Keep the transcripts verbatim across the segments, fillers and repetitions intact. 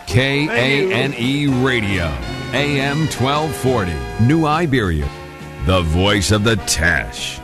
K A N E Radio, A M twelve forty, New Iberia, the voice of the Tesh.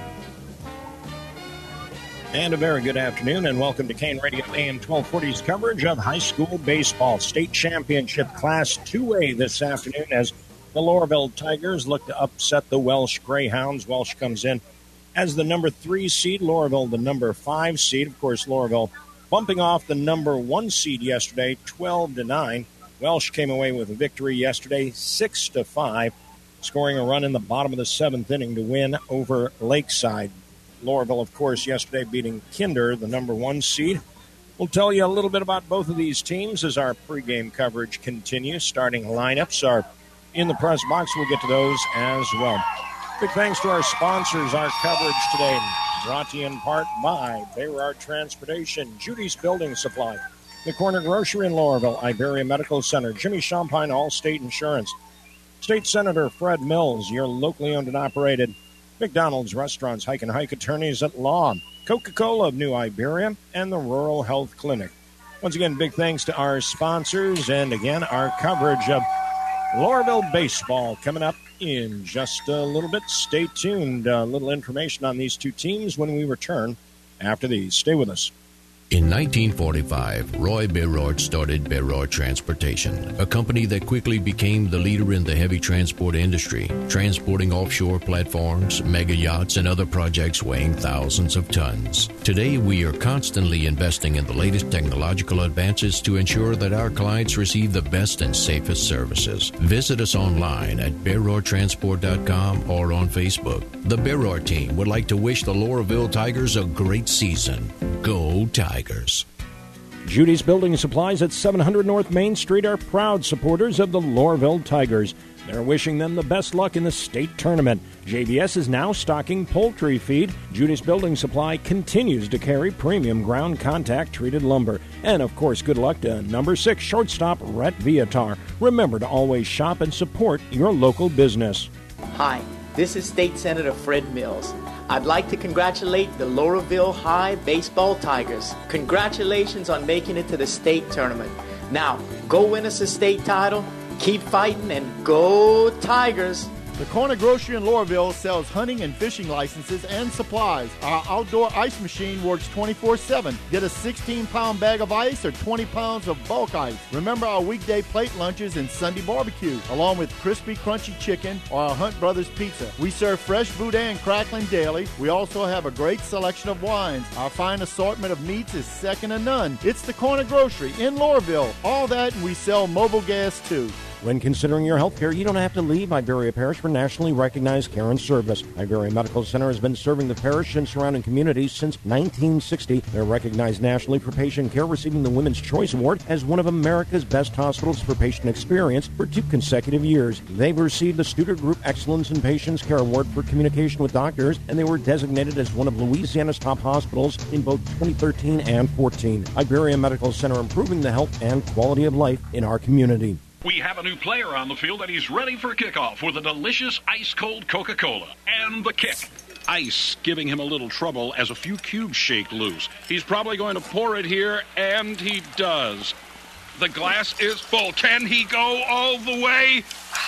And a very good afternoon, and welcome to Kane Radio A M twelve forty's coverage of high school baseball. State Championship Class two A this afternoon as the Loreauville Tigers look to upset the Welsh Greyhounds. Welsh comes in as the number three seed, Loreauville the number five seed. Of course, Loreauville bumping off the number one seed yesterday, twelve to nine. Welsh came away with a victory yesterday, six to five, scoring a run in the bottom of the seventh inning to win over Lakeside. Loreauville, of course, yesterday beating Kinder, the number one seed. We'll tell you a little bit about both of these teams as our pregame coverage continues. Starting lineups are in the press box. We'll get to those as well. Big thanks to our sponsors. Our coverage today brought to you in part by Bayrard Transportation, Judy's Building Supply, the Corner Grocery in Loreauville, Iberia Medical Center, Jimmy Champagne, Allstate Insurance, State Senator Fred Mills, your locally owned and operated McDonald's Restaurants, Hike and Hike Attorneys at Law, Coca-Cola of New Iberia, and the Rural Health Clinic. Once again, big thanks to our sponsors, and again, our coverage of Loreauville baseball coming up in just a little bit. Stay tuned. A little information on these two teams when we return after these. Stay with us. In nineteen forty-five, Roy Bayrard started Bayrard Transportation, a company that quickly became the leader in the heavy transport industry, transporting offshore platforms, mega yachts, and other projects weighing thousands of tons. Today, we are constantly investing in the latest technological advances to ensure that our clients receive the best and safest services. Visit us online at Bayrard Transport dot com or on Facebook. The Bayrard team would like to wish the Loreauville Tigers a great season. Go Tigers. Judy's Building Supplies at seven hundred North Main Street are proud supporters of the Loreauville Tigers. They're wishing them the best luck in the state tournament. J B S is now stocking poultry feed. Judy's Building Supply continues to carry premium ground contact treated lumber. And, of course, good luck to number six shortstop Rhett Viatar. Remember to always shop and support your local business. Hi, this is State Senator Fred Mills. I'd like to congratulate the Loreauville High Baseball Tigers. Congratulations on making it to the state tournament. Now, go win us a state title, keep fighting, and go Tigers! The Corner Grocery in Loreauville sells hunting and fishing licenses and supplies. Our outdoor ice machine works twenty-four seven. Get a sixteen pound bag of ice or twenty pounds of bulk ice. Remember our weekday plate lunches and Sunday barbecue, along with crispy, crunchy chicken or our Hunt Brothers pizza. We serve fresh boudin and crackling daily. We also have a great selection of wines. Our fine assortment of meats is second to none. It's the Corner Grocery in Loreauville. All that, and we sell mobile gas too. When considering your health care, you don't have to leave Iberia Parish for nationally recognized care and service. Iberia Medical Center has been serving the parish and surrounding communities since nineteen sixty. They're recognized nationally for patient care, receiving the Women's Choice Award as one of America's best hospitals for patient experience for two consecutive years. They've received the Studer Group Excellence in Patients Care Award for communication with doctors, and they were designated as one of Louisiana's top hospitals in both twenty thirteen and fourteen. Iberia Medical Center, improving the health and quality of life in our community. We have a new player on the field, and he's ready for kickoff with a delicious ice-cold Coca-Cola. And the kick. Ice giving him a little trouble as a few cubes shake loose. He's probably going to pour it here, and he does. The glass is full. Can he go all the way?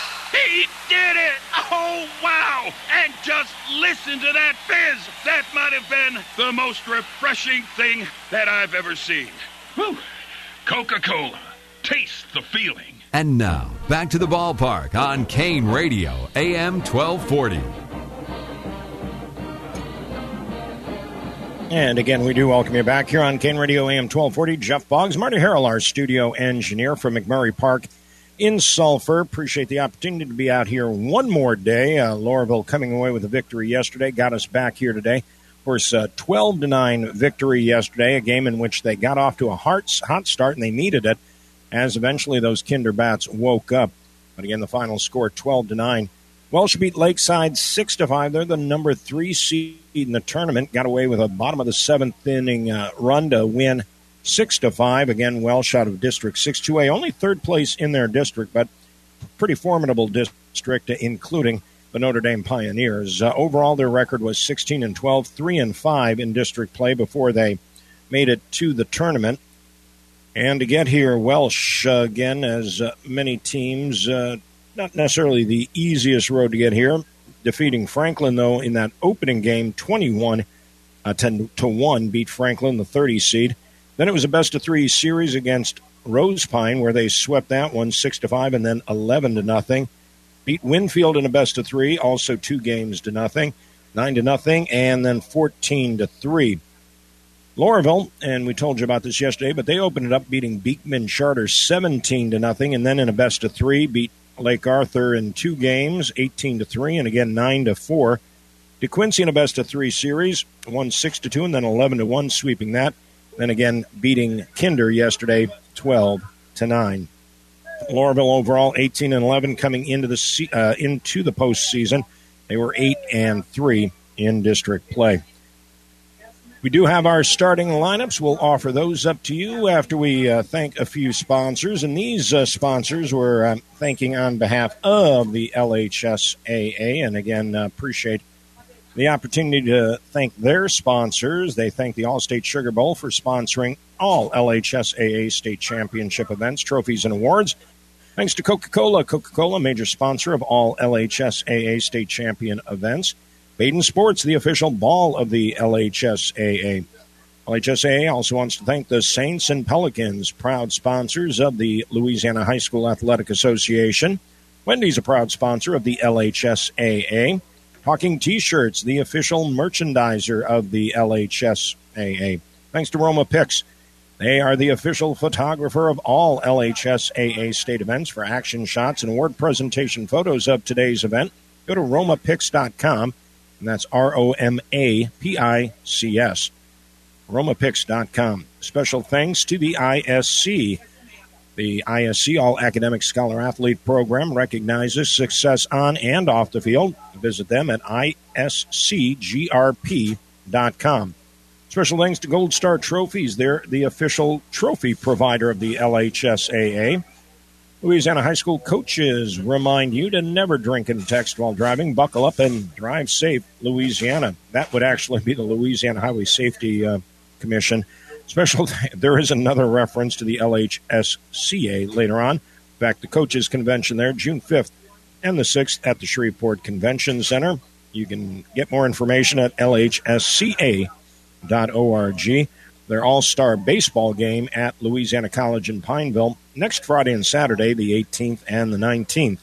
He did it! Oh, wow! And just listen to that fizz! That might have been the most refreshing thing that I've ever seen. Whew. Coca-Cola. Taste the feeling. And now, back to the ballpark on Kane Radio, A M twelve forty. And again, we do welcome you back here on Kane Radio, A M twelve forty. Jeff Boggs, Marty Harrell, our studio engineer from McMurray Park in Sulphur. Appreciate the opportunity to be out here one more day. Uh, Loreauville coming away with a victory yesterday, got us back here today. Of course, a twelve to nine victory yesterday, a game in which they got off to a hot, hot start, and they needed it, as eventually those Kinder bats woke up. But again, the final score, twelve to nine. Welsh beat Lakeside six to five. They're the number three seed in the tournament. Got away with a bottom of the seventh inning uh, run to win six to five. Again, Welsh out of District six two A. Only third place in their district, but pretty formidable district, including the Notre Dame Pioneers. Uh, overall, their record was sixteen and twelve, three and five in district play before they made it to the tournament. And to get here, Welsh, uh, again, as uh, many teams, uh, not necessarily the easiest road to get here, defeating Franklin, though, in that opening game, twenty-one uh, ten to one, beat Franklin, the thirty seed. Then it was a best-of-three series against Rose Pine, where they swept that one six to five and then eleven to nothing. Beat Winfield in a best-of-three, also two games to nothing, nine to nothing, and then fourteen to three. Laurelville, and we told you about this yesterday, but they opened it up beating Beekman Charter seventeen to nothing, and then in a best-of-three beat Lake Arthur in two games, eighteen to three, and again nine to four. DeQuincy in a best-of-three series, won six to two, and then eleven to one, sweeping that. Then again beating Kinder yesterday, twelve to nine. Laurelville overall eighteen and eleven coming into the uh, into the postseason. They were eight and three in district play. We do have our starting lineups. We'll offer those up to you after we uh, thank a few sponsors. And these uh, sponsors we're uh, thanking on behalf of the L H S A A. And again, uh, appreciate the opportunity to thank their sponsors. They thank the All-State Sugar Bowl for sponsoring all L H S A A state championship events, trophies, and awards. Thanks to Coca-Cola. Coca-Cola, major sponsor of all L H S A A state champion events. Baden Sports, the official ball of the L H S A A. L H S A A also wants to thank the Saints and Pelicans, proud sponsors of the Louisiana High School Athletic Association. Wendy's a proud sponsor of the L H S A A. Talking T-shirts, the official merchandiser of the L H S A A. Thanks to Roma Picks. They are the official photographer of all L H S A A state events for action shots and award presentation photos of today's event. Go to roma pix dot com. And that's R O M A P I C S. roma pix dot com. Special thanks to the I S C. The I S C, All Academic Scholar Athlete Program, recognizes success on and off the field. Visit them at I S C G R P dot com. Special thanks to Gold Star Trophies. They're the official trophy provider of the L H S A A. Louisiana High School coaches remind you to never drink and text while driving. Buckle up and drive safe, Louisiana. That would actually be the Louisiana Highway Safety uh, Commission. Special, th- there is another reference to the L H S C A later on. In fact, the coaches' convention there, June fifth and the sixth at the Shreveport Convention Center. You can get more information at L H S C A dot org. Their all-star baseball game at Louisiana College in Pineville next Friday and Saturday, the eighteenth and the nineteenth.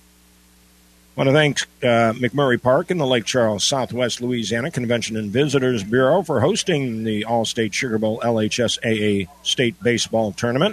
I want to thank uh, McMurray Park and the Lake Charles Southwest Louisiana Convention and Visitors Bureau for hosting the All-State Sugar Bowl L H S A A State Baseball Tournament.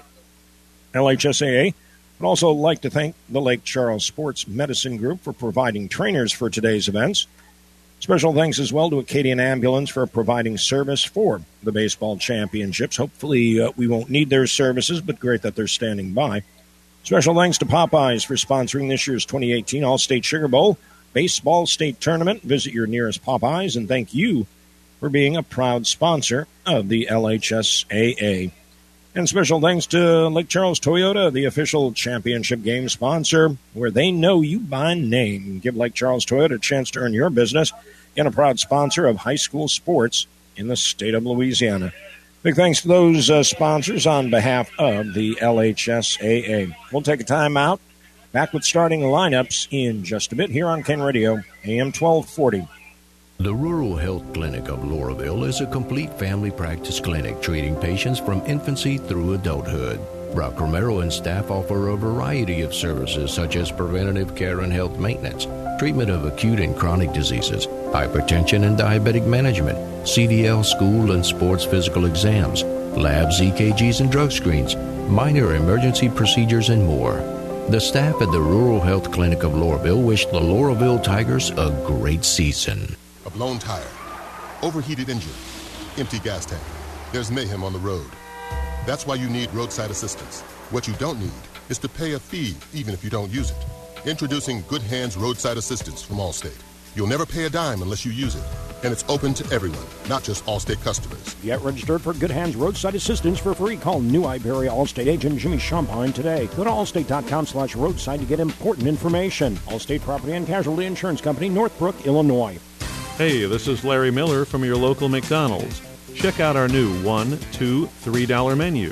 L H S A A would also like to thank the Lake Charles Sports Medicine Group for providing trainers for today's events. Special thanks as well to Acadian Ambulance for providing service for the baseball championships. Hopefully uh, we won't need their services, but great that they're standing by. Special thanks to Popeyes for sponsoring this year's twenty eighteen All-State Sugar Bowl Baseball State Tournament. Visit your nearest Popeyes, and thank you for being a proud sponsor of the L H S A A. And special thanks to Lake Charles Toyota, the official championship game sponsor, where they know you by name. Give Lake Charles Toyota a chance to earn your business, and a proud sponsor of high school sports in the state of Louisiana. Big thanks to those uh, sponsors on behalf of the L H S A A. We'll take a time out. Back with starting lineups in just a bit here on Ken Radio, A M twelve forty. The Rural Health Clinic of Laurelville is a complete family practice clinic treating patients from infancy through adulthood. Brock Romero and staff offer a variety of services such as preventative care and health maintenance, treatment of acute and chronic diseases, hypertension and diabetic management, C D L school and sports physical exams, labs, E K Gs and drug screens, minor emergency procedures, and more. The staff at the Rural Health Clinic of Laurelville wish the Laurelville Tigers a great season. A blown tire, overheated engine, empty gas tank. There's mayhem on the road. That's why you need roadside assistance. What you don't need is to pay a fee, even if you don't use it. Introducing Good Hands Roadside Assistance from Allstate. You'll never pay a dime unless you use it. And it's open to everyone, not just Allstate customers. Get registered for Good Hands Roadside Assistance for free. Call New Iberia Allstate agent Jimmy Champagne today. Go to allstate.com slash roadside to get important information. Allstate Property and Casualty Insurance Company, Northbrook, Illinois. Hey, this is Larry Miller from your local McDonald's. Check out our new one, two, three dollar menu.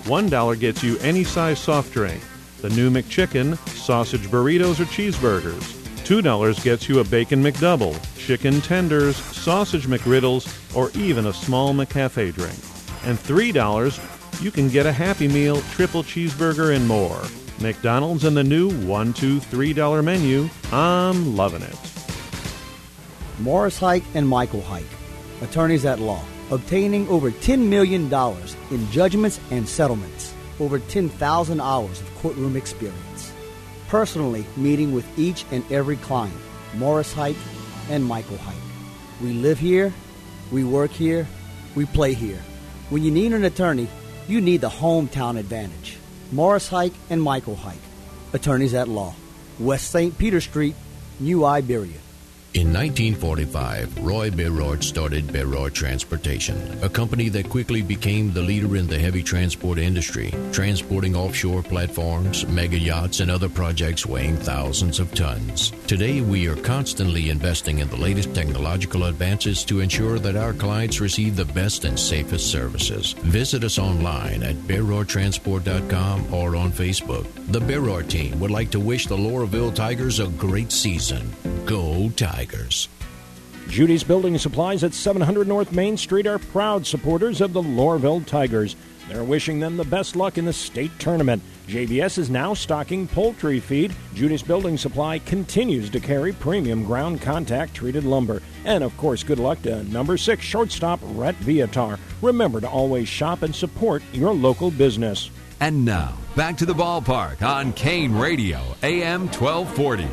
one dollar gets you any size soft drink. The new McChicken, sausage burritos or cheeseburgers. two dollars gets you a bacon McDouble, chicken tenders, sausage McGriddles, or even a small McCafe drink. And three dollars, you can get a Happy Meal, triple cheeseburger, and more. McDonald's and the new one, two, three dollar menu. I'm loving it. Morris Hike and Michael Hike, attorneys at law, obtaining over ten million dollars in judgments and settlements, over ten thousand hours of courtroom experience. Personally meeting with each and every client, Morris Hike and Michael Hike. We live here, we work here, we play here. When you need an attorney, you need the hometown advantage. Morris Hike and Michael Hike, attorneys at law, West Saint Peter Street, New Iberia. In nineteen forty-five, Roy Berard started Berard Transportation, a company that quickly became the leader in the heavy transport industry, transporting offshore platforms, mega yachts, and other projects weighing thousands of tons. Today, we are constantly investing in the latest technological advances to ensure that our clients receive the best and safest services. Visit us online at berard transport dot com or on Facebook. The Berard team would like to wish the Lauraville Tigers a great season. Go Tigers! Judy's Building Supplies at seven hundred North Main Street are proud supporters of the Lauraville Tigers. They're wishing them the best luck in the state tournament. J B S is now stocking poultry feed. Judy's Building Supply continues to carry premium ground contact treated lumber. And, of course, good luck to number six shortstop Rhett Viatar. Remember to always shop and support your local business. And now, back to the ballpark on Kane Radio, A M twelve forty.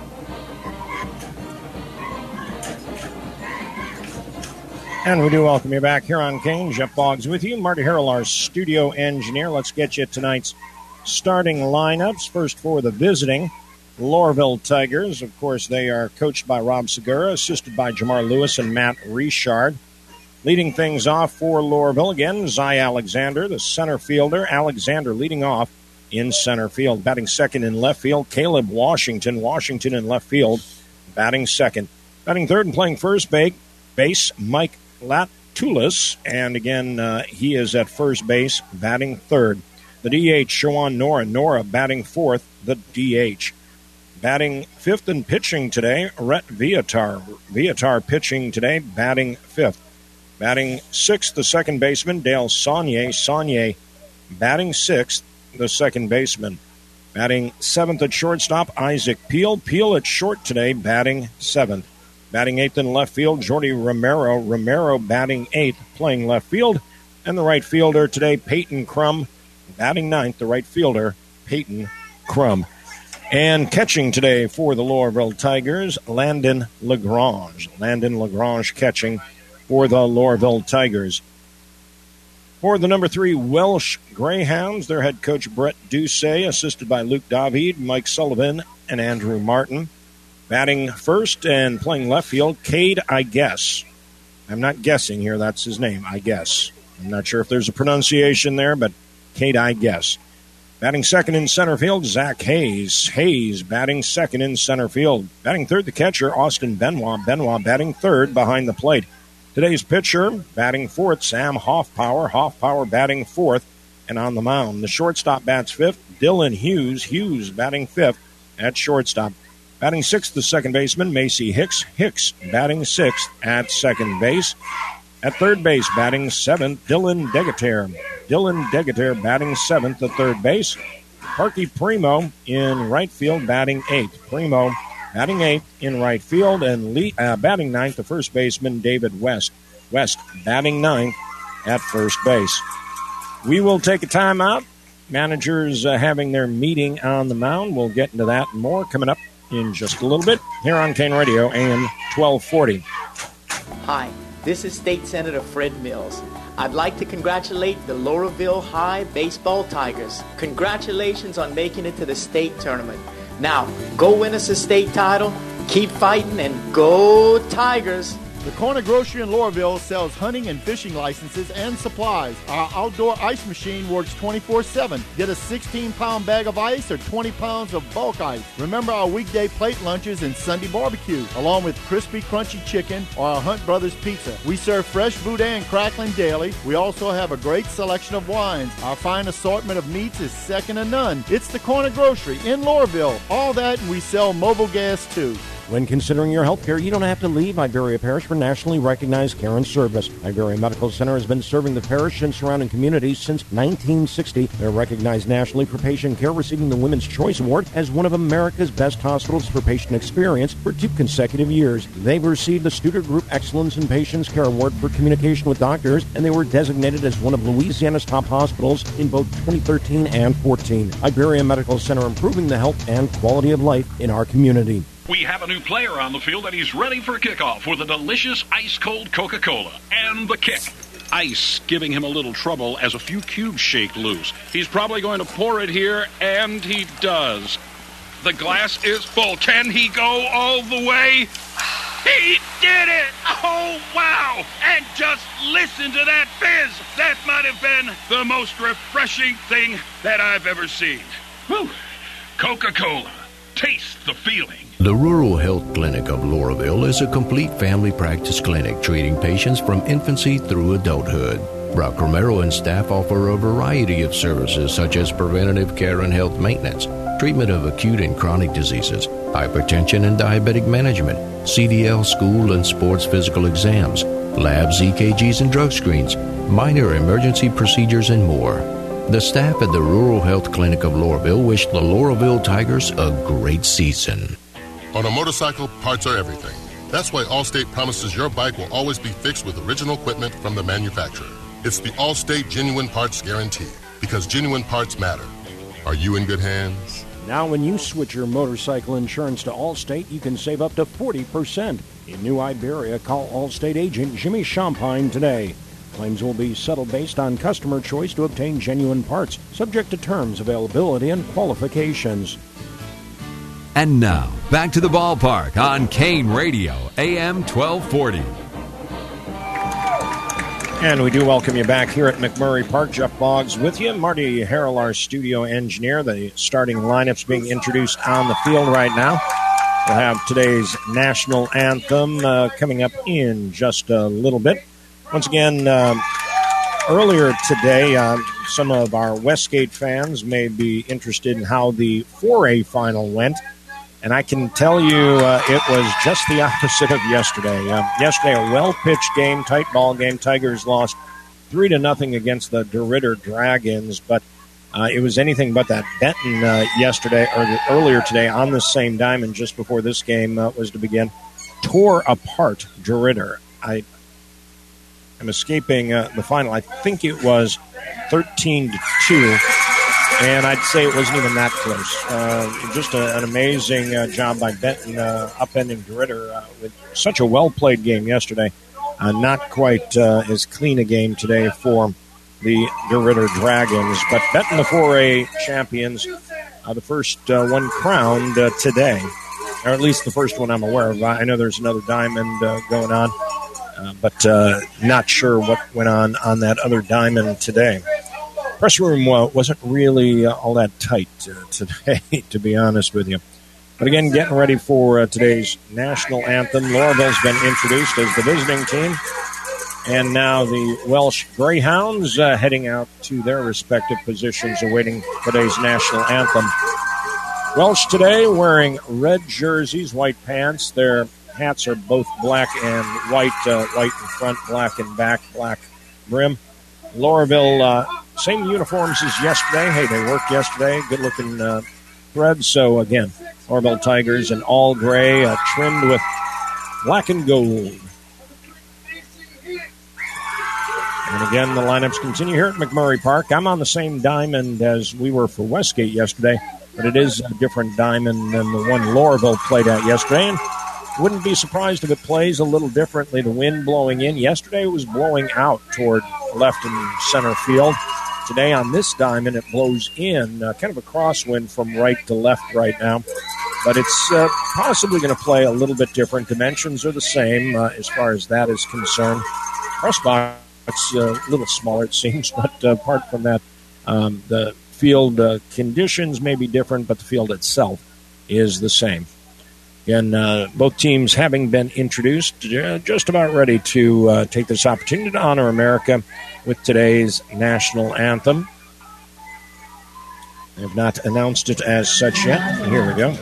And we do welcome you back here on Kane. Jeff Boggs with you. Marty Harrell, our studio engineer. Let's get you tonight's starting lineups. First for the visiting Lauraville Tigers. Of course, they are coached by Rob Segura, assisted by Jamar Lewis and Matt Richard. Leading things off for Lauraville, again, Zy Alexander, the center fielder. Alexander leading off in center field. Batting second in left field, Caleb Washington. Washington in left field, batting second. Batting third and playing first base, base Mike Latulis, and again, uh, he is at first base, batting third. The D H, Shawan Nora. Nora batting fourth, the D H. Batting fifth and pitching today, Rhett Viatar. Viatar pitching today, batting fifth. Batting sixth, the second baseman, Dale Saunier. Saunier batting sixth, the second baseman. Batting seventh at shortstop, Isaac Peel. Peel at short today, batting seventh. Batting eighth in left field, Jordy Romero. Romero batting eighth, playing left field. And the right fielder today, Peyton Crum. Batting ninth, the right fielder, Peyton Crum. And catching today for the Lauraville Tigers, Landon Lagrange. Landon Lagrange catching for the Lauraville Tigers. For the number three Welsh Greyhounds, their head coach Brett Doucet, assisted by Luke David, Mike Sullivan, and Andrew Martin. Batting first and playing left field, Cade I guess. I'm not guessing here, that's his name, I guess. I'm not sure if there's a pronunciation there, but Cade I guess. Batting second in center field, Zach Hayes. Hayes batting second in center field. Batting third, the catcher, Austin Benoit. Benoit batting third behind the plate. Today's pitcher, batting fourth, Sam Hoffpower. Hoffpower batting fourth and on the mound. The shortstop bats fifth, Dylan Hughes. Hughes batting fifth at shortstop. Batting sixth, the second baseman, Macy Hicks. Hicks batting sixth at second base. At third base, batting seventh, Dylan Degater. Dylan Degater batting seventh at third base. Parky Primo in right field, batting eighth. Primo batting eighth in right field. And lead, uh, batting ninth, the first baseman, David West. West batting ninth at first base. We will take a timeout. Managers uh, having their meeting on the mound. We'll get into that and more coming up in just a little bit here on Kane Radio, A M twelve forty. Hi, this is State Senator Fred Mills. I'd like to congratulate the Lauraville High Baseball Tigers. Congratulations on making it to the state tournament. Now, go win us a state title, keep fighting, and go Tigers! The Corner Grocery in Laurelville sells hunting and fishing licenses and supplies. Our outdoor ice machine works twenty-four seven. Get a sixteen-pound bag of ice or twenty pounds of bulk ice. Remember our weekday plate lunches and Sunday barbecue, along with crispy, crunchy chicken or our Hunt Brothers pizza. We serve fresh boudin and crackling daily. We also have a great selection of wines. Our fine assortment of meats is second to none. It's the Corner Grocery in Laurelville. All that, and we sell mobile gas too. When considering your health care, you don't have to leave Iberia Parish for nationally recognized care and service. Iberia Medical Center has been serving the parish and surrounding communities since nineteen sixty. They're recognized nationally for patient care, receiving the Women's Choice Award as one of America's best hospitals for patient experience for two consecutive years. They've received the Studer Group Excellence in Patients Care Award for communication with doctors, and they were designated as one of Louisiana's top hospitals in both twenty thirteen and fourteen. Iberia Medical Center, improving the health and quality of life in our community. We have a new player on the field, and he's ready for kickoff with a delicious ice-cold Coca-Cola and the kick. Ice giving him a little trouble as a few cubes shake loose. He's probably going to pour it here, and he does. The glass is full. Can he go all the way? He did it! Oh, wow! And just listen to that fizz! That might have been the most refreshing thing that I've ever seen. Whew! Coca-Cola. Taste the feeling. The Rural Health Clinic of Laurelville is a complete family practice clinic treating patients from infancy through adulthood. Brock Romero and staff offer a variety of services such as preventative care and health maintenance, treatment of acute and chronic diseases, hypertension and diabetic management, C D L school and sports physical exams, labs, E K Gs and drug screens, minor emergency procedures, and more. The staff at the Rural Health Clinic of Laurelville wish the Laurelville Tigers a great season. On a motorcycle, parts are everything. That's why Allstate promises your bike will always be fixed with original equipment from the manufacturer. It's the Allstate Genuine Parts Guarantee, because genuine parts matter. Are you in good hands? Now when you switch your motorcycle insurance to Allstate, you can save up to forty percent. In New Iberia, call Allstate agent Jimmy Champagne today. Claims will be settled based on customer choice to obtain genuine parts, subject to terms, availability, and qualifications. And now, back to the ballpark on Kane Radio, A M twelve forty. And we do welcome you back here at McMurray Park. Jeff Boggs with you. Marty Harrell, our studio engineer. The starting lineups being introduced on the field right now. We'll have today's national anthem uh, coming up in just a little bit. Once again, um, earlier today, uh, some of our Westgate fans may be interested in how the four A final went. And I can tell you uh, it was just the opposite of yesterday. Uh, yesterday, a well-pitched game, tight ball game. Tigers lost three to nothing against the DeRidder Dragons, but uh, it was anything but that. Benton uh, yesterday, or the, earlier today, on the same diamond, just before this game uh, was to begin, tore apart DeRidder. I am escaping uh, the final. I think it was thirteen to two. And I'd say it wasn't even that close. Uh, just a, an amazing uh, job by Benton, uh, upending DeRidder uh, with such a well-played game yesterday. Uh, not quite uh, as clean a game today for the DeRidder Dragons. But Benton, the four A champions, uh, the first uh, one crowned uh, today, or at least the first one I'm aware of. I know there's another diamond uh, going on, uh, but uh, not sure what went on on that other diamond today. Press room uh, wasn't really uh, all that tight uh, today, to be honest with you. But again, getting ready for uh, today's national anthem. Laurelville's been introduced as the visiting team. And now the Welsh Greyhounds uh, heading out to their respective positions awaiting today's national anthem. Welsh today wearing red jerseys, white pants. Their hats are both black and white, uh, white in front, black in back, black brim. Laurelville, uh, same uniforms as yesterday. Hey, they worked yesterday. Good-looking uh, threads. So, again, Laurelville Tigers in all gray, uh, trimmed with black and gold. And, again, the lineups continue here at McMurray Park. I'm on the same diamond as we were for Westgate yesterday, but it is a different diamond than the one Laurelville played at yesterday. And wouldn't be surprised if it plays a little differently. The wind blowing in. Yesterday it was blowing out toward left and center field. Today on this diamond it blows in, uh, kind of a crosswind from right to left right now. but it's uh, possibly going to play a little bit different. Dimensions are the same uh, as far as that is concerned. Press box uh, a little smaller, it seems, but uh, apart from that, um, the field uh, conditions may be different, but the field itself is the same. Again, uh, both teams having been introduced, uh, just about ready to uh, take this opportunity to honor America with today's national anthem. They have not announced it as such yet. Here we go.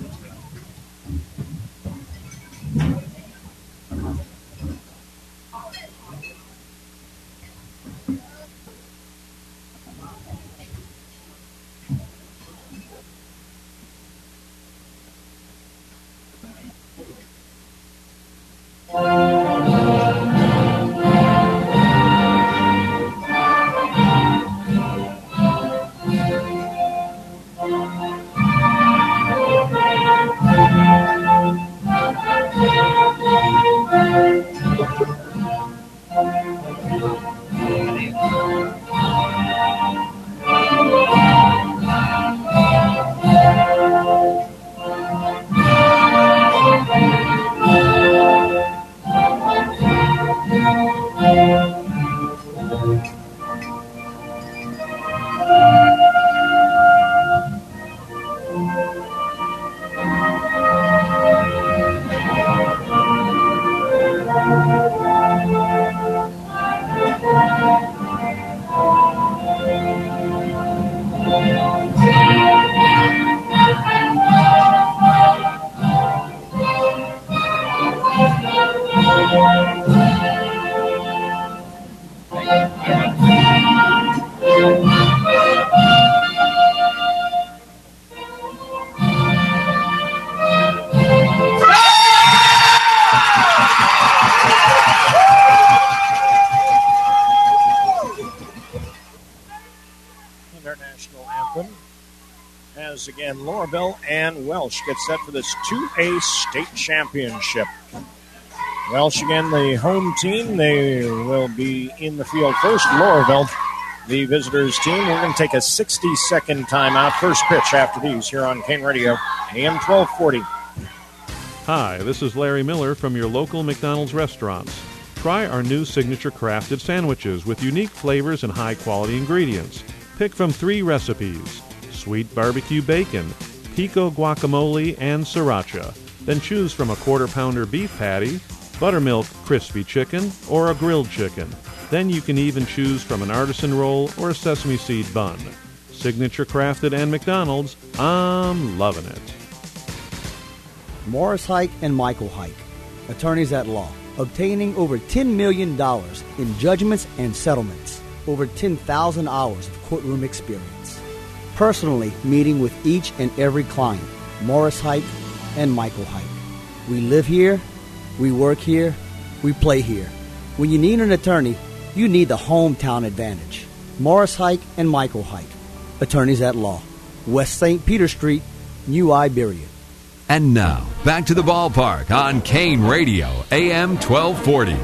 Again, Lorville and Welsh get set for this two A state championship. Welsh, again, the home team. They will be in the field first. Lorville, the visitors team. We're going to take a sixty-second timeout. First pitch after these here on Kane Radio, A M twelve forty. Hi, this is Larry Miller from your local McDonald's restaurants. Try our new signature crafted sandwiches with unique flavors and high-quality ingredients. Pick from three recipes: sweet barbecue bacon, pico guacamole, and sriracha. Then choose from a quarter-pounder beef patty, buttermilk crispy chicken, or a grilled chicken. Then you can even choose from an artisan roll or a sesame seed bun. Signature crafted and McDonald's, I'm loving it. Morris Hike and Michael Hike, attorneys at law, obtaining over ten million dollars in judgments and settlements, over ten thousand hours of courtroom experience. Personally meeting with each and every client, Morris Hike and Michael Hike. We live here, we work here, we play here. When you need an attorney, you need the hometown advantage. Morris Hike and Michael Hike, attorneys at law, West Saint Peter Street, New Iberia. And now, back to the ballpark on Kane Radio, A M twelve forty.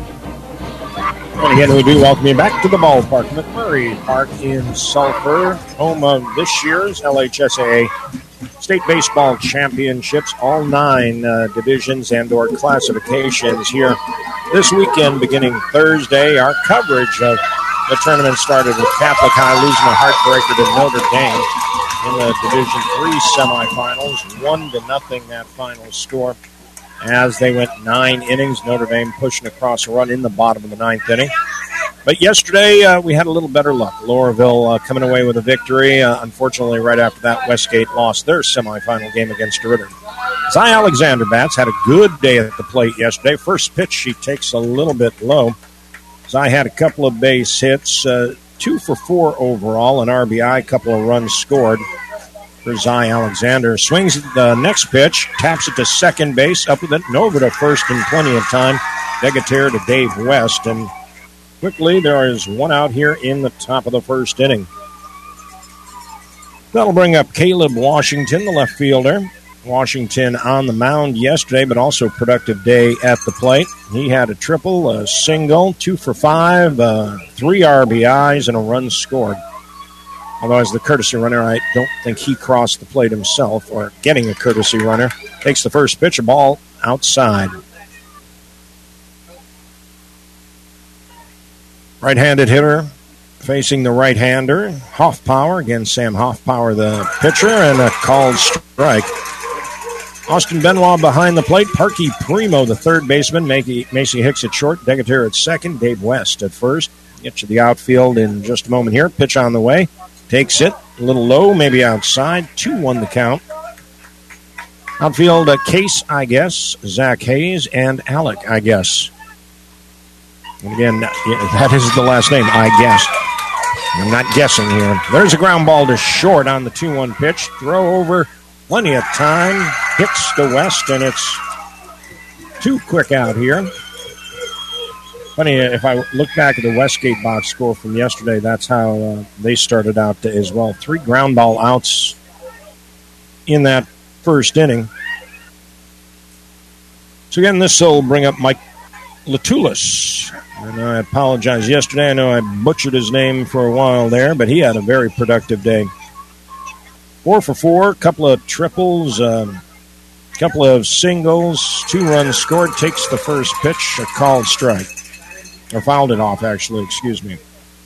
And again, we do welcome you back to the ballpark, McMurray Park in Sulphur, home of this year's L H S A A State Baseball Championships, all nine uh, divisions and or classifications here this weekend, beginning Thursday. Our coverage of the tournament started with Catholic High losing a heartbreaker to Notre Dame in the Division three semifinals, one to nothing that final score. As they went nine innings, Notre Dame pushing across a run in the bottom of the ninth inning. But yesterday, uh, we had a little better luck. Loreauville uh, coming away with a victory. Uh, unfortunately, right after that, Westgate lost their semifinal game against DeRidder. Zy Alexander bats had a good day at the plate yesterday. First pitch, she takes a little bit low. Zy had a couple of base hits, uh, two for four overall, an R B I, a couple of runs scored for Zy Alexander. Swings at the next pitch, taps it to second base, up with it, Nova to first in plenty of time. Degatere to Dave West, and quickly there is one out here in the top of the first inning. That'll bring up Caleb Washington, the left fielder. Washington on the mound yesterday, but also productive day at the plate. He had a triple, a single, two for five, uh, three R B Is, and a run scored. Although as the courtesy runner, I don't think he crossed the plate himself or getting a courtesy runner. Takes the first pitch, a ball outside. Right-handed hitter facing the right-hander. Hoffpower, again, Sam Hoffpower, the pitcher, and a called strike. Austin Benoit behind the plate. Parky Primo, the third baseman. Macy, Macy Hicks at short. Decatur at second. Dave West at first. Get to the outfield in just a moment here. Pitch on the way. Takes it. A little low, maybe outside. two one the count. Outfield, uh, Case, I guess. Zach Hayes and Alec, I guess. And again, that is the last name, I guess. I'm not guessing here. There's a ground ball to short on the two one pitch. Throw over. Plenty of time. Hits to West, and it's too quick out here. Funny, if I look back at the Westgate box score from yesterday, that's how uh, they started out as well. Three ground ball outs in that first inning. So again, this will bring up Mike Latulis. And I apologize yesterday. I know I butchered his name for a while there, but he had a very productive day. Four for four, a couple of triples, a um, couple of singles, two runs scored, takes the first pitch, a called strike. Or fouled it off, actually, excuse me.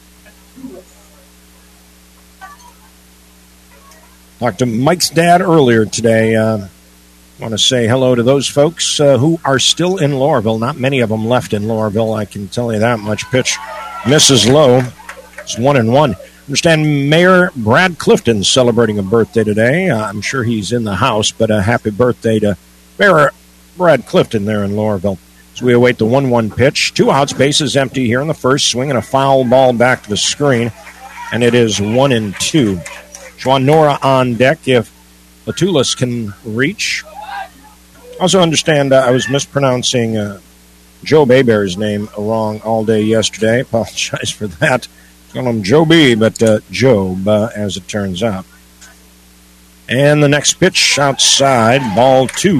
Talked to Mike's dad earlier today. Uh, want to say hello to those folks uh, who are still in Laurelville. Not many of them left in Laurelville, I can tell you that much. Pitch misses low. It's one and one. Understand Mayor Brad Clifton celebrating a birthday today. Uh, I'm sure he's in the house, but a happy birthday to Mayor Brad Clifton there in Laurelville. So we await the one one pitch. Two outs, bases empty here in the first. Swinging a foul ball back to the screen, and it is one and two. Sean Nora on deck if Latulis can reach. Also understand uh, I was mispronouncing uh, Joe Baybear's name wrong all day yesterday. Apologize for that. Call him Joe B, but uh, Job, uh, as it turns out. And the next pitch outside, ball two.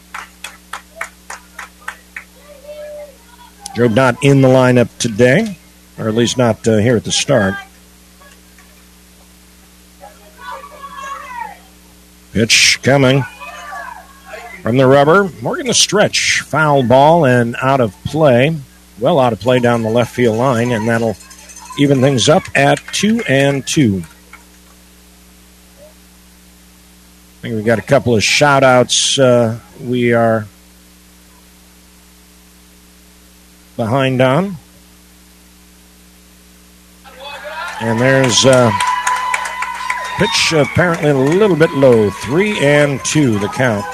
Job not in the lineup today, or at least not uh, here at the start. Pitch coming from the rubber. Morgan the stretch. Foul ball and out of play. Well out of play down the left field line, and that'll even things up at two and two. I think we've got a couple of shout-outs uh, we are behind on. And there's uh, pitch apparently a little bit low. Three and two, the count.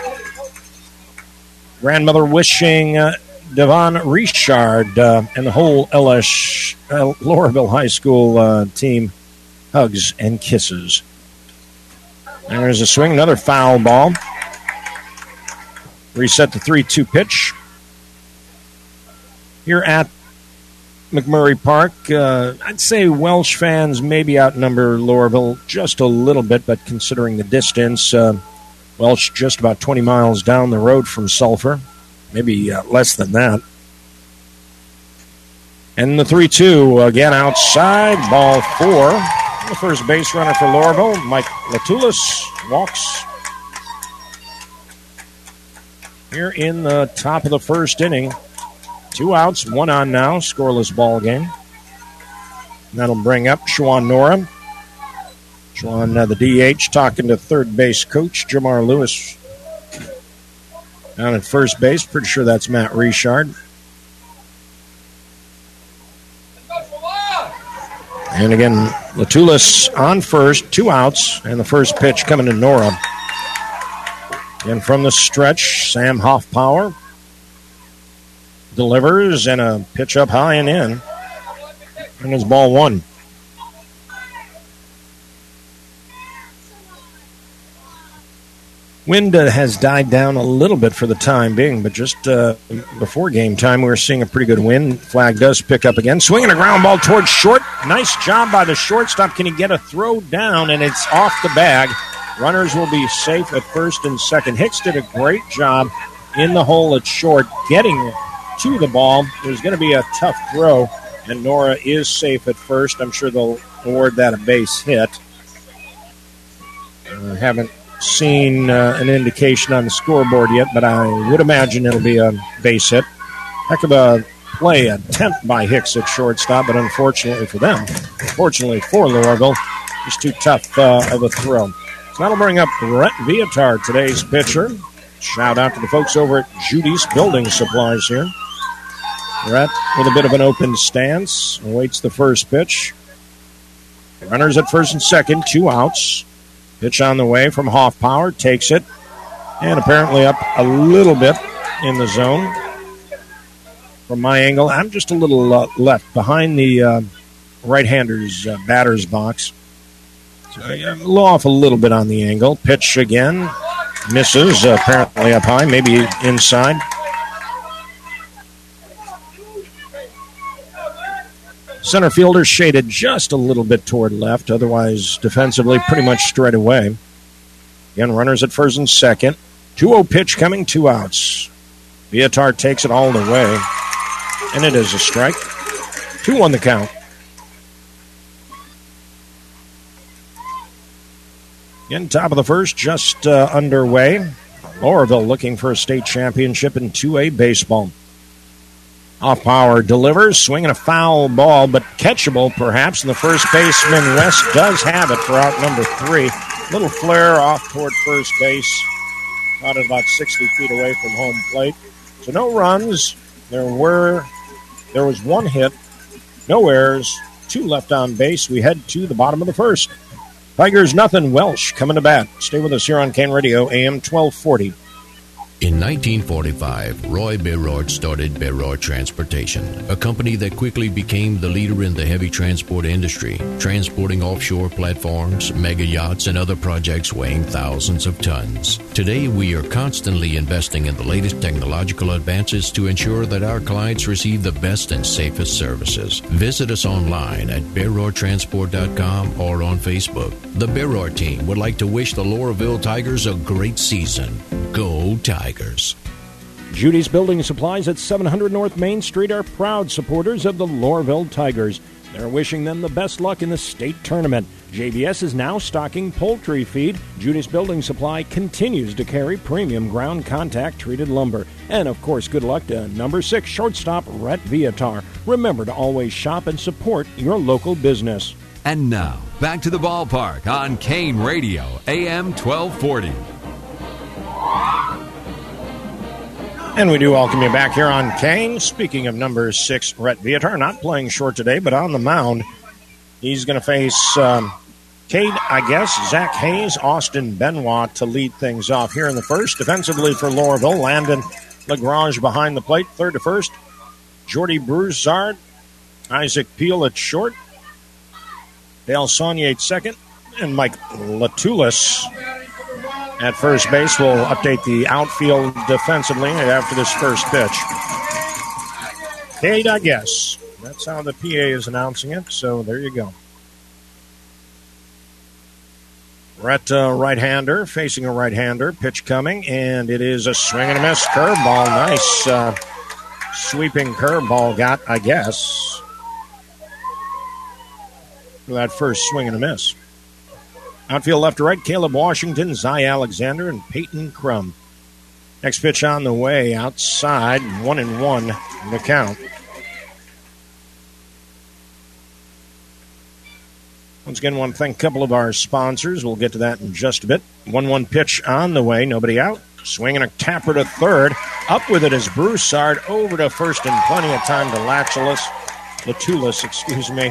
Grandmother wishing uh, Devon Richard uh, and the whole L S uh, Laurelville High School uh, team hugs and kisses. There's a swing, another foul ball. Reset the three two pitch. Here at McMurray Park, uh, I'd say Welsh fans maybe outnumber Laurelville just a little bit, but considering the distance, uh, Welsh just about twenty miles down the road from Sulphur, maybe uh, less than that. And the three two, again outside, ball four. The first base runner for Laurelville, Mike Latulis, walks here in the top of the first inning. Two outs, one on now, scoreless ball game. And that'll bring up Shawan Nora. Shawan, uh, the D H, talking to third base coach Jamar Lewis down at first base. Pretty sure that's Matt Richard. And again, Latulis on first, two outs, and the first pitch coming to Nora. And from the stretch, Sam Hoffpower delivers, and a pitch up high and in. And it's ball one. Wind uh, has died down a little bit for the time being, but just uh, before game time, we were seeing a pretty good wind. Flag does pick up again. Swinging a ground ball towards short. Nice job by the shortstop. Can he get a throw down? And it's off the bag. Runners will be safe at first and second. Hicks did a great job in the hole at short, getting to the ball. There's going to be a tough throw, and Nora is safe at first. I'm sure they'll award that a base hit. I haven't seen uh, an indication on the scoreboard yet, but I would imagine it'll be a base hit. Heck of a play attempt by Hicks at shortstop, but unfortunately for them, unfortunately for Loreauville, just too tough uh, of a throw. So that'll bring up Rhett Vietar, today's pitcher. Shout out to the folks over at Judy's Building Supplies here. Rhett with a bit of an open stance, awaits the first pitch. Runners at first and second, two outs. Pitch on the way from Hoffpower, takes it, and apparently up a little bit in the zone. From my angle, I'm just a little uh, left behind the uh, right-hander's uh, batter's box. So I'm a little off a little bit on the angle. Pitch again, misses, uh, apparently up high, maybe inside. Center fielder shaded just a little bit toward left, otherwise defensively pretty much straight away. Again, runners at first and second. two oh pitch coming, two outs. Vietar takes it all the way, and it is a strike. two one the count. Again, top of the first, just uh, underway. Loreauville looking for a state championship in two A baseball. Hoffpower delivers, swinging a foul ball, but catchable perhaps, and the first baseman, West, does have it for out number three. Little flare off toward first base, out at about sixty feet away from home plate. So no runs. There were, there was one hit, no errors, two left on base. We head to the bottom of the first. Tigers nothing, Welsh coming to bat. Stay with us here on Kane Radio, A M twelve forty. In nineteen forty-five, Roy Berard started Berard Transportation, a company that quickly became the leader in the heavy transport industry, transporting offshore platforms, mega yachts, and other projects weighing thousands of tons. Today, we are constantly investing in the latest technological advances to ensure that our clients receive the best and safest services. Visit us online at berard transport dot com or on Facebook. The Berard team would like to wish the Loreauville Tigers a great season. Go Tigers. Judy's Building Supplies at seven hundred North Main Street are proud supporters of the Loreauville Tigers. They're wishing them the best luck in the state tournament. J B S is now stocking poultry feed. Judy's Building Supply continues to carry premium ground contact treated lumber. And, of course, good luck to number six shortstop Rhett Vietar. Remember to always shop and support your local business. And now, back to the ballpark on Kane Radio, A M twelve forty. And we do welcome you back here on Kane. Speaking of number six, Rhett Vietar, not playing short today, but on the mound. He's going to face um, Cade, I guess, Zach Hayes, Austin Benoit to lead things off here in the first. Defensively for Loreauville, Landon Lagrange behind the plate, third to first. Jordy Broussard, Isaac Peel at short. Dale Saunier at second. And Mike Latulis at first base. Will update the outfield defensively after this first pitch. Cade, I guess. That's how the P A is announcing it, so there you go. Rhett, uh, right-hander, facing a right-hander. Pitch coming, and it is a swing and a miss. Curveball, nice uh, sweeping curveball got, I guess, for that first swing and a miss. Outfield left to right, Caleb Washington, Zy Alexander, and Peyton Crum. Next pitch on the way, outside, one and one in the count. Once again, I want to thank a couple of our sponsors. We'll get to that in just a bit. one one pitch on the way, nobody out. Swinging a tapper to third. Up with it is Broussard, over to first, and plenty of time to Latulis. Latulis, excuse me.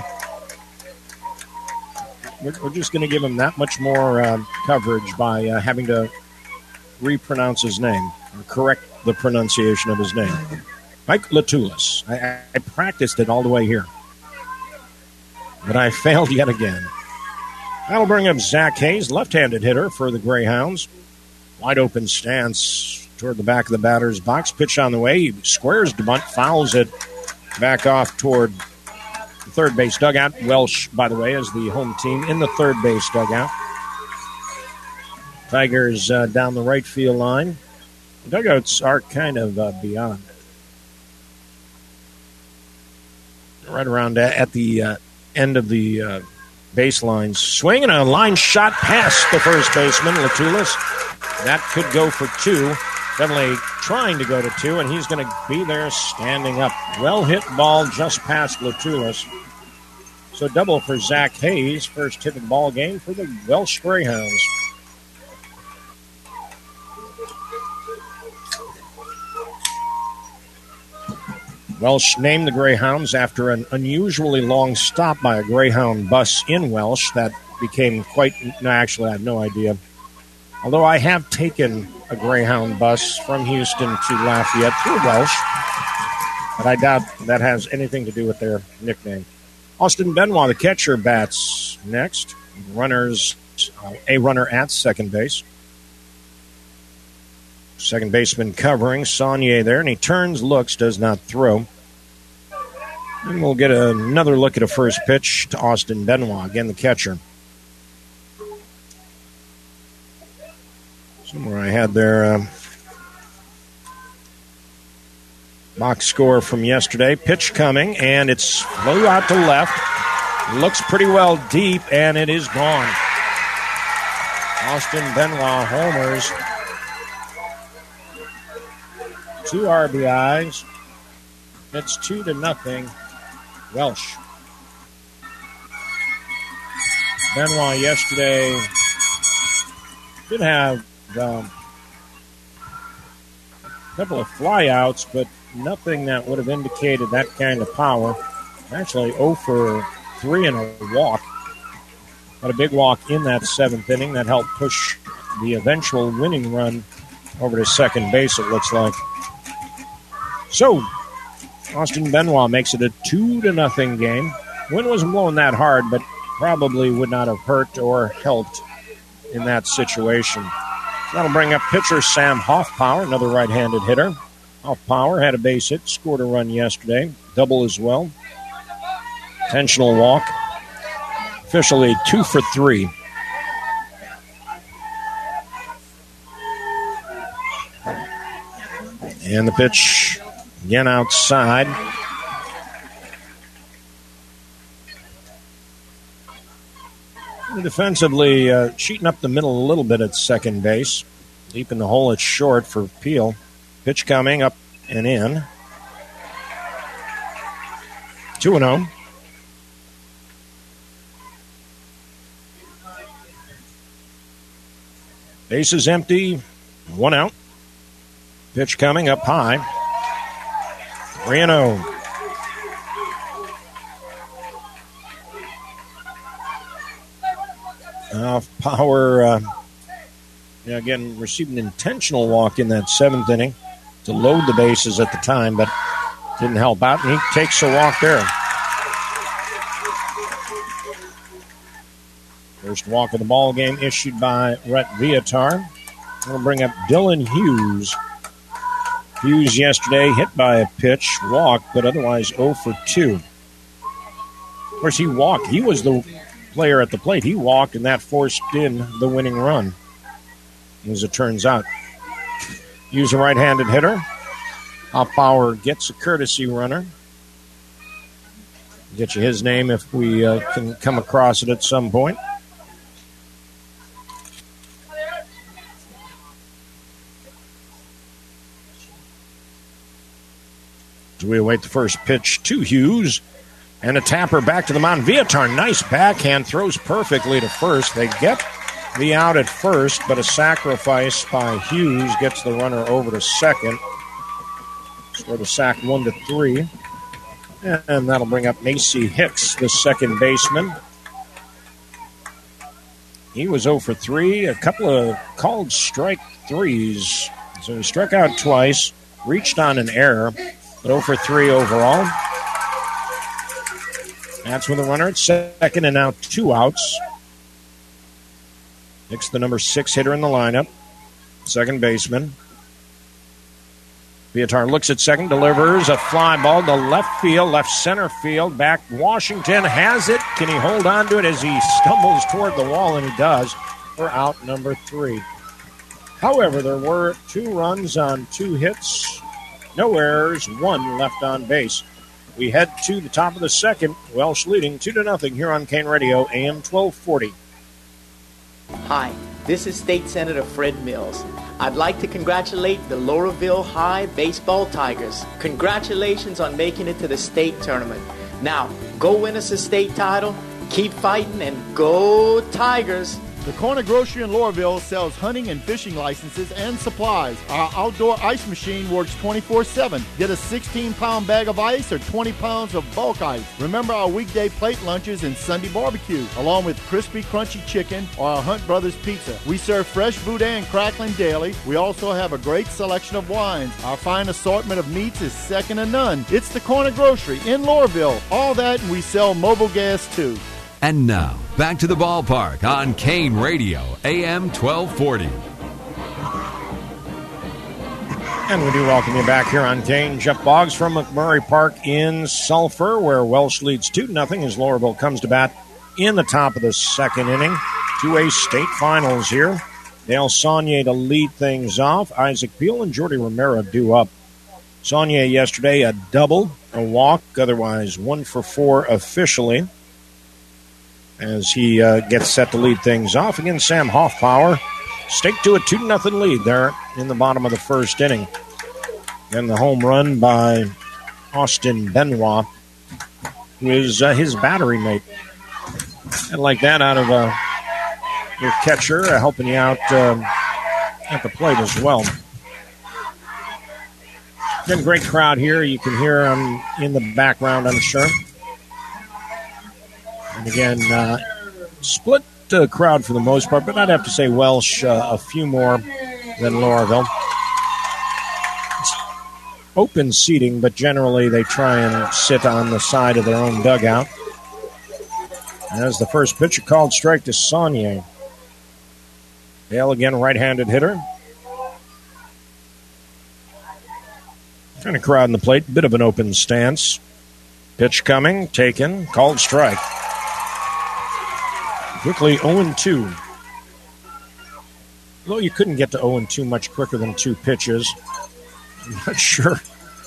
We're, we're just going to give him that much more uh, coverage by uh, having to repronounce his name, or correct the pronunciation of his name. Mike Latulis. I, I practiced it all the way here, but I failed yet again. That'll bring up Zach Hayes, left-handed hitter for the Greyhounds. Wide open stance toward the back of the batter's box. Pitch on the way. He squares DeBunt, fouls it back off toward the third base dugout. Welsh, by the way, is the home team in the third base dugout. Tigers uh, down the right field line. The dugouts are kind of uh, beyond. Right around at the uh, end of the uh, baseline swing, and a line shot past the first baseman, Latulis. That could go for two. Definitely trying to go to two, and he's going to be there standing up. Well hit ball just past Latulis. So double for Zach Hayes, first hit of the ball game for the Welsh Greyhounds. Welsh named the Greyhounds after an unusually long stop by a Greyhound bus in Welsh that became quite, no, actually I have no idea. Although I have taken a Greyhound bus from Houston to Lafayette through Welsh, but I doubt that has anything to do with their nickname. Austin Benoit, the catcher, bats next. Runners, uh, a runner at second base. Second baseman covering, Saunier there, and he turns, looks, does not throw. And we'll get another look at a first pitch to Austin Benoit, again the catcher. Somewhere I had their uh, box score from yesterday. Pitch coming, and it's flew out to left. Looks pretty well deep, and it is gone. Austin Benoit homers. Two R B Is. It's two to nothing. Welsh. Benoit yesterday did have um, a couple of flyouts, but nothing that would have indicated that kind of power. Actually, oh for three in a walk. Had a big walk in that seventh inning that helped push the eventual winning run over to second base, it looks like. So, Austin Benoit makes it a two to nothing game. Wind wasn't blowing that hard, but probably would not have hurt or helped in that situation. That'll bring up pitcher Sam Hoffpower, another right-handed hitter. Hoffpower had a base hit, scored a run yesterday, double as well. Intentional walk. Officially two for three. And the pitch again outside. Defensively, uh, cheating up the middle a little bit at second base. Deep in the hole, it's short for Peel. Pitch coming up and in. two and oh. Base is empty. One out. Pitch coming up high. three and oh. Uh, Power, uh, yeah, again, received an intentional walk in that seventh inning to load the bases at the time, but didn't help out, and he takes a walk there. First walk of the ball game issued by Rhett Viatar. We'll bring up Dylan Hughes. Hughes yesterday hit by a pitch, walked, but otherwise oh for two. Of course, he walked. He was the player at the plate. He walked, and that forced in the winning run, as it turns out. Hughes, a right-handed hitter. Hoffpower gets a courtesy runner. Get you his name if we uh, can come across it at some point. So we await the first pitch to Hughes. And a tapper back to the mound. Viatar, nice backhand, throws perfectly to first. They get the out at first, but a sacrifice by Hughes gets the runner over to second. Score the sack one to three. And that'll bring up Macy Hicks, the second baseman. He was oh for three, a couple of called strike threes. So he struck out twice, reached on an error, but oh for three overall. That's with a runner at second and now two outs. Hicks, the number six hitter in the lineup. Second baseman. Viatar looks at second, delivers a fly ball to left field, left center field. Back Washington has it. Can he hold on to it as he stumbles toward the wall? And he does for out number three. However, there were two runs on two hits. No errors, one left on base. We head to the top of the second. Welsh leading two to nothing here on Kane Radio, A M twelve forty. Hi, this is State Senator Fred Mills. I'd like to congratulate the Lauraville High Baseball Tigers. Congratulations on making it to the state tournament. Now, go win us a state title, keep fighting, and go Tigers! The Corner Grocery in Loreauville sells hunting and fishing licenses and supplies. Our outdoor ice machine works twenty-four seven. Get a sixteen pound bag of ice or twenty pounds of bulk ice. Remember our weekday plate lunches and Sunday barbecue, along with crispy, crunchy chicken or our Hunt Brothers pizza. We serve fresh boudin and crackling daily. We also have a great selection of wines. Our fine assortment of meats is second to none. It's the Corner Grocery in Loreauville. All that, and we sell mobile gas too. And now, back to the ballpark on Kane Radio, A M twelve forty. And we do welcome you back here on Kane. Jeff Boggs from McMurray Park in Sulphur, where Welsh leads two to nothing as Lauraville comes to bat in the top of the second inning. two A state finals here. Dale Saunier to lead things off. Isaac Peel and Jordy Romero due up. Saunier yesterday a double, a walk, otherwise one for four officially, as he uh, gets set to lead things off. Again, Sam Hoffpower stake to a two to nothing lead there in the bottom of the first inning. And the home run by Austin Benoit, who is uh, his battery mate. And like that out of uh, your catcher, uh, helping you out um, at the plate as well. Again, great crowd here. You can hear them in the background, I'm sure. And again, uh, split uh, crowd for the most part, but I'd have to say Welsh uh, a few more than Lauraville. It's open seating, but generally they try and sit on the side of their own dugout. As the first pitcher called strike to Saunier. Dale again, right-handed hitter. Kind of crowd in the plate, bit of an open stance. Pitch coming, taken, called strike. Quickly oh and two. Although you couldn't get to oh and two much quicker than two pitches. I'm not sure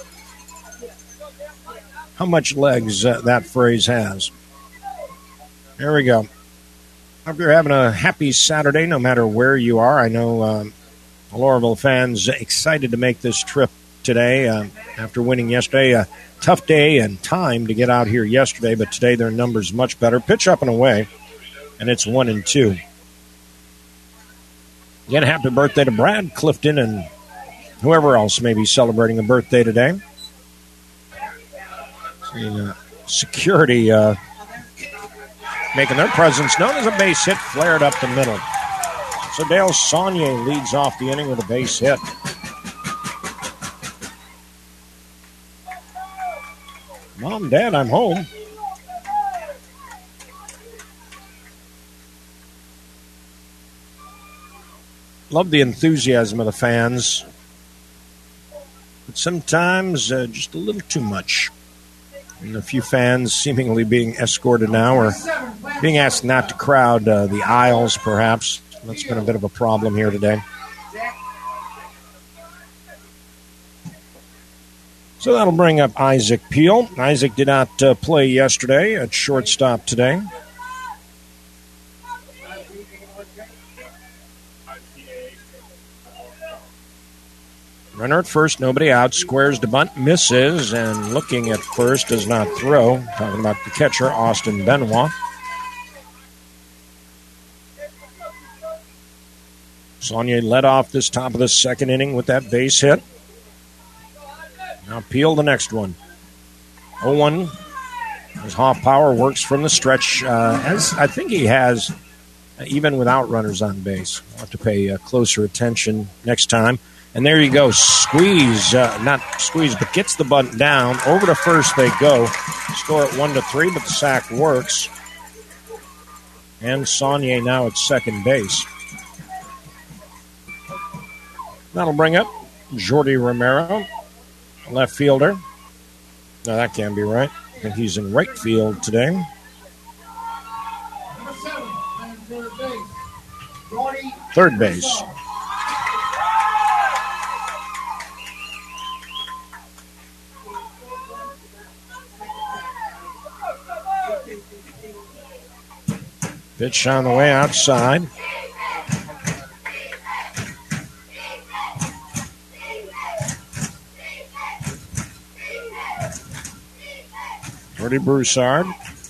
how much legs uh, that phrase has. There we go. Hope you're having a happy Saturday no matter where you are. I know um, Lauraville fans excited to make this trip today uh, after winning yesterday. A tough day and time to get out here yesterday, but today their numbers much better. Pitch up and away. And it's one and two. Again, happy birthday to Brad Clifton and whoever else may be celebrating a birthday today. See, uh, security uh, making their presence known as a base hit, flared up the middle. So Dale Saunier leads off the inning with a base hit. Mom, Dad, I'm home. Love the enthusiasm of the fans, but sometimes uh, just a little too much. And a few fans seemingly being escorted now or being asked not to crowd uh, the aisles, perhaps. That's been a bit of a problem here today. So that'll bring up Isaac Peel. Isaac did not uh, play yesterday at shortstop today. Runner at first, nobody out. Squares to bunt, misses, and looking at first does not throw. Talking about the catcher, Austin Benoit. Saunier led off this top of the second inning with that base hit. Now Peel the next one. oh one as Hoffpower works from the stretch. Uh, as I think he has, uh, even without runners on base. I'll have to pay uh, closer attention next time. And there you go, squeeze, uh, not squeeze, but gets the bunt down. Over to first they go. Score at one to three, but the sack works. And Saunier now at second base. That'll bring up Jordy Romero, left fielder. No, that can't be right. I think he's in right field today. Third base. Pitch on the way outside. Jordy Broussard.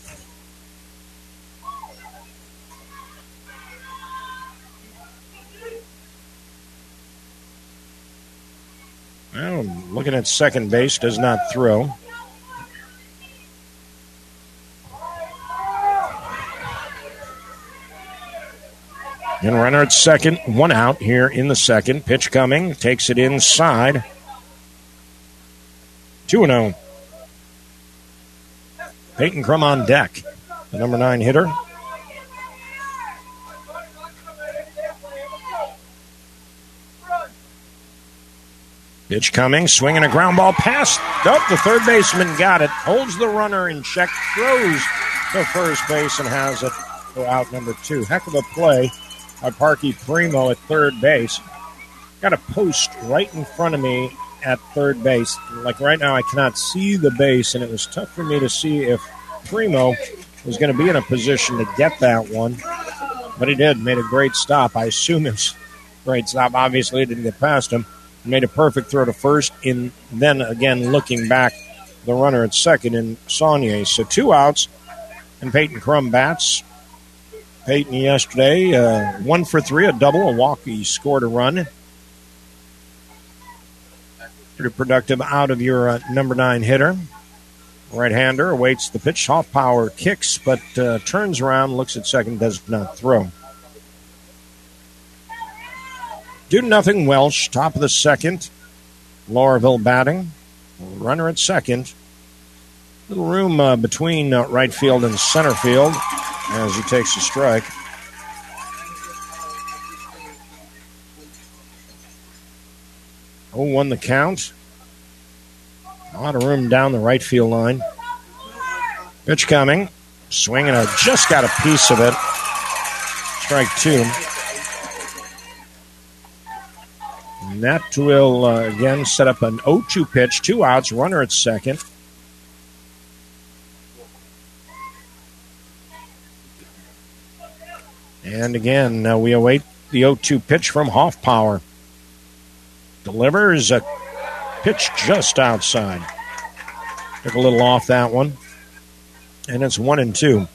Well, looking at second base, does not throw. And runner at second, one out here in the second. Pitch coming, takes it inside. two and oh. Peyton Crum on deck, the number nine hitter. Pitch coming, swinging a ground ball past. Oh, the third baseman got it. Holds the runner in check, throws to first base and has it for out number two. Heck of a play by Parky Primo at third base. Got a post right in front of me at third base. Like right now, I cannot see the base, and it was tough for me to see if Primo was going to be in a position to get that one. But he did, made a great stop. I assume it's a great stop. Obviously, it didn't get past him. Made a perfect throw to first, and then again looking back, the runner at second in Saunier. So two outs, and Peyton Crum bats. Peyton yesterday, uh, one for three, a double, a walk. He scored a run. Pretty productive out of your uh, number nine hitter. Right-hander awaits the pitch. Hoffpower kicks, but uh, turns around, looks at second, does not throw. Two to nothing Welsh, top of the second. Laurelville batting. Runner at second. Little room uh, between uh, right field and center field as he takes a strike. oh one the count. A lot of room down the right field line. Pitch coming. Swinging a just got a piece of it. Strike two. And that will, uh, again, set up an oh two pitch. Two outs, runner at second. And again, uh, we await the oh two pitch from Hoffpower. Delivers a pitch just outside. Took a little off that one. And it's one and two.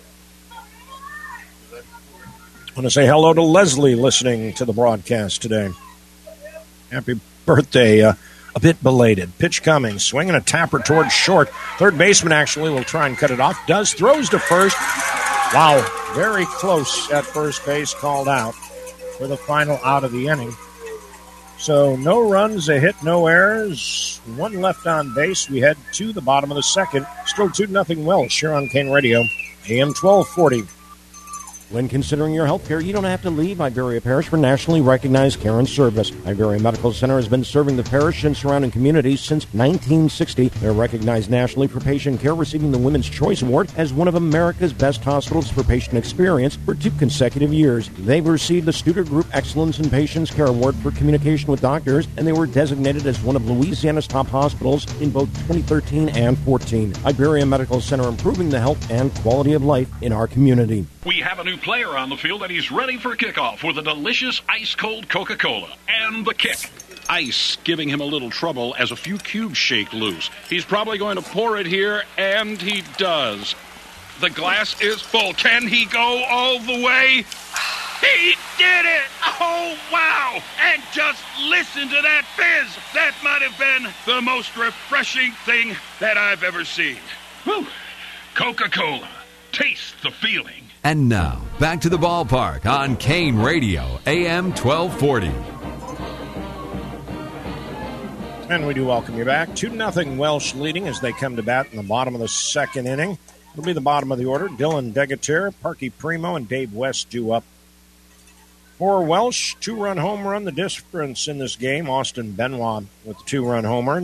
I want to say hello to Leslie listening to the broadcast today. Happy birthday. Uh, a bit belated. Pitch coming. Swinging a tapper towards short. Third baseman actually will try and cut it off. Does. Throws to first. Wow. Very close at first base. Called out for the final out of the inning. So no runs, a hit, no errors. One left on base. We head to the bottom of the second. Still two to nothing Welsh here on Kane Radio. A M twelve forty. When considering your health care, you don't have to leave Iberia Parish for nationally recognized care and service. Iberia Medical Center has been serving the parish and surrounding communities since nineteen sixty. They're recognized nationally for patient care, receiving the Women's Choice Award as one of America's best hospitals for patient experience for two consecutive years. They've received the Studer Group Excellence in Patients Care Award for communication with doctors, and they were designated as one of Louisiana's top hospitals in both twenty thirteen and fourteen. Iberia Medical Center, improving the health and quality of life in our community. We have a new player on the field, and he's ready for kickoff with a delicious ice-cold Coca-Cola and the kick. Ice giving him a little trouble as a few cubes shake loose. He's probably going to pour it here, and he does. The glass is full. Can he go all the way? He did it! Oh, wow! And just listen to that fizz! That might have been the most refreshing thing that I've ever seen. Whew. Coca-Cola. Taste the feeling. And now, back to the ballpark on Kane Radio, A M twelve forty. And we do welcome you back. two to nothing Welsh leading as they come to bat in the bottom of the second inning. It'll be the bottom of the order. Dylan Degater, Parky Primo, and Dave West due up. For Welsh, two-run home run. The difference in this game, Austin Benoit with the two-run homer.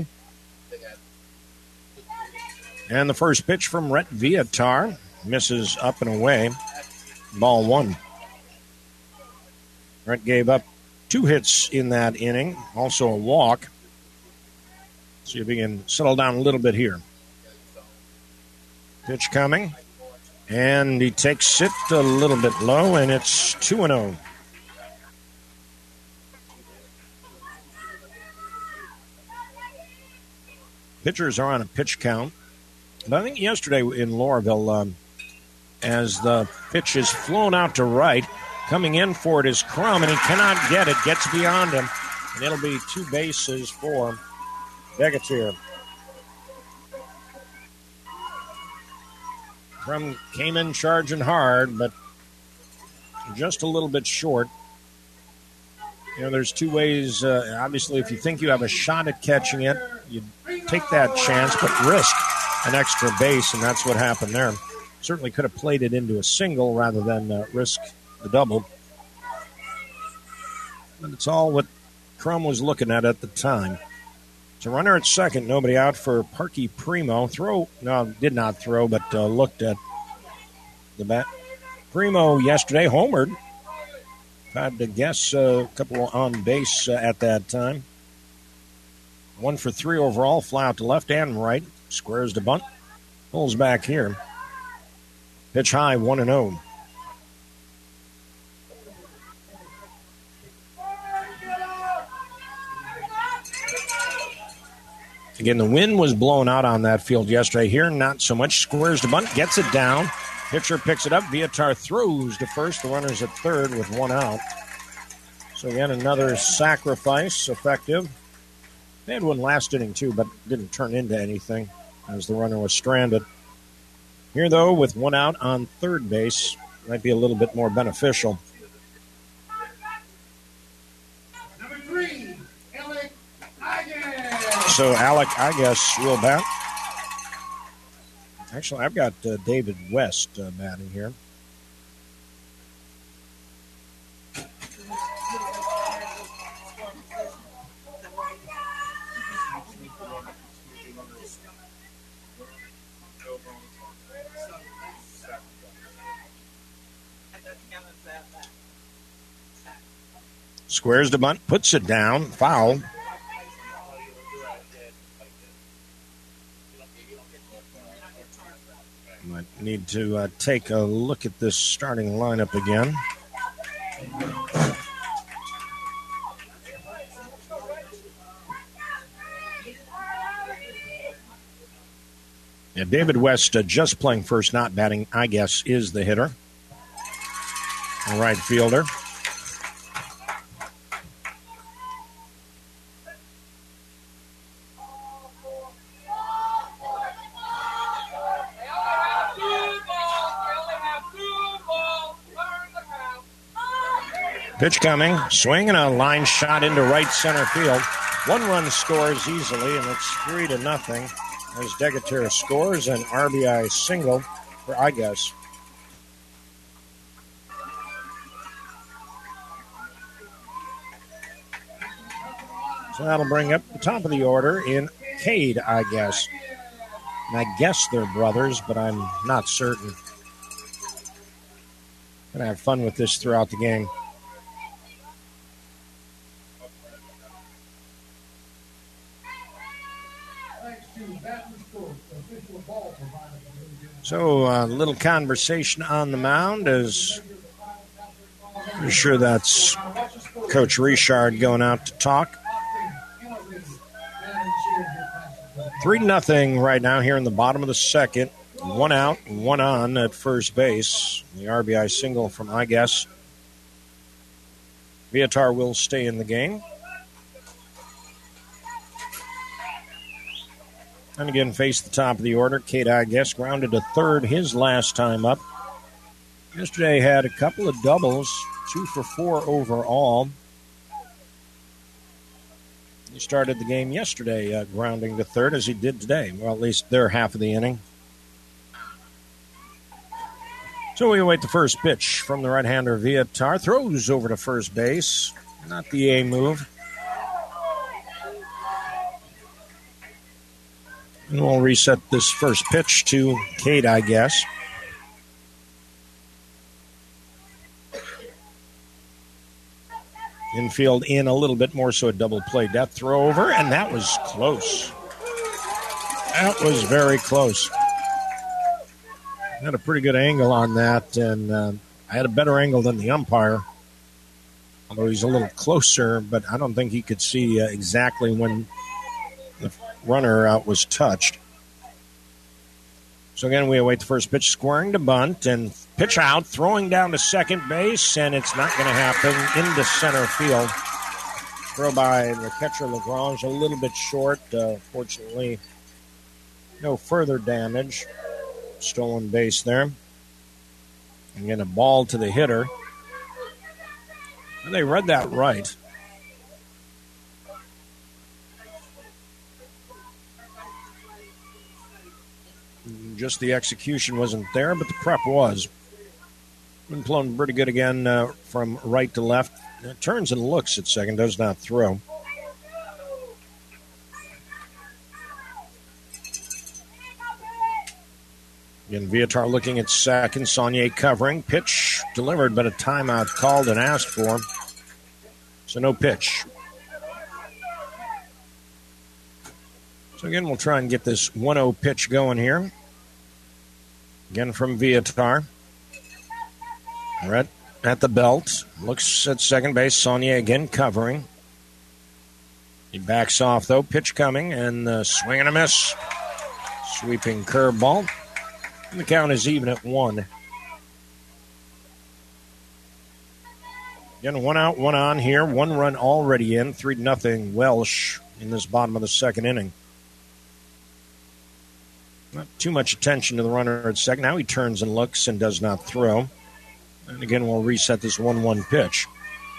And the first pitch from Rhett Viatar. Misses up and away. Ball one. Rhett gave up two hits in that inning. Also a walk. See if he can settle down a little bit here. Pitch coming. And he takes it a little bit low, and it's two and oh. Pitchers are on a pitch count. But I think yesterday in Lorville, um, as the pitch is flown out to right, coming in for it is Crum, and he cannot get it. Gets beyond him, and it'll be two bases for Degatir. Crum came in charging hard, but just a little bit short. You know, there's two ways. Uh, obviously, if you think you have a shot at catching it, you take that chance, but risk an extra base, and that's what happened there. Certainly could have played it into a single rather than uh, risk the double. But it's all what Crum was looking at at the time. So runner at second, nobody out for Parky Primo. Throw, no, did not throw, but uh, looked at the bat. Primo yesterday homered. Had to guess a couple on base uh, at that time. One for three overall, fly out to left and right. Squares to bunt. Pulls back here. Pitch high, one and oh. Again, the wind was blown out on that field yesterday. Here, not so much. Squares to bunt, gets it down. Pitcher picks it up. Vietar throws to first. The runner's at third with one out. So again, another sacrifice effective. They had one last inning too, but didn't turn into anything as the runner was stranded. Here, though, with one out on third base, might be a little bit more beneficial. Number three, Alec Igas. So Alec Igas will bat. Actually, I've got uh, David West uh, batting here. Squares to bunt, puts it down, foul. Might need to uh, take a look at this starting lineup again. Yeah, David West uh, just playing first, not batting, I guess, is the hitter. A right fielder. Pitch coming, swing and a line shot into right center field. One run scores easily, and it's three to nothing as Degatir scores an R B I single for Igas. So that'll bring up the top of the order in Cade Igas. And I guess they're brothers, but I'm not certain. Gonna have fun with this throughout the game. So a uh, little conversation on the mound as I'm sure that's Coach Richard going out to talk. Three nothing right now here in the bottom of the second. One out, one on at first base. The R B I single from Igas. Vietar will stay in the game. And again, face the top of the order. Cade Igas grounded to third his last time up. Yesterday had a couple of doubles, two for four overall. He started the game yesterday uh, grounding to third as he did today. Well, at least their half of the inning. So we await the first pitch from the right-hander. Vietar throws over to first base. Not the A move. And we'll reset this first pitch to Cade, I guess. Infield in a little bit more, so a double play death throw over, and that was close. That was very close. I had a pretty good angle on that, and uh, I had a better angle than the umpire, although he's a little closer, but I don't think he could see uh, exactly when the runner uh, was touched. So again, we await the first pitch, squaring to bunt, and pitch out, throwing down to second base, and it's not going to happen into center field. Throw by the catcher Lagrange, a little bit short. Uh, fortunately, no further damage. Stolen base there. Again, a ball to the hitter. And they read that right. Just the execution wasn't there, but the prep was. Been blown pretty good again uh, from right to left. It turns and looks at second, does not throw. Again, Viatar looking at second. Saunier covering. Pitch delivered, but a timeout called and asked for. So no pitch. So again, we'll try and get this one oh pitch going here. Again from Viatar. Right at the belt. Looks at second base. Saunier again covering. He backs off, though. Pitch coming, and uh, swing and a miss. Sweeping curveball. And the count is even at one. Again, one out, one on here. One run already in. three to nothing Welsh in this bottom of the second inning. Not too much attention to the runner at second. Now he turns and looks and does not throw. And again, we'll reset this one one pitch.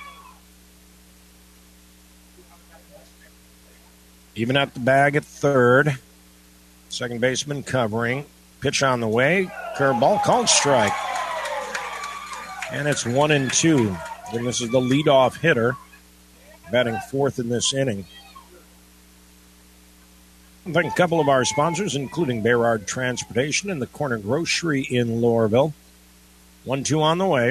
Even at the bag at third. Second baseman covering. Pitch on the way. Curveball called strike. And it's one and two. And this is the leadoff hitter batting fourth in this inning. I thank a couple of our sponsors, including Bayrard Transportation and the Corner Grocery in Loreauville. one two on the way.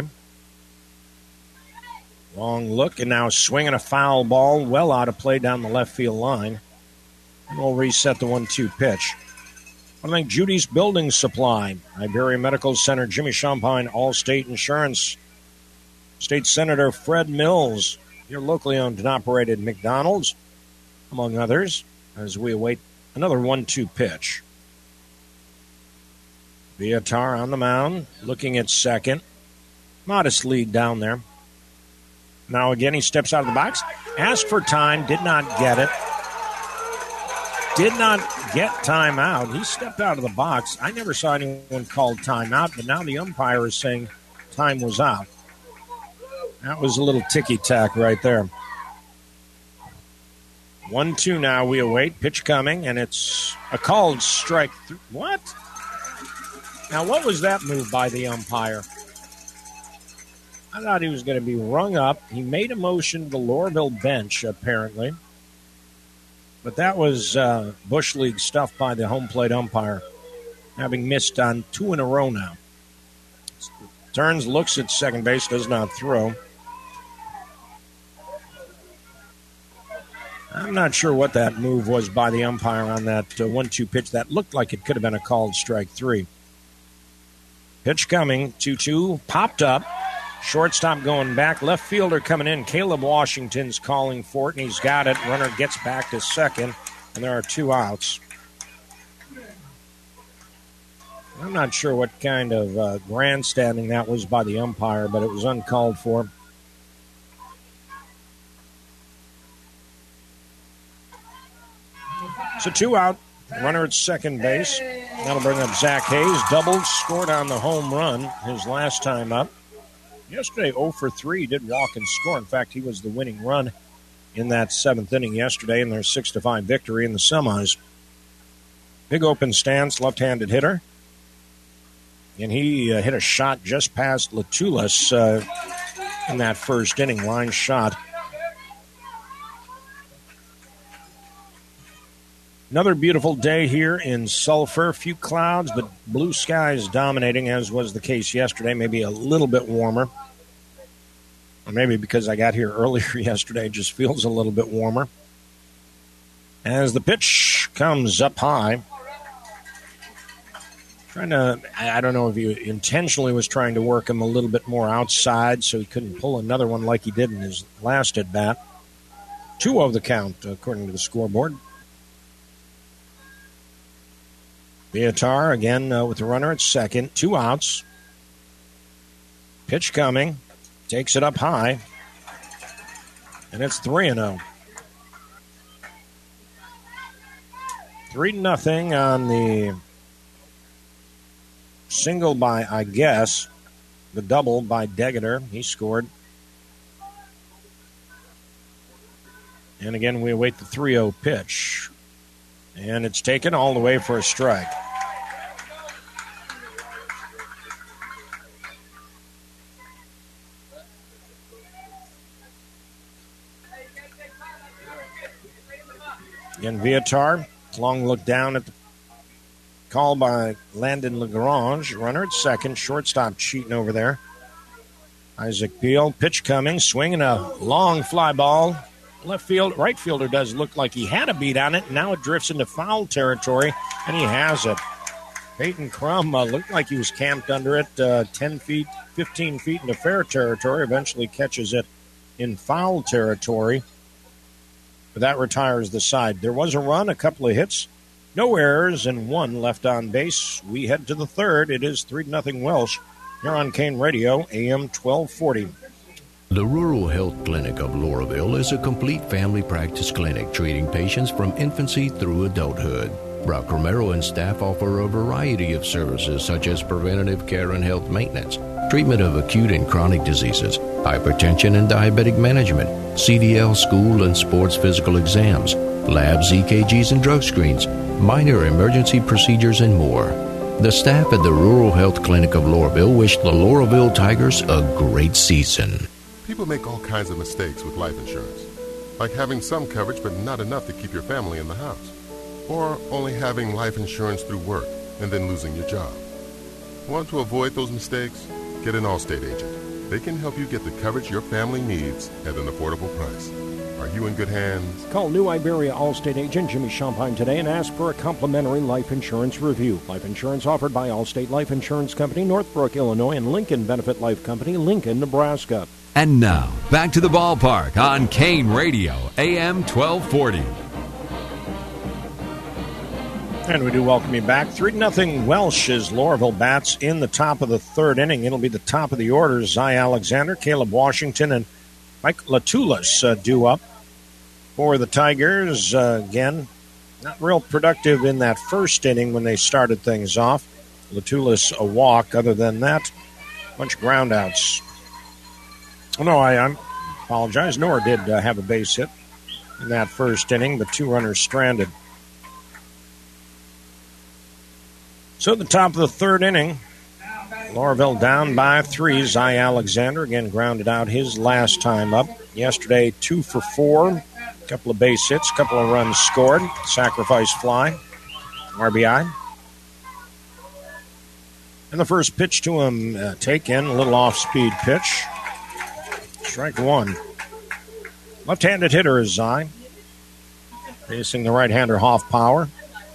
Long look, and now swinging a foul ball well out of play down the left field line. And we'll reset the one two pitch. I think Judy's Building Supply, Iberia Medical Center, Jimmy Champagne, Allstate Insurance, State Senator Fred Mills, your locally owned and operated McDonald's, among others, as we await another one two pitch. Viatar on the mound, looking at second. Modest lead down there. Now again, he steps out of the box. Asked for time, did not get it. Did not get timeout. He stepped out of the box. I never saw anyone called timeout, but now the umpire is saying time was out. That was a little ticky-tack right there. one two now, we await. Pitch coming, and it's a called strike. Th- what? Now, what was that move by the umpire? I thought he was going to be rung up. He made a motion to the Loreauville bench, apparently. But that was uh, Bush League stuff by the home plate umpire, having missed on two in a row now. Turns, looks at second base, does not throw. I'm not sure what that move was by the umpire on that uh, one two pitch. That looked like it could have been a called strike three. Pitch coming, two two, popped up. Shortstop going back. Left fielder coming in. Caleb Washington's calling for it, and he's got it. Runner gets back to second, and there are two outs. I'm not sure what kind of uh, grandstanding that was by the umpire, but it was uncalled for. So two out. Runner at second base. That'll bring up Zach Hayes. Doubled, scored on the home run his last time up. Yesterday, oh for three, did walk and score. In fact, he was the winning run in that seventh inning yesterday in their six to five victory in the semis. Big open stance, left-handed hitter. And he uh, hit a shot just past Latulis uh, in that first inning, line shot. Another beautiful day here in Sulphur. A few clouds, but blue skies dominating, as was the case yesterday. Maybe a little bit warmer. Or maybe because I got here earlier yesterday, it just feels a little bit warmer. As the pitch comes up high. Trying to, I don't know if he intentionally was trying to work him a little bit more outside so he couldn't pull another one like he did in his last at bat. two oh the count, according to the scoreboard. Viatar again uh, with the runner at second. Two outs. Pitch coming. Takes it up high. And it's three and oh. three nothing on the single by, I guess, the double by Degeter. He scored. And again, we await the three oh pitch. And it's taken all the way for a strike. Again, Viatar. Long look down at the call by Landon Lagrange. Runner at second. Shortstop cheating over there. Isaac Peel. Pitch coming. Swinging a long fly ball. Left field. Right fielder does look like he had a beat on it. Now it drifts into foul territory, and he has it. Peyton Crum uh, looked like he was camped under it. Uh, ten feet, fifteen feet into fair territory. Eventually catches it in foul territory. But that retires the side. There was a run, a couple of hits, no errors, and one left on base. We head to the third. It is three to nothing Welsh here on Kane Radio, A M twelve forty. The Rural Health Clinic of Lauraville is a complete family practice clinic treating patients from infancy through adulthood. Brock Romero and staff offer a variety of services such as preventative care and health maintenance, treatment of acute and chronic diseases, hypertension and diabetic management, C D L school and sports physical exams, labs, E K Gs and drug screens, minor emergency procedures, and more. The staff at the Rural Health Clinic of Lauraville wish the Lauraville Tigers a great season. People make all kinds of mistakes with life insurance, like having some coverage but not enough to keep your family in the house, or only having life insurance through work and then losing your job. Want to avoid those mistakes? Get an Allstate agent. They can help you get the coverage your family needs at an affordable price. Are you in good hands? Call New Iberia Allstate agent Jimmy Champagne today and ask for a complimentary life insurance review. Life insurance offered by Allstate Life Insurance Company, Northbrook, Illinois, and Lincoln Benefit Life Company, Lincoln, Nebraska. And now, back to the ballpark on Kane Radio, A M twelve forty. And we do welcome you back. three to nothing Welsh as Lauraville bats in the top of the third inning. It'll be the top of the order. Zy Alexander, Caleb Washington, and Mike Latulis uh, due up for the Tigers. Uh, again, not real productive in that first inning when they started things off. Latulis a walk. Other than that, a bunch of ground outs. Oh, no, I, I apologize. Nora did uh, have a base hit in that first inning, but two runners stranded. So at the top of the third inning, Lauraville down by three. Zy Alexander again grounded out his last time up. Yesterday, two for four. A couple of base hits, a couple of runs scored. Sacrifice fly, R B I. And the first pitch to him, uh, taken, a little off-speed pitch. Strike one. Left-handed hitter is Zy. Facing the right-hander Hoffpower,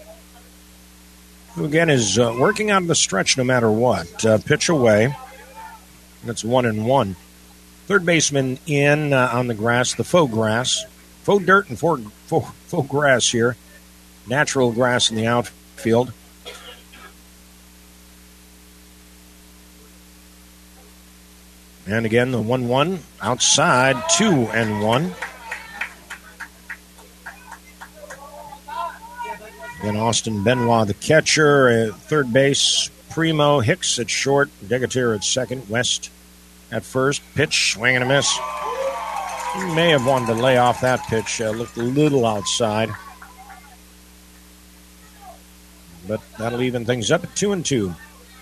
who again is uh, working out of the stretch no matter what. Uh, pitch away. And it's one and one. Third baseman in uh, on the grass, the faux grass. Faux dirt and faux, faux, faux grass here. Natural grass in the outfield. And again, the one one outside, two and one. And Austin Benoit, the catcher, at third base. Primo, Hicks at short, Degeter at second, West at first. Pitch, swing and a miss. He may have wanted to lay off that pitch. Uh, looked a little outside. But that'll even things up at two and two.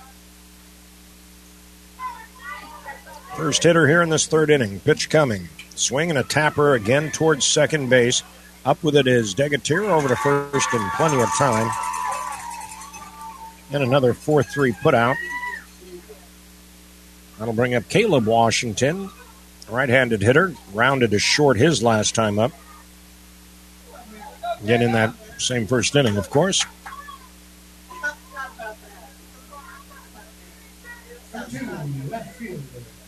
First hitter here in this third inning. Pitch coming. Swing and a tapper again towards second base. Up with it is Degeter over to first in plenty of time. And another four three put out. That'll bring up Caleb Washington, right-handed hitter. Rounded to short his last time up. Again in that same first inning, of course. left fielder,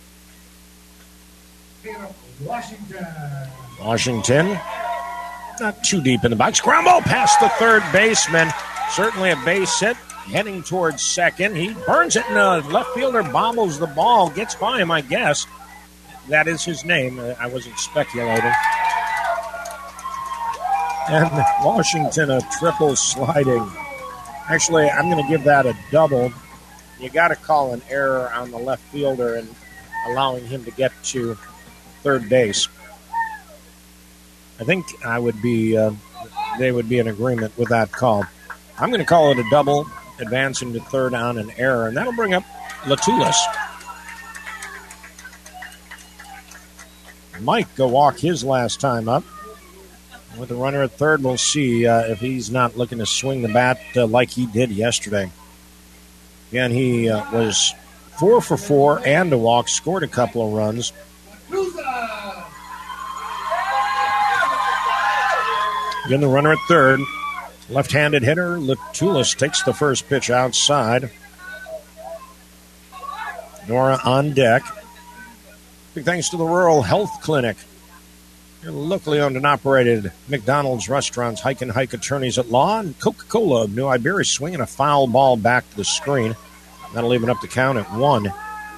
Washington. Washington, not too deep in the box. Ground ball past the third baseman. Certainly a base hit. Heading towards second. He burns it, and the left fielder bobbles the ball. Gets by him, I guess. That is his name. I wasn't speculating. And Washington, a triple sliding. Actually, I'm going to give that a double. You got to call an error on the left fielder and allowing him to get to third base. I think I would be, uh, they would be in agreement with that call. I'm going to call it a double, advancing to third on an error, and that'll bring up Latulis. Mike go walk his last time up. With the runner at third, we'll see uh, if he's not looking to swing the bat uh, like he did yesterday. Again, he uh, was four for four and a walk, scored a couple of runs. Again, the runner at third. Left-handed hitter, Latulis takes the first pitch outside. Nora on deck. Big thanks to the Rural Health Clinic. Your locally owned and operated McDonald's restaurants, Hike and Hike attorneys at law, and Coca-Cola of New Iberia swinging a foul ball back to the screen. That'll even up the count at one.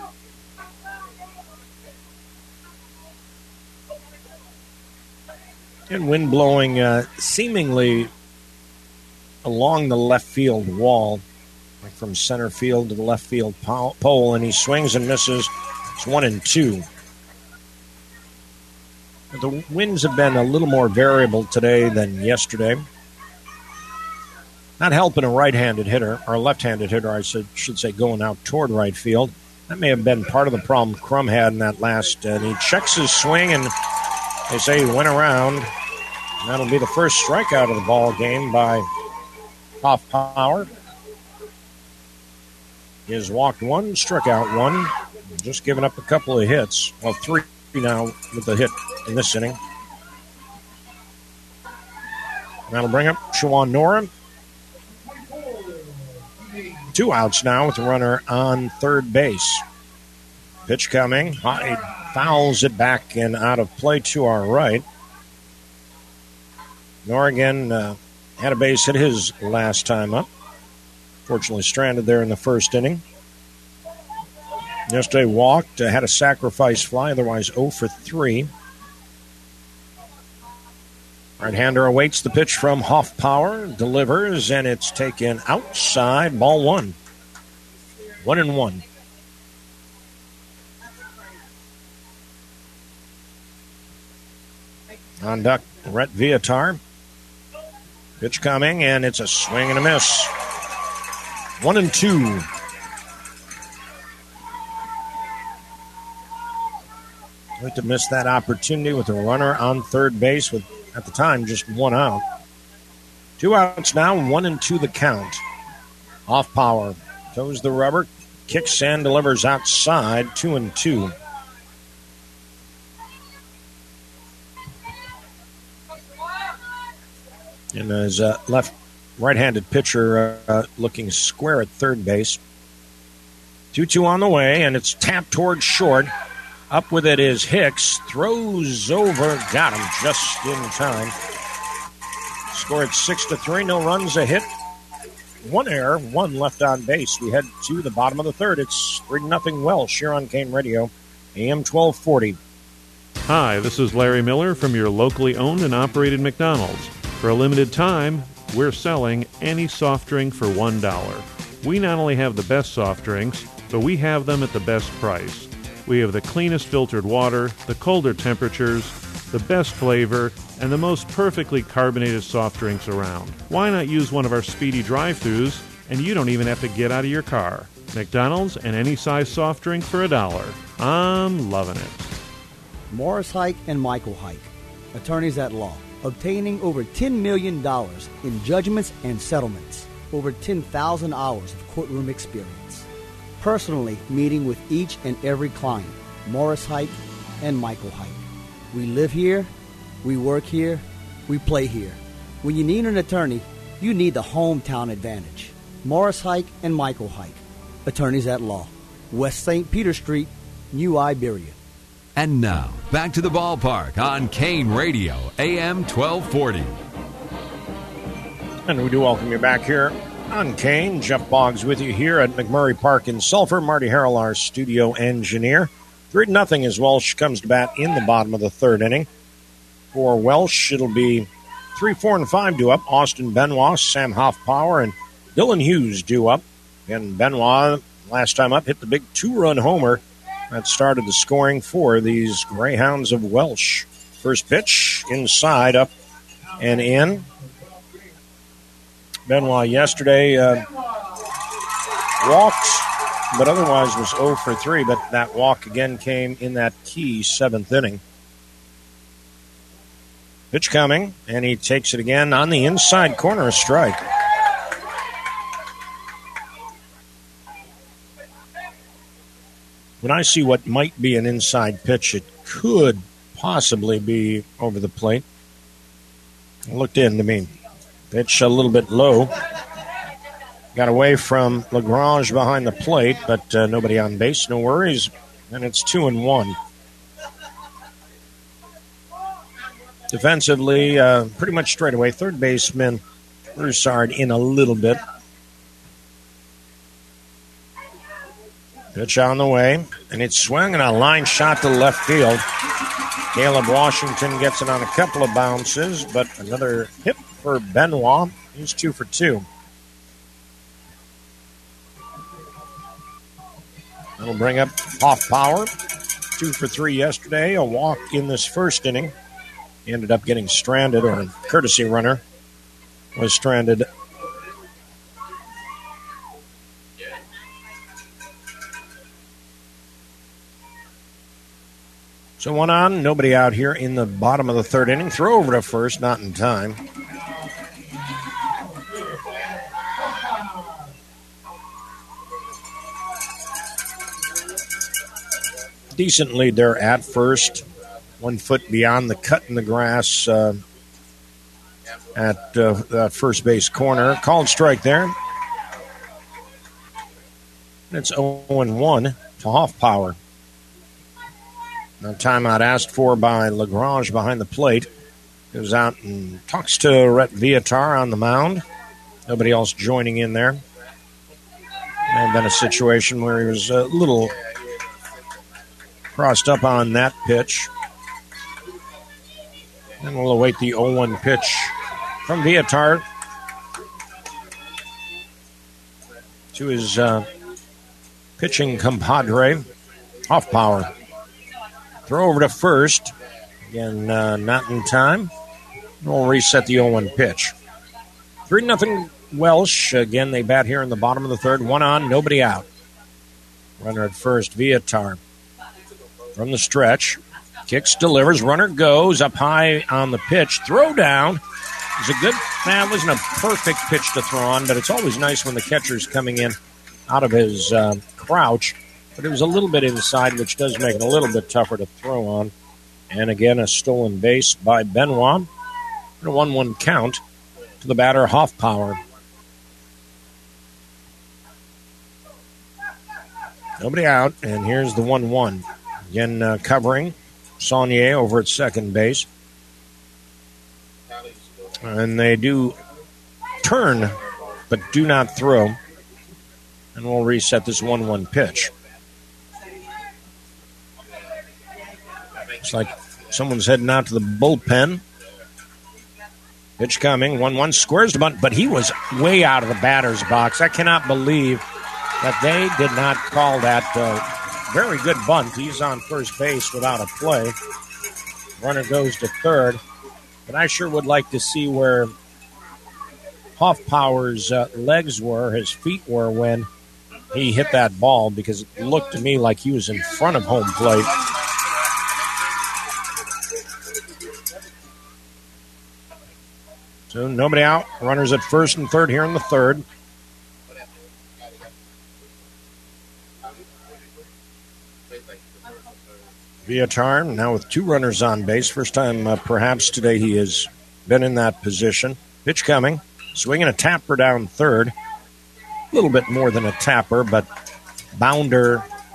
And wind blowing uh, seemingly along the left field wall, like from center field to the left field pole, and he swings and misses. It's one and two. The winds have been a little more variable today than yesterday. Not helping a right-handed hitter, or a left-handed hitter, I should, should say, going out toward right field. That may have been part of the problem Crum had in that last. And he checks his swing, and they say he went around. And that'll be the first strikeout of the ball game by Hoffpower. He has walked one, struck out one, just given up a couple of hits. Well, three now with the hit in this inning. That'll bring up Shawan Nora. Two outs now with the runner on third base. Pitch coming. Hyde fouls it back and out of play to our right. Nora again uh, had a base hit his last time up. Fortunately stranded there in the first inning. Yesterday walked, uh, had a sacrifice fly, otherwise oh for three. Right-hander awaits the pitch from Hoffpower, delivers, and it's taken outside, ball one. One and one. On deck, Rhett Viatar. Pitch coming, and it's a swing and a miss. One and two. Like to miss that opportunity with a runner on third base with, at the time, just one out. Two outs now, one and two the count. Hoffpower toes the rubber, kicks and delivers outside, two and two. And his uh, left, right-handed pitcher uh, looking square at third base. two two on the way, and it's tapped towards short. Up with it is Hicks. Throws over. Got him just in time. Scored six to three. No runs, a hit. One error. One left on base. We head to the bottom of the third. It's three to nothing Welsh here on Kane Radio. A M twelve forty. Hi, this is Larry Miller from your locally owned and operated McDonald's. For a limited time, we're selling any soft drink for one dollar. We not only have the best soft drinks, but we have them at the best price. We have the cleanest filtered water, the colder temperatures, the best flavor, and the most perfectly carbonated soft drinks around. Why not use one of our speedy drive-thrus, and you don't even have to get out of your car? McDonald's and any size soft drink for a dollar. I'm loving it. Morris Hike and Michael Hike, attorneys at law, obtaining over ten million dollars in judgments and settlements, over ten thousand hours of courtroom experience. Personally meeting with each and every client, Morris Hike and Michael Hike. We live here, we work here, we play here. When you need an attorney, you need the hometown advantage. Morris Hike and Michael Hike, attorneys at law. West Saint Peter Street, New Iberia. And now, back to the ballpark on Kane Radio, A M twelve forty. And we do welcome you back here on Kane. Jeff Boggs with you here at McMurray Park in Sulphur. Marty Harrell, our studio engineer. three to nothing as Welsh comes to bat in the bottom of the third inning. For Welsh, it'll be three, four, and five due up. Austin Benoit, Sam Hoffpower, and Dylan Hughes due up. And Benoit, last time up, hit the big two-run homer that started the scoring for these Greyhounds of Welsh. First pitch, inside, up and in. Benoit yesterday uh, walked, but otherwise was oh for three, but that walk again came in that key seventh inning. Pitch coming, and he takes it again on the inside corner, a strike. When I see what might be an inside pitch, it could possibly be over the plate. It looked in to me. Pitch a little bit low. Got away from Lagrange behind the plate, but uh, nobody on base. No worries. And it's two and one. Defensively, uh, pretty much straight away. Third baseman Broussard in a little bit. Pitch on the way, and it's swung and a line shot to left field. Caleb Washington gets it on a couple of bounces, but another hit for Benoit. He's two for two. That'll bring up Hoffpower. Two for three yesterday. A walk in this first inning. He ended up getting stranded, or a courtesy runner was stranded. So one on, nobody out here in the bottom of the third inning. Throw over to first, not in time. Decent lead there at first. One foot beyond the cut in the grass uh, at uh, that first base corner. Called strike there. It's oh and one to Hoffpower. Now timeout asked for by Lagrange behind the plate. Goes out and talks to Rhett Viatar on the mound. Nobody else joining in there. May have been a situation where he was a little crossed up on that pitch. And we'll await the oh one pitch from Viatar to his uh, pitching compadre, Hoffpower. Throw over to first. Again, uh, not in time. We'll reset the oh one pitch. three nothing Welsh. Again, they bat here in the bottom of the third. One on, nobody out. Runner at first, Viatar. From the stretch. Kicks, delivers. Runner goes up high on the pitch. Throw down. It was a good, nah, it wasn't a perfect pitch to throw on, but it's always nice when the catcher's coming in out of his uh, crouch. But it was a little bit inside, which does make it a little bit tougher to throw on. And again, a stolen base by Benoit. And a one one count to the batter, Hoffpower. Nobody out, and here's the one one. Again, uh, covering Saunier over at second base. And they do turn, but do not throw. And we'll reset this one one pitch. Looks like someone's heading out to the bullpen. Pitch coming, one one, squares the bunt, but he was way out of the batter's box. I cannot believe that they did not call that uh, very good bunt. He's on first base without a play. Runner goes to third. But I sure would like to see where Hoffpower's uh, legs were, his feet were when he hit that ball, because it looked to me like he was in front of home plate. So nobody out. Runners at first and third here in the third. Viatar now with two runners on base. First time uh, perhaps today he has been in that position. Pitch coming. Swinging a tapper down third. A little bit more than a tapper, but Bounder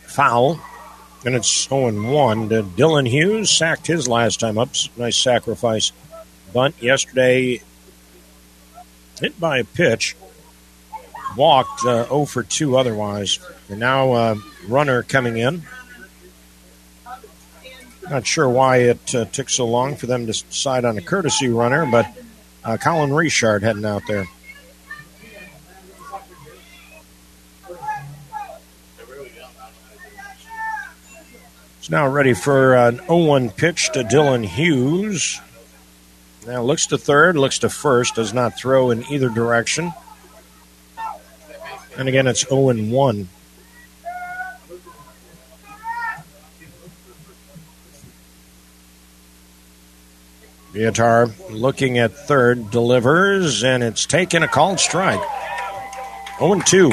foul. And it's oh and one. Dylan Hughes sacked his last time up. Nice sacrifice bunt. Yesterday, hit by a pitch. Walked uh, oh for two otherwise. And now uh, runner coming in. Not sure why it uh, took so long for them to decide on a courtesy runner, but uh, Colin Richard heading out there. Now ready for an oh one pitch to Dylan Hughes. Now looks to third, looks to first, does not throw in either direction. And again, it's oh and one. Vietar looking at third, delivers, and it's taken, a called strike. oh and two.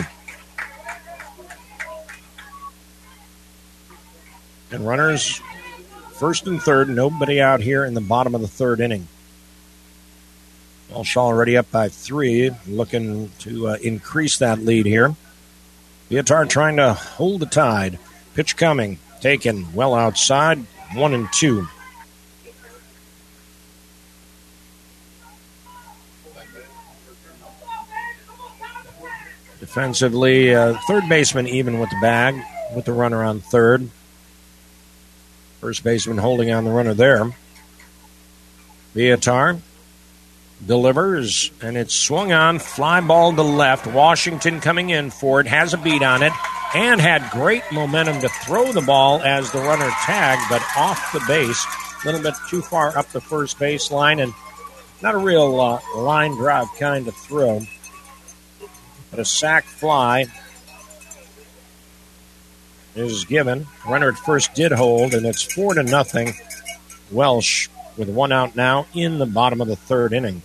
And runners first and third, nobody out here in the bottom of the third inning. Walsh already up by three, looking to uh, increase that lead here. Vietar trying to hold the tide. Pitch coming, taken well outside, one and two. Defensively, uh, third baseman even with the bag, with the runner on third. First baseman holding on the runner there. Vietar delivers, and it's swung on, fly ball to left. Washington coming in for it, has a beat on it, and had great momentum to throw the ball as the runner tagged, but off the base, a little bit too far up the first baseline, and not a real uh, line drive kind of throw, but a sac fly is given. Runner at first did hold, and it's four to nothing. Welsh with one out now in the bottom of the third inning.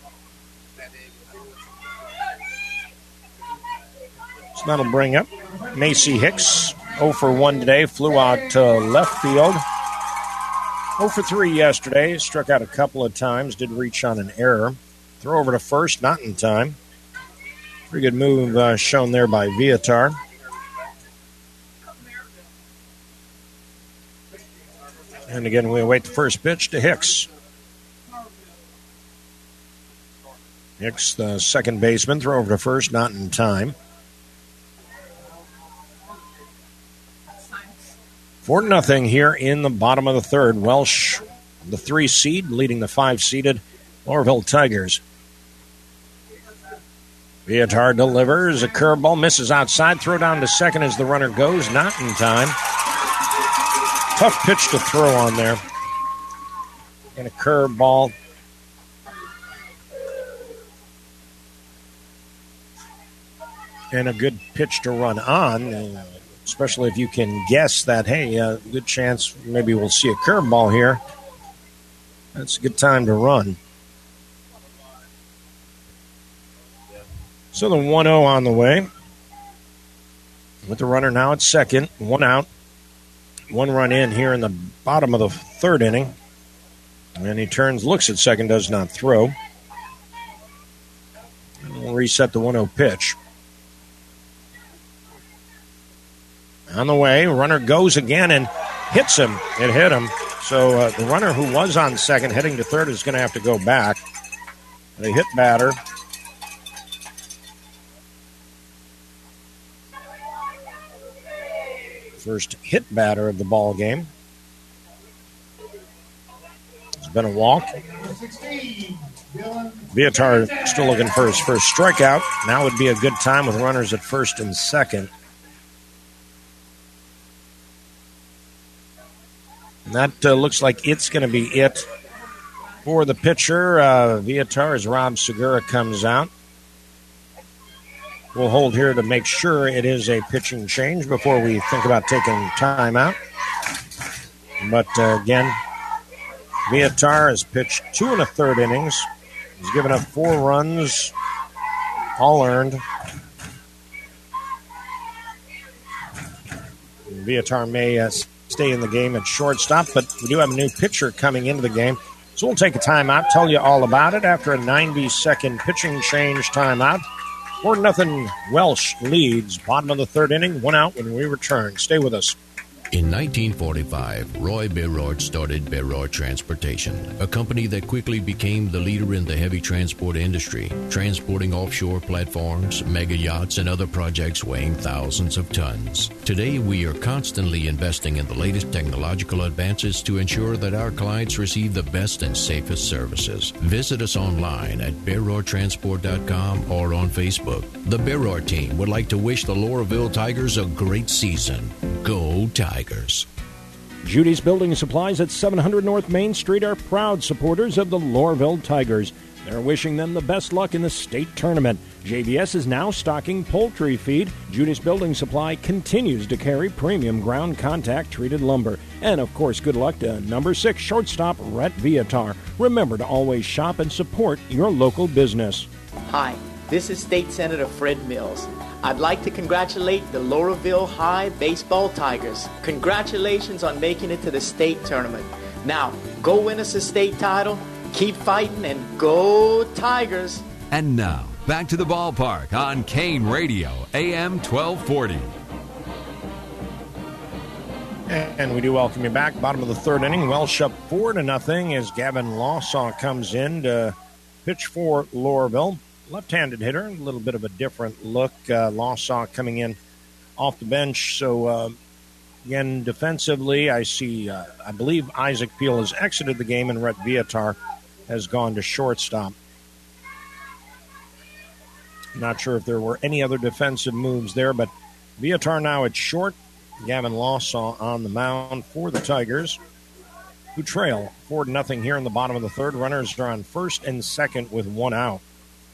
So that'll bring up Macy Hicks. oh for one today, flew out to left field. oh for three yesterday, struck out a couple of times, did reach on an error. Throw over to first, not in time. Pretty good move uh, shown there by Vietar. And again, we await the first pitch to Hicks. Hicks, the second baseman, throw over to first, not in time. Four to nothing here in the bottom of the third. Welsh, the three seed, leading the five-seeded Loreauville Tigers. Vietar delivers a curveball, misses outside, throw down to second as the runner goes, not in time. Tough pitch to throw on there. And a curveball. And a good pitch to run on, especially if you can guess that, hey, a good chance maybe we'll see a curveball here. That's a good time to run. So the one oh on the way. With the runner now at second, one out. One run in here in the bottom of the third inning. And he turns, looks at second, does not throw. And we'll reset the one oh pitch. On the way, runner goes again and hits him. It hit him. So uh, the runner who was on second heading to third is going to have to go back. They hit batter. First hit batter of the ball game. It's been a walk. Vietar still looking for his first strikeout. Now would be a good time with runners at first and second. And that uh, looks like it's going to be it for the pitcher. Uh, Vietar as Rob Segura comes out. We'll hold here to make sure it is a pitching change before we think about taking time out. But uh, again, Vietar has pitched two and a third innings. He's given up four runs, all earned. Vietar may uh, stay in the game at shortstop, but we do have a new pitcher coming into the game. So we'll take a timeout, tell you all about it after a ninety-second pitching change timeout. Four nothing Welsh leads. Bottom of the third inning, one out when we return. Stay with us. In nineteen forty-five, Roy Berard started Berard Transportation, a company that quickly became the leader in the heavy transport industry, transporting offshore platforms, mega yachts, and other projects weighing thousands of tons. Today, we are constantly investing in the latest technological advances to ensure that our clients receive the best and safest services. Visit us online at berard transport dot com or on Facebook. The Berard team would like to wish the Lauraville Tigers a great season. Go Tigers! Judy's Building Supplies at seven hundred North Main Street are proud supporters of the Lauraville Tigers. They're wishing them the best luck in the state tournament. J B S is now stocking poultry feed. Judy's Building Supply continues to carry premium ground contact treated lumber. And, of course, good luck to number six shortstop Rhett Viatar. Remember to always shop and support your local business. Hi, this is State Senator Fred Mills. I'd like to congratulate the Lauraville High Baseball Tigers. Congratulations on making it to the state tournament. Now, go win us a state title, keep fighting, and go Tigers. And now, back to the ballpark on Kane Radio, A M twelve forty. And we do welcome you back. Bottom of the third inning, Welsh up four to nothing as Gavin Lawsaw comes in to pitch for Lauraville. Left-handed hitter, a little bit of a different look. Uh, Lawsaw coming in off the bench. So, uh, again, defensively, I see, uh, I believe Isaac Peel has exited the game and Rhett Viatar has gone to shortstop. Not sure if there were any other defensive moves there, but Viatar now at short. Gavin Lawsaw on the mound for the Tigers, who trail four to nothing here in the bottom of the third. Runners are on first and second with one out.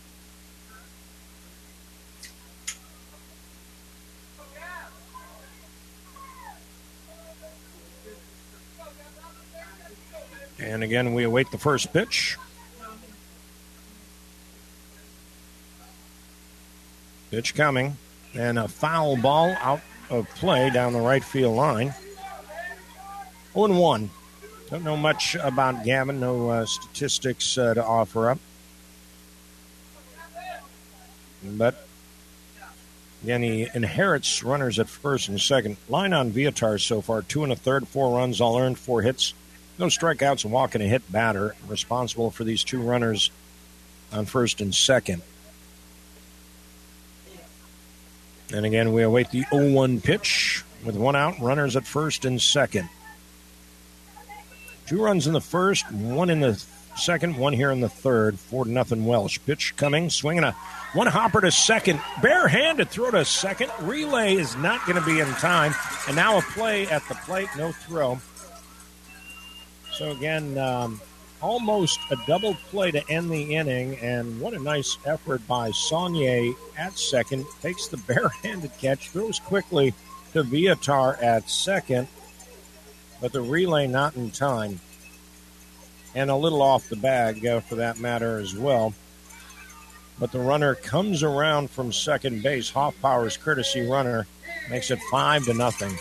And again, we await the first pitch. Pitch coming. And a foul ball out of play down the right field line. oh and one. Don't know much about Gavin. No uh, statistics uh, to offer up. But, again, he inherits runners at first and second. Line on Viatar so far. Two and a third, four runs, all earned, four hits. No strikeouts, and walk and a hit batter, responsible for these two runners on first and second. And again, we await the oh one pitch with one out, runners at first and second. Two runs in the first, one in the second, one here in the third. Four to nothing Welsh. Pitch coming, swinging a one hopper to second. Barehanded throw to second. Relay is not going to be in time. And now a play at the plate, no throw. So, again, um, almost a double play to end the inning, and what a nice effort by Saunier at second. Takes the barehanded catch, throws quickly to Viatar at second, but the relay not in time. And a little off the bag, uh, for that matter, as well. But the runner comes around from second base. Hoffpower's courtesy runner makes it five to nothing.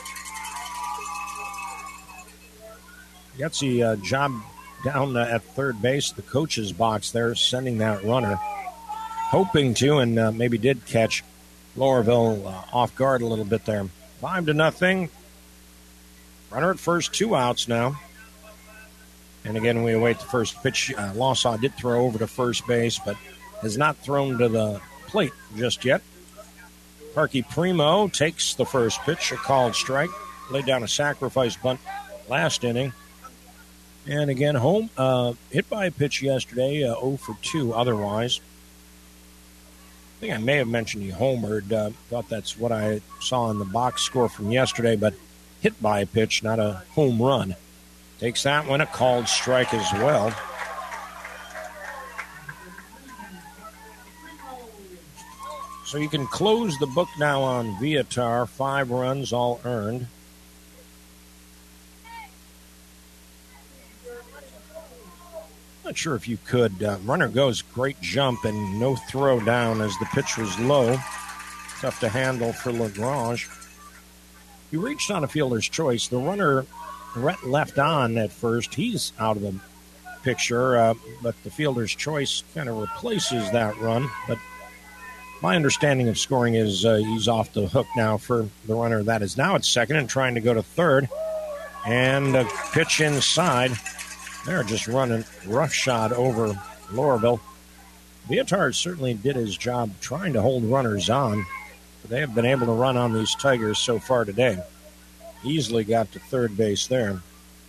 Gets the uh, job down uh, at third base, the coach's box there, sending that runner. Hoping to, and uh, maybe did catch Lauraville uh, off guard a little bit there. Five to nothing. Runner at first, two outs now. And again, we await the first pitch. Uh, Lawsaw did throw over to first base, but has not thrown to the plate just yet. Parky Primo takes the first pitch, a called strike. Laid down a sacrifice bunt last inning. And again, home, uh, hit by a pitch yesterday, uh, oh for two otherwise. I think I may have mentioned he homered. Uh, thought that's what I saw in the box score from yesterday, but hit by a pitch, not a home run. Takes that one, a called strike as well. So you can close the book now on Viatar. Five runs, all earned. Not sure if you could. Uh, runner goes, great jump and no throw down as the pitch was low. Tough to handle for Lagrange. He reached on a fielder's choice. The runner left on at first. He's out of the picture, uh, but the fielder's choice kind of replaces that run. But My understanding of scoring is uh, he's off the hook now for the runner that is now at second and trying to go to third. And a pitch inside. They're just running roughshod over Lorville. Viatar certainly did his job trying to hold runners on. But they have been able to run on these Tigers so far today. Easily got to third base there.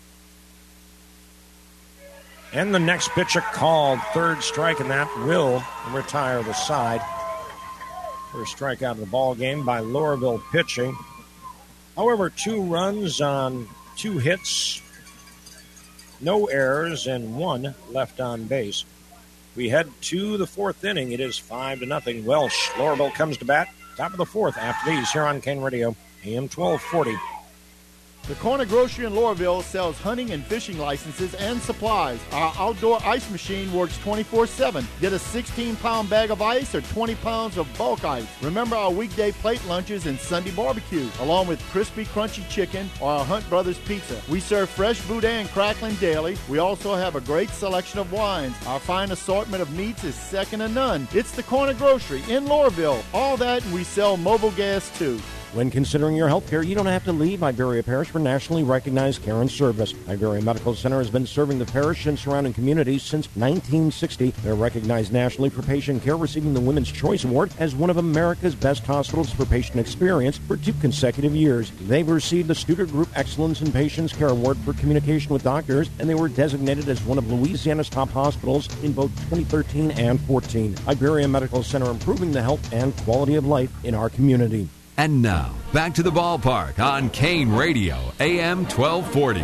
And the next pitcher called, third strike, and that will retire the side. First strikeout of the ball game by Lorville pitching. However, two runs on two hits, no errors, and one left on base. We head to the fourth inning. It is five to nothing. Welsh. Lorville comes to bat. Top of the fourth after these here on Kane Radio, A M twelve forty. The Corner Grocery in Lorville sells hunting and fishing licenses and supplies. Our outdoor ice machine works twenty-four seven. Get a sixteen-pound bag of ice or twenty pounds of bulk ice. Remember our weekday plate lunches and Sunday barbecue, along with crispy, crunchy chicken or our Hunt Brothers pizza. We serve fresh boudin and crackling daily. We also have a great selection of wines. Our fine assortment of meats is second to none. It's the Corner Grocery in Lorville. All that, and we sell mobile gas, too. When considering your health care, you don't have to leave Iberia Parish for nationally recognized care and service. Iberia Medical Center has been serving the parish and surrounding communities since nineteen sixty. They're recognized nationally for patient care, receiving the Women's Choice Award as one of America's best hospitals for patient experience for two consecutive years. They've received the Studer Group Excellence in Patients Care Award for communication with doctors, and they were designated as one of Louisiana's top hospitals in both twenty thirteen and fourteen. Iberia Medical Center, improving the health and quality of life in our community. And now, back to the ballpark on Kane Radio, A M twelve forty.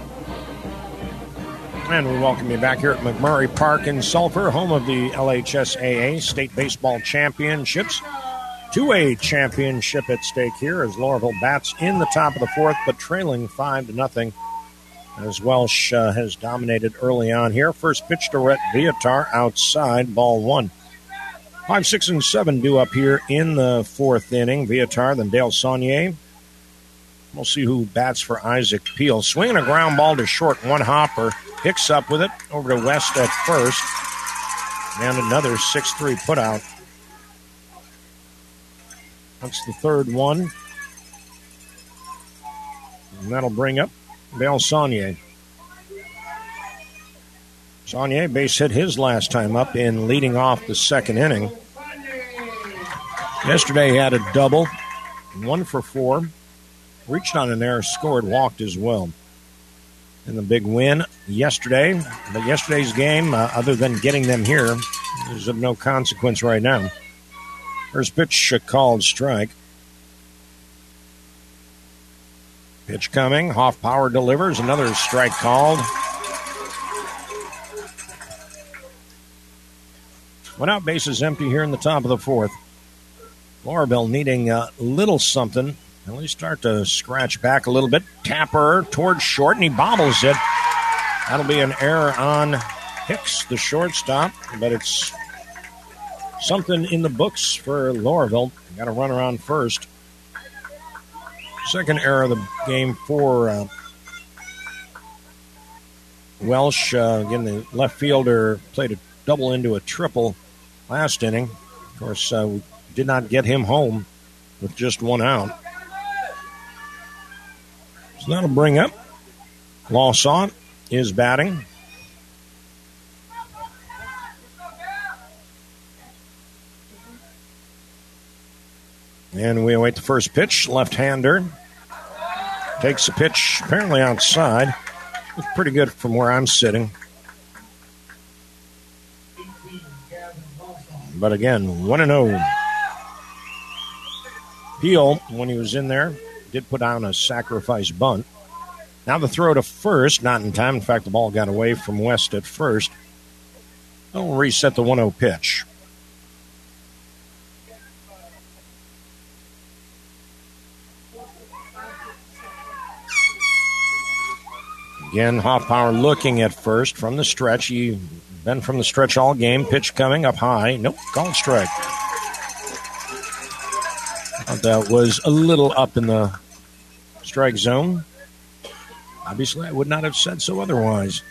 And we welcome you back here at McMurray Park in Sulphur, home of the L H S A A State Baseball Championships. two A championship at stake here as Lorville bats in the top of the fourth, but trailing five to nothing as Welsh uh, has dominated early on here. First pitch to Rhett Viatar outside, ball one. Five, six, and seven due up here in the fourth inning. Viatar, then Dale Saunier. We'll see who bats for Isaac Peel. Swinging a ground ball to short, one hopper. Hicks up with it over to West at first. And another six three putout. That's the third one. And that'll bring up Dale Saunier. Saunier base hit his last time up in leading off the second inning. Yesterday he had a double, one for four. Reached on an error, scored, walked as well. And the big win yesterday. But yesterday's game, uh, other than getting them here, is of no consequence right now. First pitch, a called strike. Pitch coming. Hoffpower delivers. Another strike called. One out, bases empty here in the top of the fourth. Lorville needing a little something. At least start to scratch back a little bit. Tapper towards short, and he bobbles it. That'll be an error on Hicks, the shortstop, but it's something in the books for Lorville. Got a runner on first. Second error of the game for uh, Welsh. Uh, again, the left fielder played a double into a triple last inning. Of course, uh, we did not get him home with just one out. So that'll bring up Lawson is batting. And we await the first pitch. Left-hander takes the pitch apparently outside. Looks pretty good from where I'm sitting. But again, one and oh. Peel, when he was in there, did put down a sacrifice bunt. Now the throw to first, not in time. In fact, the ball got away from West at first. They'll reset the one oh pitch. Again, Hoffpower looking at first from the stretch. He been from the stretch all game. Pitch coming up high. Nope, called strike. Thought that was a little up in the strike zone. Obviously, I would not have said so otherwise.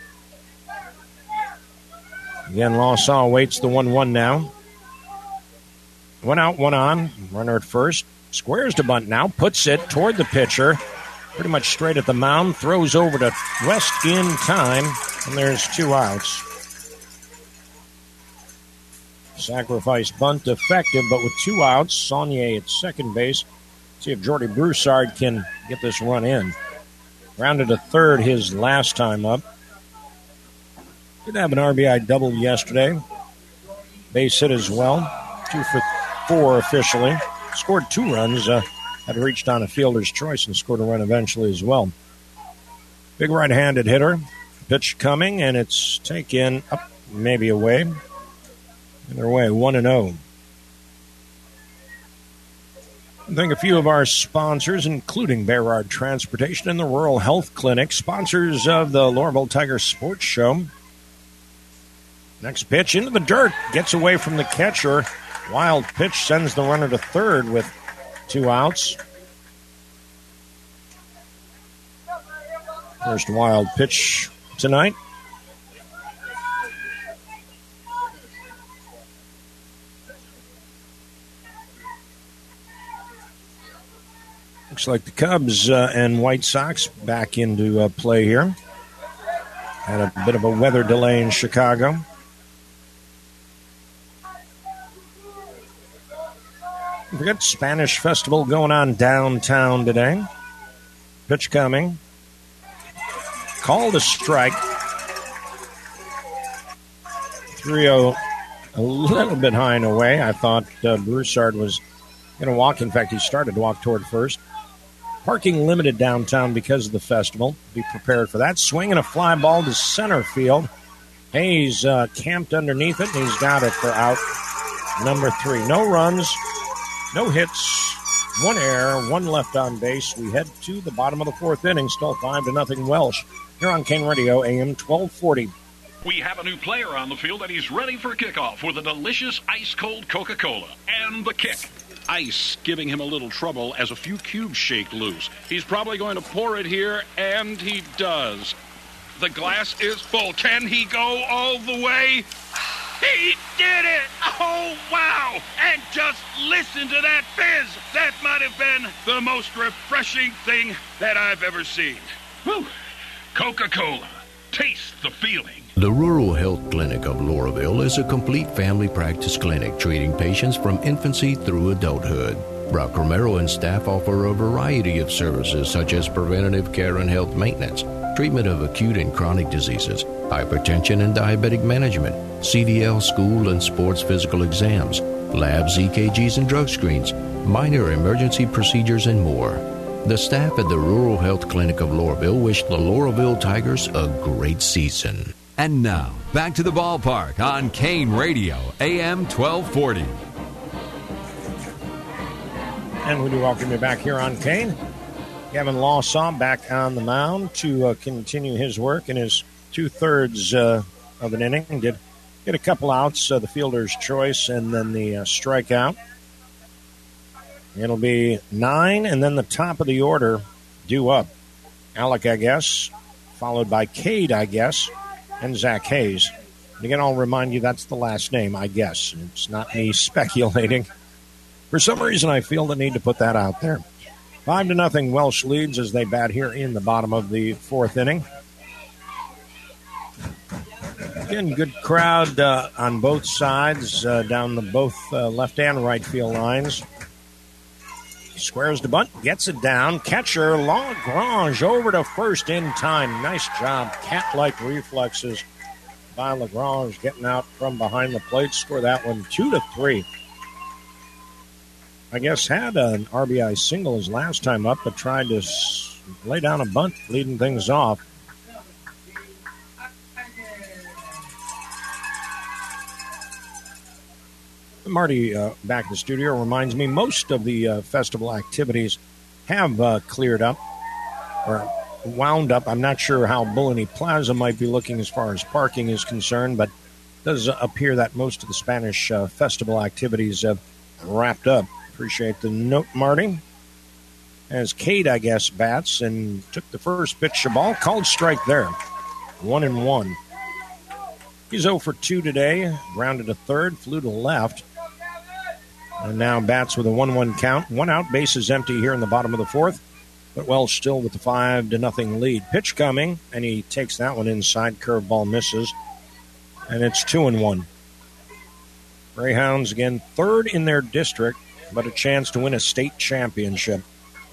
Again, Lawson waits the one one now. One out, one on. Runner at first. Squares to bunt now. Puts it toward the pitcher. Pretty much straight at the mound. Throws over to West in time. And there's two outs. Sacrifice bunt effective, but with two outs. Saunier at second base. See if Jordy Broussard can get this run in. Rounded to third his last time up. Did have an R B I double yesterday. Base hit as well. Two for four officially. Scored two runs. Uh, had reached on a fielder's choice and scored a run eventually as well. Big right-handed hitter. Pitch coming, and it's taken up, maybe away. Either way, one and oh. I think a few of our sponsors, including Berard Transportation and the Rural Health Clinic, sponsors of the Lorville Tiger Sports Show. Next pitch into the dirt. Gets away from the catcher. Wild pitch sends the runner to third with two outs. First wild pitch tonight. Looks like the Cubs uh, and White Sox back into uh, play here. Had a bit of a weather delay in Chicago. We got Spanish Festival going on downtown today. Pitch coming. Called a strike. three oh, a little bit high and away. I thought uh, Broussard was going to walk. In fact, he started to walk toward first. Parking limited downtown because of the festival. Be prepared for that. Swinging a fly ball to center field. Hayes uh, camped underneath it, and he's got it for out number three. No runs, no hits, one error, one left on base. We head to the bottom of the fourth inning, still five to nothing Welsh. Here on Kane Radio, A M twelve forty. We have a new player on the field, and he's ready for kickoff with a delicious ice-cold Coca-Cola and the kick. Ice giving him a little trouble as a few cubes shake loose. He's probably going to pour it here, and he does. The glass is full. Can he go all the way? He did it! Oh, wow! And just listen to that fizz! That might have been the most refreshing thing that I've ever seen. Whew. Coca-Cola. Taste the feeling. The Rural Health Clinic of Loraville is a complete family practice clinic treating patients from infancy through adulthood. Brock Romero and staff offer a variety of services such as preventative care and health maintenance, treatment of acute and chronic diseases, hypertension and diabetic management, C D L school and sports physical exams, labs, E K Gs and drug screens, minor emergency procedures, and more. The staff at the Rural Health Clinic of Loraville wish the Loraville Tigers a great season. And now, back to the ballpark on Kane Radio, A M twelve forty. And we do welcome you back here on Kane. Gavin Lawsaw back on the mound to uh, continue his work in his two-thirds uh, of an inning. Did get a couple outs, uh, the fielder's choice, and then the uh, strikeout. It'll be nine, and then the top of the order due up. Alec, I guess, followed by Cade, I guess, and Zach Hayes. And again, I'll remind you that's the last name, I guess. It's not me speculating. For some reason, I feel the need to put that out there. Five to nothing, Welsh leads as they bat here in the bottom of the fourth inning. Again, good crowd uh, on both sides, uh, down the both uh, left and right field lines. Squares to bunt, gets it down. Catcher Lagrange over to first in time. Nice job. Cat-like reflexes by Lagrange getting out from behind the plate. Score that one two to three. I guess had an R B I single his last time up, but tried to lay down a bunt, leading things off. Marty, uh, back in the studio, reminds me most of the uh, festival activities have uh, cleared up or wound up. I'm not sure how Bulleney Plaza might be looking as far as parking is concerned, but it does appear that most of the Spanish uh, festival activities have wrapped up. Appreciate the note, Marty. As Cade, I guess, bats and took the first pitch, a ball called strike there. One and one. He's oh for two today. Grounded to third, flew to left. And now bats with a one one count. One out, bases empty here in the bottom of the fourth. But Welsh still with the five to nothing lead. Pitch coming, and he takes that one inside. Curveball misses. And it's two and one. Greyhounds again third in their district, but a chance to win a state championship.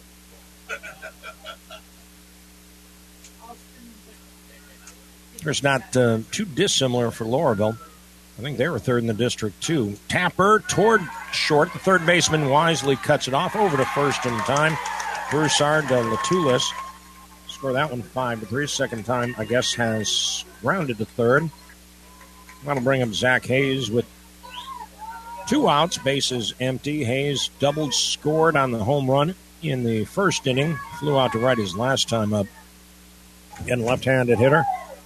It's not uh, too dissimilar for Lorville. I think they were third in the district, too. Tapper toward short. The third baseman wisely cuts it off over to first in time. Broussard to Latulis. Score that one five to three. Second time, I guess, has rounded to third. That'll bring up Zach Hayes with two outs, bases empty. Hayes doubled, scored on the home run in the first inning. Flew out to right his last time up. Again, left-handed hitter.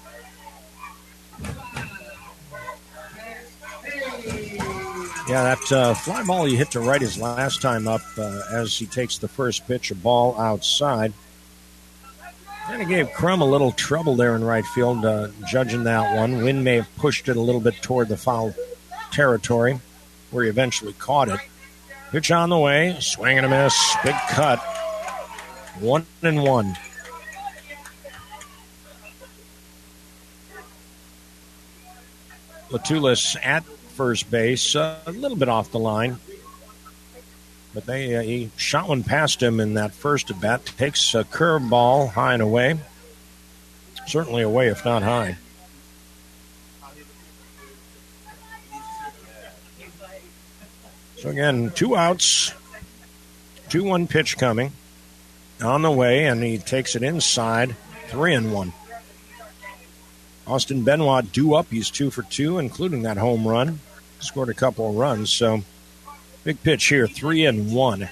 Yeah, that uh, fly ball he hit to right his last time up uh, as he takes the first pitch, a ball outside. And it gave Crum a little trouble there in right field, uh, judging that one. Wind may have pushed it a little bit toward the foul territory, where he eventually caught it. Pitch on the way, swing and a miss, big cut. One and one. Latulis at first base, uh, a little bit off the line. But they uh, he shot one past him in that first at bat. Takes a curveball high and away. Certainly away, if not high. So again, two outs, two one pitch coming on the way, and he takes it inside, three and one. Austin Benoit due up. He's two for two, including that home run. Scored a couple of runs, so big pitch here, three and one.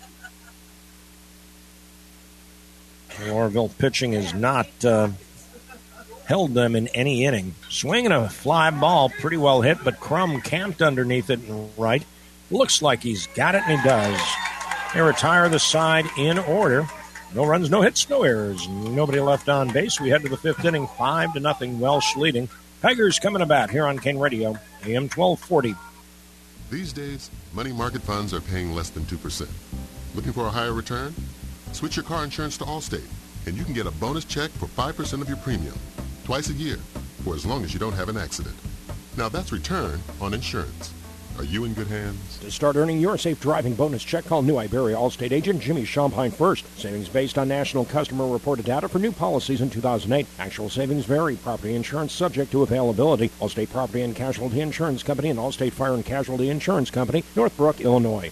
Lorville pitching has not uh, held them in any inning. Swinging a fly ball, pretty well hit, but Crum camped underneath it and right. Looks like he's got it, and he does. They retire the side in order. No runs, no hits, no errors. Nobody left on base. We head to the fifth inning, five to nothing. Welsh leading. Tigers coming to bat here on Kane Radio, A M twelve forty. These days, money market funds are paying less than two percent. Looking for a higher return? Switch your car insurance to Allstate, and you can get a bonus check for five percent of your premium, twice a year, for as long as you don't have an accident. Now that's return on insurance. Are you in good hands? To start earning your safe driving bonus check, call New Iberia Allstate agent Jimmy Champagne first. Savings based on national customer reported data for new policies in two thousand eight. Actual savings vary. Property insurance subject to availability. Allstate Property and Casualty Insurance Company and Allstate Fire and Casualty Insurance Company, Northbrook, Illinois.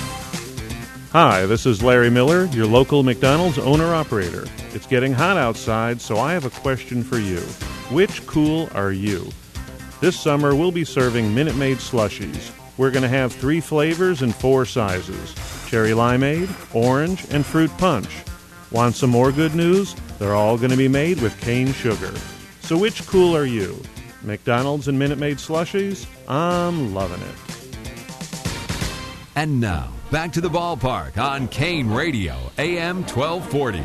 Hi, this is Larry Miller, your local McDonald's owner-operator. It's getting hot outside, so I have a question for you. Which cool are you? This summer, we'll be serving Minute Maid slushies. We're going to have three flavors and four sizes: cherry limeade, orange, and fruit punch. Want some more good news? They're all going to be made with cane sugar. So which cool are you? McDonald's and Minute Maid slushies? I'm loving it. And now, back to the ballpark on Kane Radio, A M twelve forty.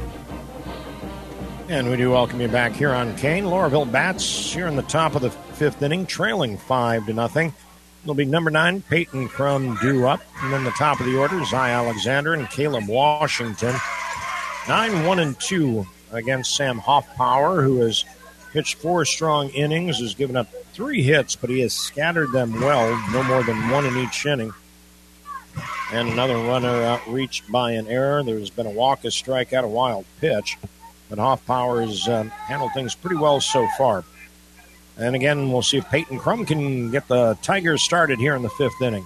And we do welcome you back here on Kane. Lorville bats here in the top of the fifth inning, trailing five to nothing. It'll be number nine, Peyton Crum, due up. And then the top of the order, Zy Alexander and Caleb Washington. nine one and two against Sam Hoffpower, who has pitched four strong innings, has given up three hits, but he has scattered them well, no more than one in each inning. And another runner out reached by an error. There's been a walk, a strikeout, a wild pitch. But Hoffpower has uh, handled things pretty well so far. And again, we'll see if Peyton Crum can get the Tigers started here in the fifth inning.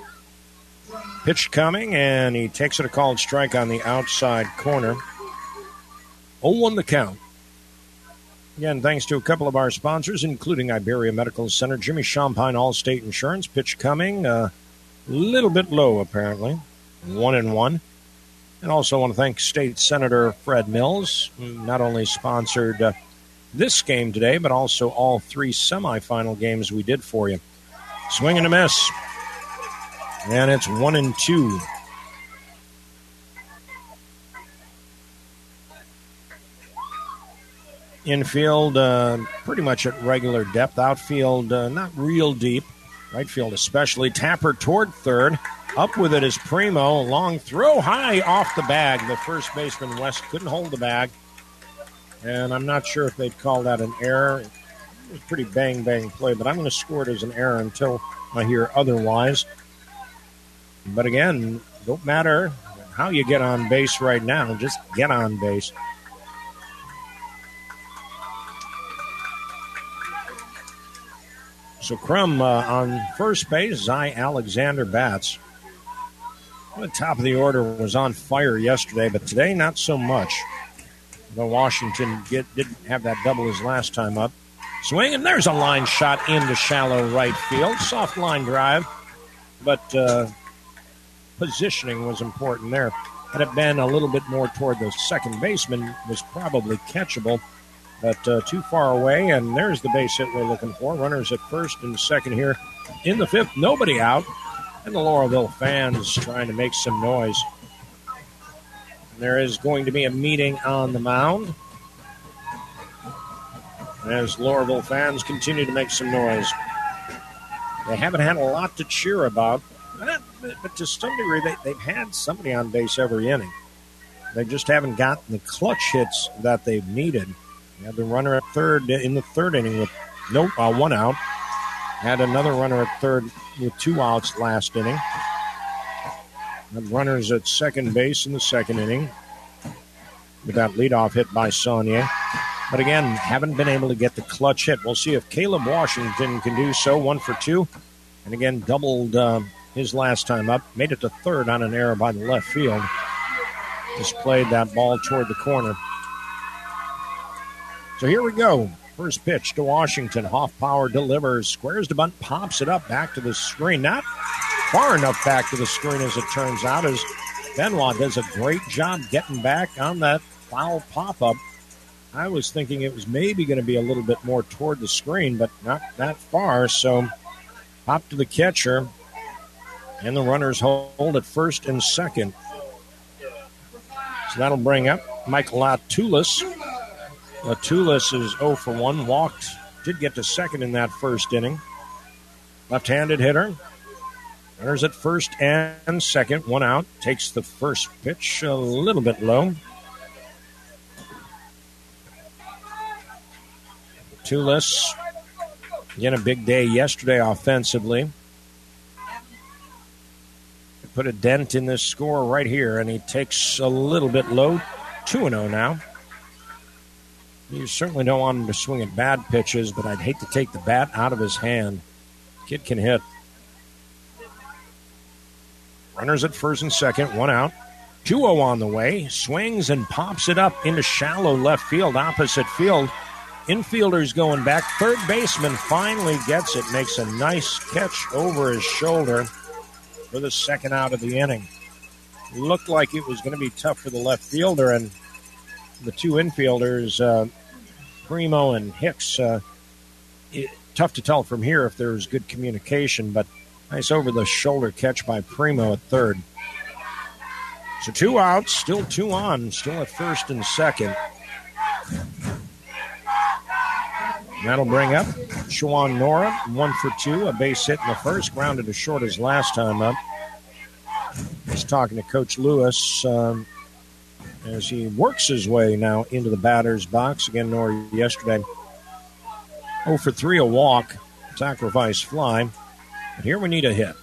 Pitch coming, and he takes it a called strike on the outside corner. oh one the count. Again, thanks to a couple of our sponsors, including Iberia Medical Center, Jimmy Champagne, Allstate Insurance. Pitch coming, a uh, little bit low, apparently. One and one. And also want to thank State Senator Fred Mills, who not only sponsored uh, this game today, but also all three semifinal games we did for you. Swing and a miss. And it's one and two. Infield, uh, pretty much at regular depth. Outfield, uh, not real deep. Right field especially. Tapper toward third. Up with it is Primo. Long throw high off the bag. The first baseman, West, couldn't hold the bag. And I'm not sure if they'd call that an error. It was a pretty bang-bang play, but I'm going to score it as an error until I hear otherwise. But again, don't matter how you get on base right now. Just get on base. So Crum uh, on first base, Zy Alexander bats. The top of the order was on fire yesterday, but today not so much. Though Washington get, didn't have that double his last time up. Swing, and there's a line shot into shallow right field. Soft line drive, but uh, positioning was important there. Had it been a little bit more toward the second baseman, was probably catchable. But uh, too far away, and there's the base hit we're looking for. Runners at first and second here in the fifth. Nobody out, and the Lauraville fans trying to make some noise. And there is going to be a meeting on the mound as Lauraville fans continue to make some noise. They haven't had a lot to cheer about, but, but to some degree they, they've had somebody on base every inning. They just haven't gotten the clutch hits that they've needed. They had the runner at third in the third inning with no uh, one out. Had another runner at third with two outs last inning. Had runners at second base in the second inning with that leadoff hit by Saunier. But again, haven't been able to get the clutch hit. We'll see if Caleb Washington can do so. One for two. And again, doubled uh, his last time up. Made it to third on an error by the left field. Just played that ball toward the corner. So here we go. First pitch to Washington. Hoffpower delivers. Squares the bunt, pops it up back to the screen. Not far enough back to the screen as it turns out, as Benoit does a great job getting back on that foul pop-up. I was thinking it was maybe going to be a little bit more toward the screen, but not that far. So hop to the catcher, and the runners hold at first and second. So that'll bring up Michael Latulis. Latulis is oh for one, walked, did get to second in that first inning. Left-handed hitter. Runners at first and second, one out. Takes the first pitch a little bit low. Latulis, again, a big day yesterday offensively. Put a dent in this score right here, and he takes a little bit low. two and oh now. You certainly don't want him to swing at bad pitches, but I'd hate to take the bat out of his hand. Kid can hit. Runners at first and second, one out. two oh on the way. Swings and pops it up into shallow left field, opposite field. Infielders going back. Third baseman finally gets it. Makes a nice catch over his shoulder for the second out of the inning. It looked like it was going to be tough for the left fielder, and the two infielders, uh, Primo and Hicks, uh, it, tough to tell from here if there was good communication, but nice over-the-shoulder catch by Primo at third. So two outs, still two on, still at first and second. That'll bring up Shawan Nora, one for two, a base hit in the first, grounded to short his last time up. He's talking to Coach Lewis um, as he works his way now into the batter's box. Again, Nora yesterday, oh for three, a walk, sacrifice fly. But here we need a hit.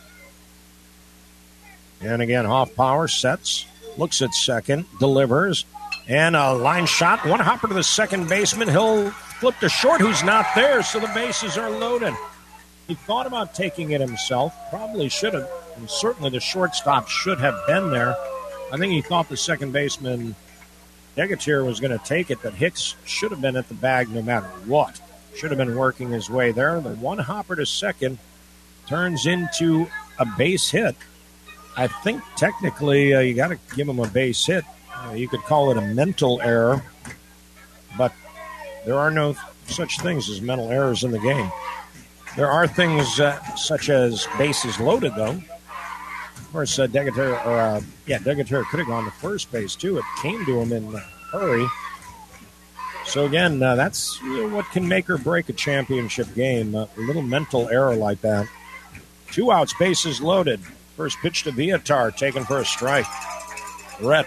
And again, Hoffpower sets, looks at second, delivers, and a line shot. One hopper to the second baseman. He'll flip to short, who's not there, so the bases are loaded. He thought about taking it himself, probably should have, and certainly the shortstop should have been there. I think he thought the second baseman, Degatir, was going to take it, but Hicks should have been at the bag no matter what. Should have been working his way there. The one hopper to second turns into a base hit. I think technically uh, you got to give him a base hit. Uh, you could call it a mental error, but there are no such things as mental errors in the game. There are things uh, such as bases loaded, though. Of course, uh, Degatir, or uh, yeah, Degatir could have gone to first base too. It came to him in a hurry. So again, uh, that's you know, what can make or break a championship game. Uh, a little mental error like that. Two outs, bases loaded. First pitch to Viatar, taken for a strike. Rhett,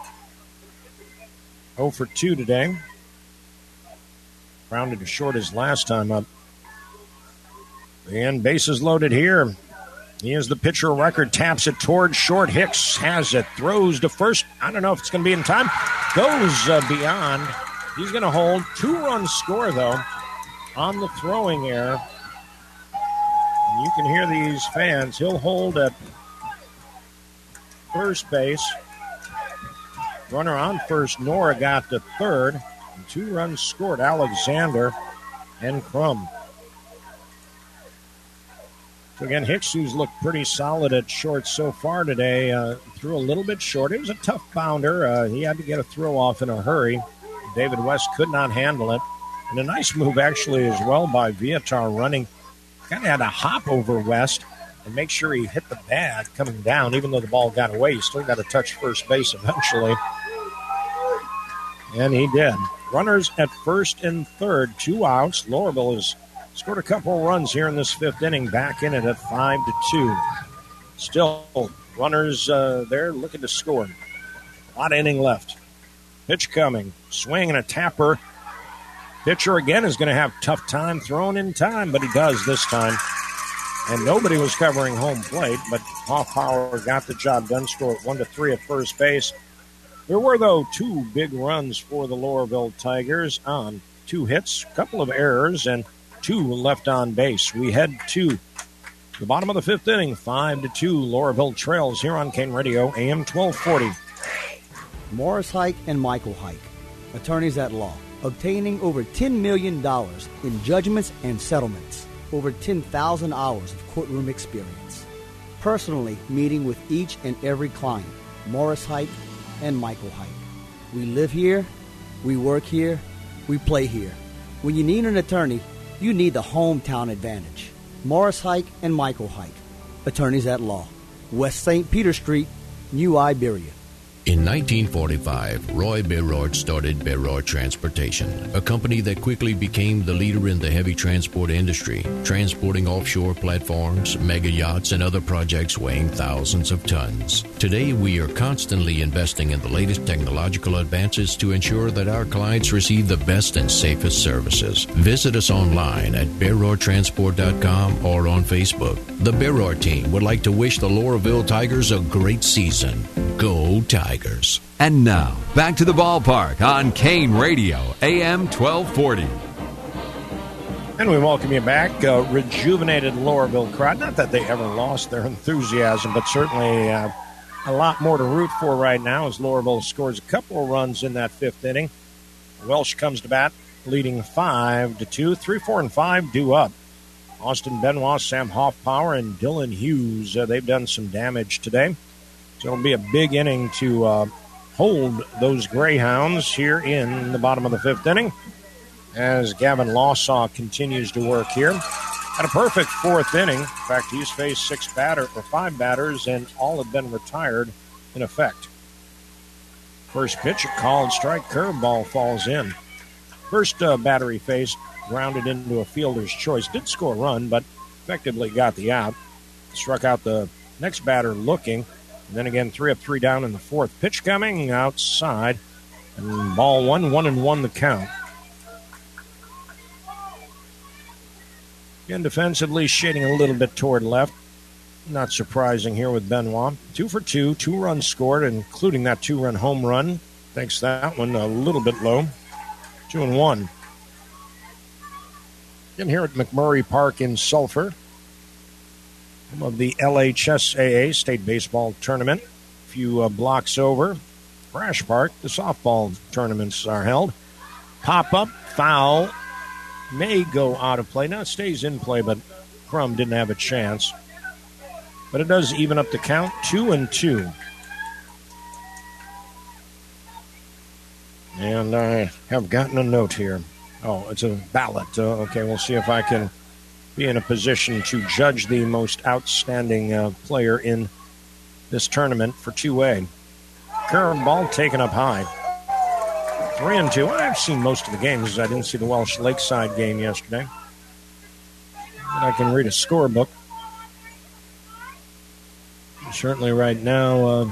oh for two today. Rounded as short as last time up. And bases loaded here. He is the pitcher record, taps it towards short. Hicks has it, throws to first. I don't know if it's going to be in time. Goes uh, beyond. He's going to hold. Two-run score, though, on the throwing error. And you can hear these fans. He'll hold at first base. Runner on first. Nora got to third. And two runs scored, Alexander and Crum. So again, Hicks, who's looked pretty solid at short so far today, uh, threw a little bit short. It was a tough bounder. Uh, he had to get a throw off in a hurry. David West could not handle it. And a nice move, actually, as well by Viatar running. Kind of had to hop over West and make sure he hit the bag coming down. Even though the ball got away, he still got to touch first base eventually. And he did. Runners at first and third, two outs. Laurelville has scored a couple runs here in this fifth inning, back in it at five to two. Still, runners uh, there looking to score. A lot of inning left. Pitch coming. Swing and a tapper. Pitcher again is going to have tough time throwing in time, but he does this time. And nobody was covering home plate, but Hoffpower got the job done. Scored one to three at first base. There were, though, two big runs for the Laurelville Tigers on two hits, a couple of errors, and two left on base. We head to the bottom of the fifth inning, five to two. Laurelville trails here on Kane Radio, A M twelve forty. Morris Hike and Michael Hike, attorneys at law, obtaining over ten million dollars in judgments and settlements, over ten thousand hours of courtroom experience. Personally meeting with each and every client, Morris Hike and Michael Hike. We live here, we work here, we play here. When you need an attorney, you need the hometown advantage. Morris Hike and Michael Hike, attorneys at law. West Saint Peter Street, New Iberia. In nineteen forty-five, Roy Berard started Berard Transportation, a company that quickly became the leader in the heavy transport industry, transporting offshore platforms, mega yachts, and other projects weighing thousands of tons. Today, we are constantly investing in the latest technological advances to ensure that our clients receive the best and safest services. Visit us online at berard transport dot com or on Facebook. The Berard team would like to wish the Laurelville Tigers a great season. Go Tigers. And now, back to the ballpark on Kane Radio, A M twelve forty. And we welcome you back. Uh, rejuvenated Laurelville crowd. Not that they ever lost their enthusiasm, but certainly uh, a lot more to root for right now as Laurelville scores a couple of runs in that fifth inning. Welsh comes to bat, leading five to two. Three, four, and five due up. Austin Benoit, Sam Hoffpower, and Dylan Hughes. Uh, they've done some damage today. So it'll be a big inning to uh, hold those Greyhounds here in the bottom of the fifth inning as Gavin Lawsaw continues to work here. Had a perfect fourth inning. In fact, he's faced six batter or five batters, and all have been retired in effect. First pitch, a called strike, curveball falls in. First uh, batter he faced, grounded into a fielder's choice. Did score a run, but effectively got the out. Struck out the next batter looking. And then again, three up, three down in the fourth. Pitch coming outside. And ball one, one and one the count. Again, defensively shading a little bit toward left. Not surprising here with Benoit. Two for two, two runs scored, including that two-run home run. Thanks that one a little bit low. Two and one. Again here at McMurray Park in Sulphur. Of the L H S A A State Baseball Tournament. A few uh, blocks over. Crash Park, the softball tournaments are held. Pop-up, foul, may go out of play. Now it stays in play, but Crum didn't have a chance. But it does even up the count, two and two. And I have gotten a note here. Oh, it's a ballot. Uh, okay, we'll see if I can be in a position to judge the most outstanding uh, player in this tournament for two A. Curveball taken up high. Three and two. I've seen most of the games. I didn't see the Welsh Lakeside game yesterday. But I can read a scorebook. Certainly right now, uh,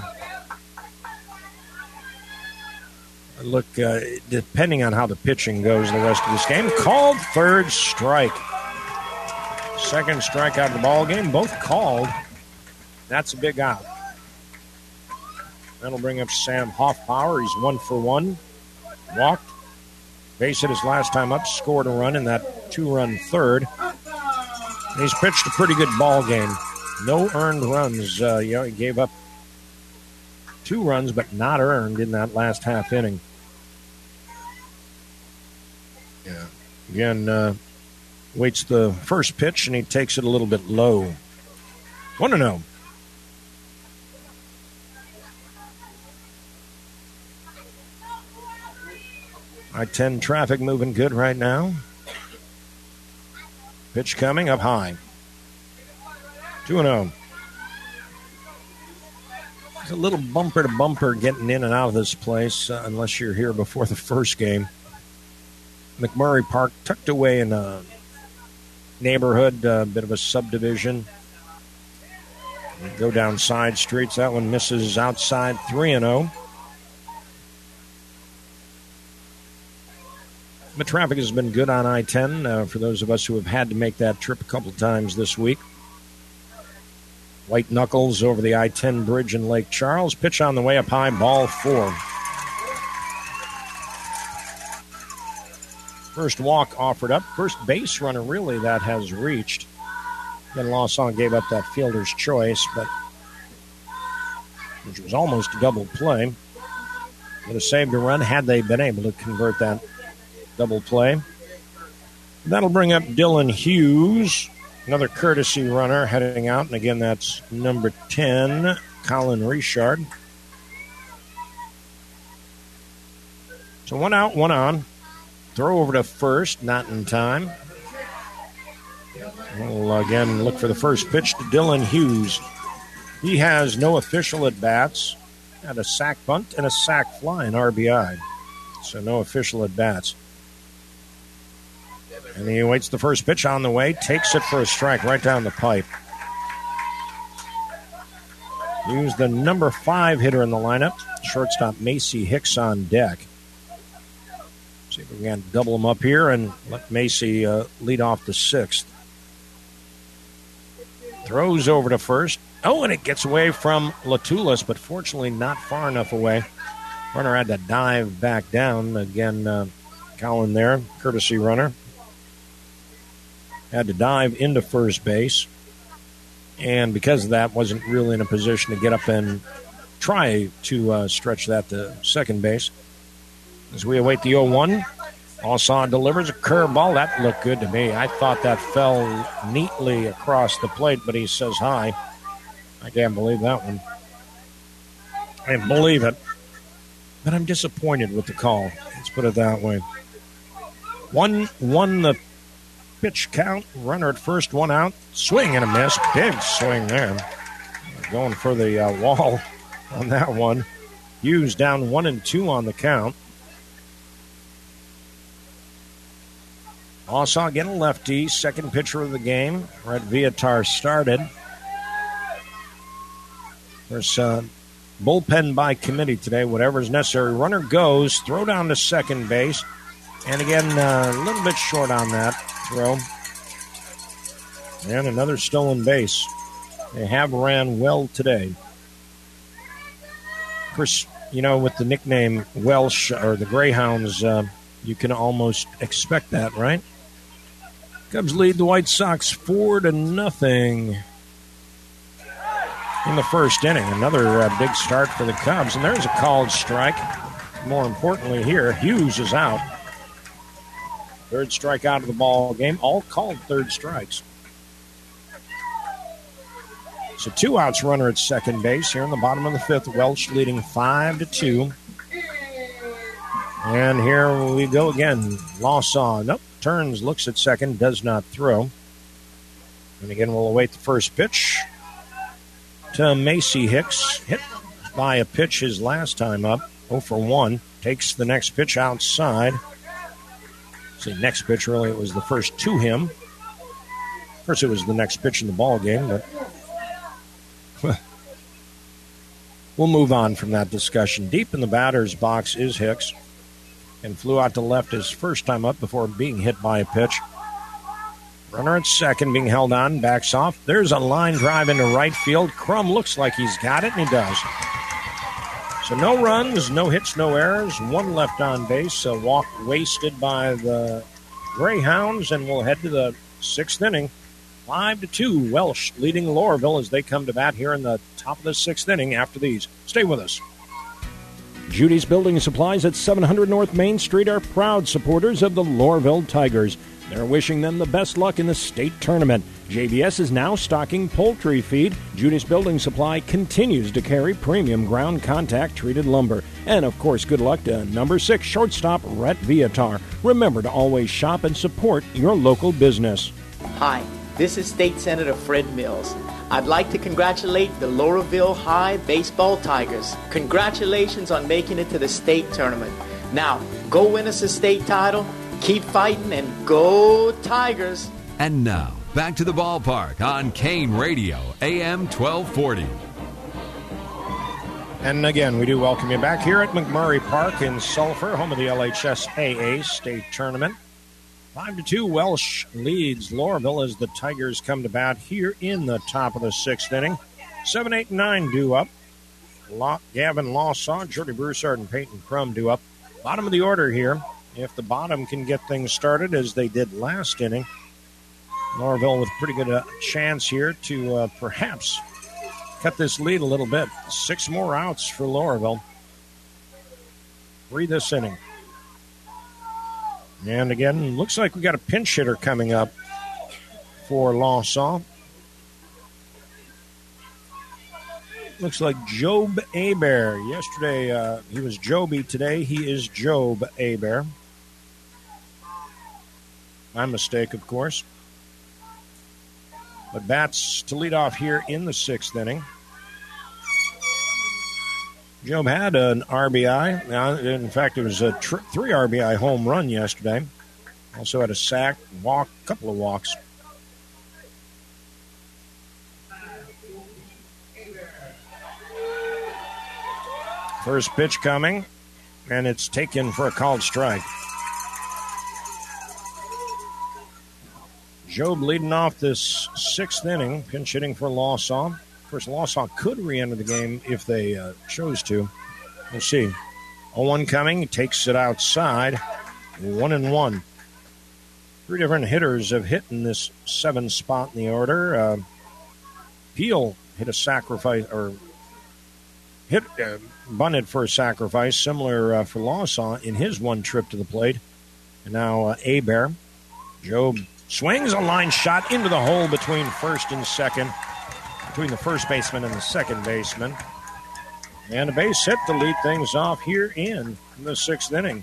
look, uh, depending on how the pitching goes the rest of this game, called third strike. Second strike out of the ball game, both called. That's a big out. That'll bring up Sam Hoffpower. He's one for one. Walked. Base hit his last time up, scored a run in that two-run third. And he's pitched a pretty good ball game. No earned runs. Uh, you know, he gave up two runs, but not earned in that last half inning. Yeah. Again, uh, waits the first pitch, and he takes it a little bit low. one to oh. I ten traffic moving good right now. Pitch coming up high. two and oh. It's a little bumper to bumper getting in and out of this place, uh, unless you're here before the first game. McMurray Park, tucked away in a neighborhood, a uh, bit of a subdivision. Go down side streets. That one misses outside, three and oh. The traffic has been good on I ten uh, for those of us who have had to make that trip a couple of times this week. White knuckles over the I ten bridge in Lake Charles. Pitch on the way up high, ball four. First walk offered up. First base runner, really, that has reached. Then Lawson gave up that fielder's choice, but which was almost a double play. Would have saved a run had they been able to convert that double play. That'll bring up Dylan Hughes, another courtesy runner heading out. And again, that's number ten, Colin Richard. So one out, one on. Throw over to first, not in time. We'll again look for the first pitch to Dylan Hughes. He has no official at-bats. Had a sac bunt and a sac fly in R B I. So no official at-bats. And he awaits the first pitch on the way, takes it for a strike right down the pipe. Hughes, the number five hitter in the lineup. Shortstop Macy Hicks on deck. See if we can double him up here and let Macy uh, lead off the sixth. Throws over to first. Oh, and it gets away from Latulis, but fortunately not far enough away. Runner had to dive back down. Again, uh, Colin there, courtesy runner. Had to dive into first base. And because of that, wasn't really in a position to get up and try to uh, stretch that to second base. As we await the oh one, Lawson delivers a curveball. That looked good to me. I thought that fell neatly across the plate, but he says hi. I can't believe that one. I can't believe it. But I'm disappointed with the call. Let's put it that way. One, one the pitch count. Runner at first, one out. Swing and a miss. Big swing there. Going for the uh, wall on that one. Hughes down one and two on the count. Also, again, a lefty. Second pitcher of the game. Red Viatar started. There's uh, bullpen by committee today. Whatever's necessary. Runner goes. Throw down to second base. And again, uh, a little bit short on that throw. And another stolen base. They have ran well today. Of course, you know, with the nickname Welsh or the Greyhounds, uh, you can almost expect that, right? Cubs lead the White Sox four to nothing in the first inning. Another uh, big start for the Cubs, and there's a called strike. More importantly here, Hughes is out. Third strike out of the ball game. All called third strikes. So two outs, runner at second base here in the bottom of the fifth. Welch leading five to two. And here we go again. Lawson. Nope. Turns, looks at second, does not throw. And again, we'll await the first pitch to Macy Hicks. Hit by a pitch his last time up. oh for one. Takes the next pitch outside. See, next pitch, really, it was the first to him. Of course, it was the next pitch in the ball game, but we'll move on from that discussion. Deep in the batter's box is Hicks, and flew out to left his first time up before being hit by a pitch. Runner at second being held on, backs off. There's a line drive into right field. Crum looks like he's got it, and he does. So no runs, no hits, no errors. One left on base. A walk wasted by the Greyhounds, and we'll head to the sixth inning. Five to two, Welsh leading Loreauville as they come to bat here in the top of the sixth inning after these. Stay with us. Judy's Building Supplies at seven hundred North Main Street are proud supporters of the Loreauville Tigers. They're wishing them the best luck in the state tournament. J B S is now stocking poultry feed. Judy's Building Supply continues to carry premium ground contact treated lumber. And, of course, good luck to number six shortstop Rhett Viatar. Remember to always shop and support your local business. Hi, this is State Senator Fred Mills. I'd like to congratulate the Loreauville High Baseball Tigers. Congratulations on making it to the state tournament. Now, go win us a state title, keep fighting, and go Tigers. And now, back to the ballpark on Kane Radio, A M twelve forty. And again, we do welcome you back here at McMurray Park in Sulphur, home of the L H S A A state tournament. Five to two, Welsh leads Loreauville as the Tigers come to bat here in the top of the sixth inning. Seven, eight, and nine due up. Law, Gavin Lawsaw, Jordy Broussard, and Peyton Crum due up. Bottom of the order here. If the bottom can get things started as they did last inning, Loreauville with a pretty good uh, chance here to uh, perhaps cut this lead a little bit. Six more outs for Loreauville. Three this inning. And again, looks like we got a pinch hitter coming up for Lawsaw. Looks like Job Hebert. Yesterday uh, he was Joby. Today he is Job Hebert. My mistake, of course. But bats to lead off here in the sixth inning. Job had an R B I. In fact, it was a tr- three R B I home run yesterday. Also had a sack, walk, a couple of walks. First pitch coming, and it's taken for a called strike. Job leading off this sixth inning, pinch hitting for Lawsaw. Of course, Lawsaw could re-enter the game if they uh, chose to. We'll see. oh one coming, takes it outside. One and one. Three different hitters have hit in this seven spot in the order. Uh, Peel hit a sacrifice, or hit uh, bunted for a sacrifice, similar uh, for Lawsaw in his one trip to the plate. And now uh, Hebert. Job swings a line shot into the hole between first and second. Between the first baseman and the second baseman. And a base hit to lead things off here in the sixth inning.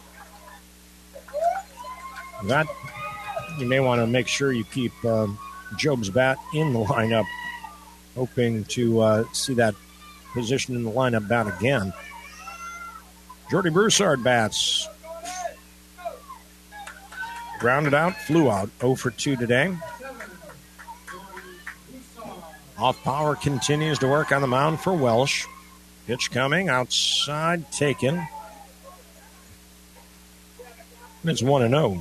That, you may want to make sure you keep uh, Job's bat in the lineup, hoping to uh, see that position in the lineup bat again. Jordy Broussard bats. Grounded out, flew out, oh for two today. Off power continues to work on the mound for Welsh. Pitch coming, outside, taken. It's one and oh.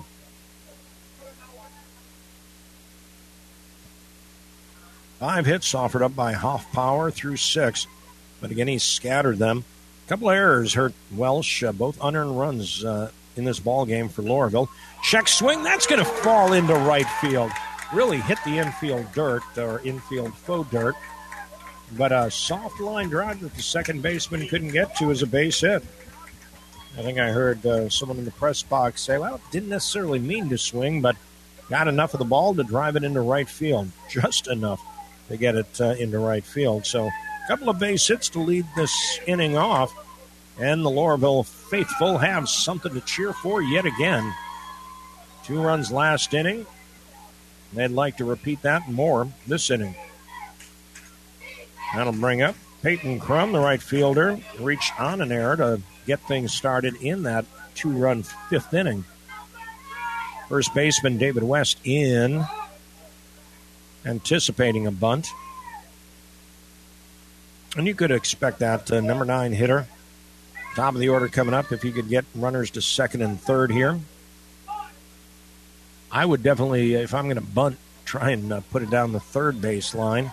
Five hits offered up by Hoff Power through six. But again, he scattered them. A couple of errors hurt Welsh, uh, both unearned runs uh, in this ball game for Loreauville. Check swing, that's going to fall into right field. Really hit the infield dirt, or infield faux dirt. But a soft line drive that the second baseman couldn't get to is a base hit. I think I heard uh, someone in the press box say, well, didn't necessarily mean to swing, but got enough of the ball to drive it into right field. Just enough to get it uh, into right field. So a couple of base hits to lead this inning off. And the Loreauville faithful have something to cheer for yet again. Two runs last inning. They'd like to repeat that more this inning. That'll bring up Peyton Crum, the right fielder, reached on an error to get things started in that two-run fifth inning. First baseman David West in, anticipating a bunt. And you could expect that uh, number nine hitter, top of the order coming up, if you could get runners to second and third here. I would definitely, if I'm going to bunt, try and uh, put it down the third base line.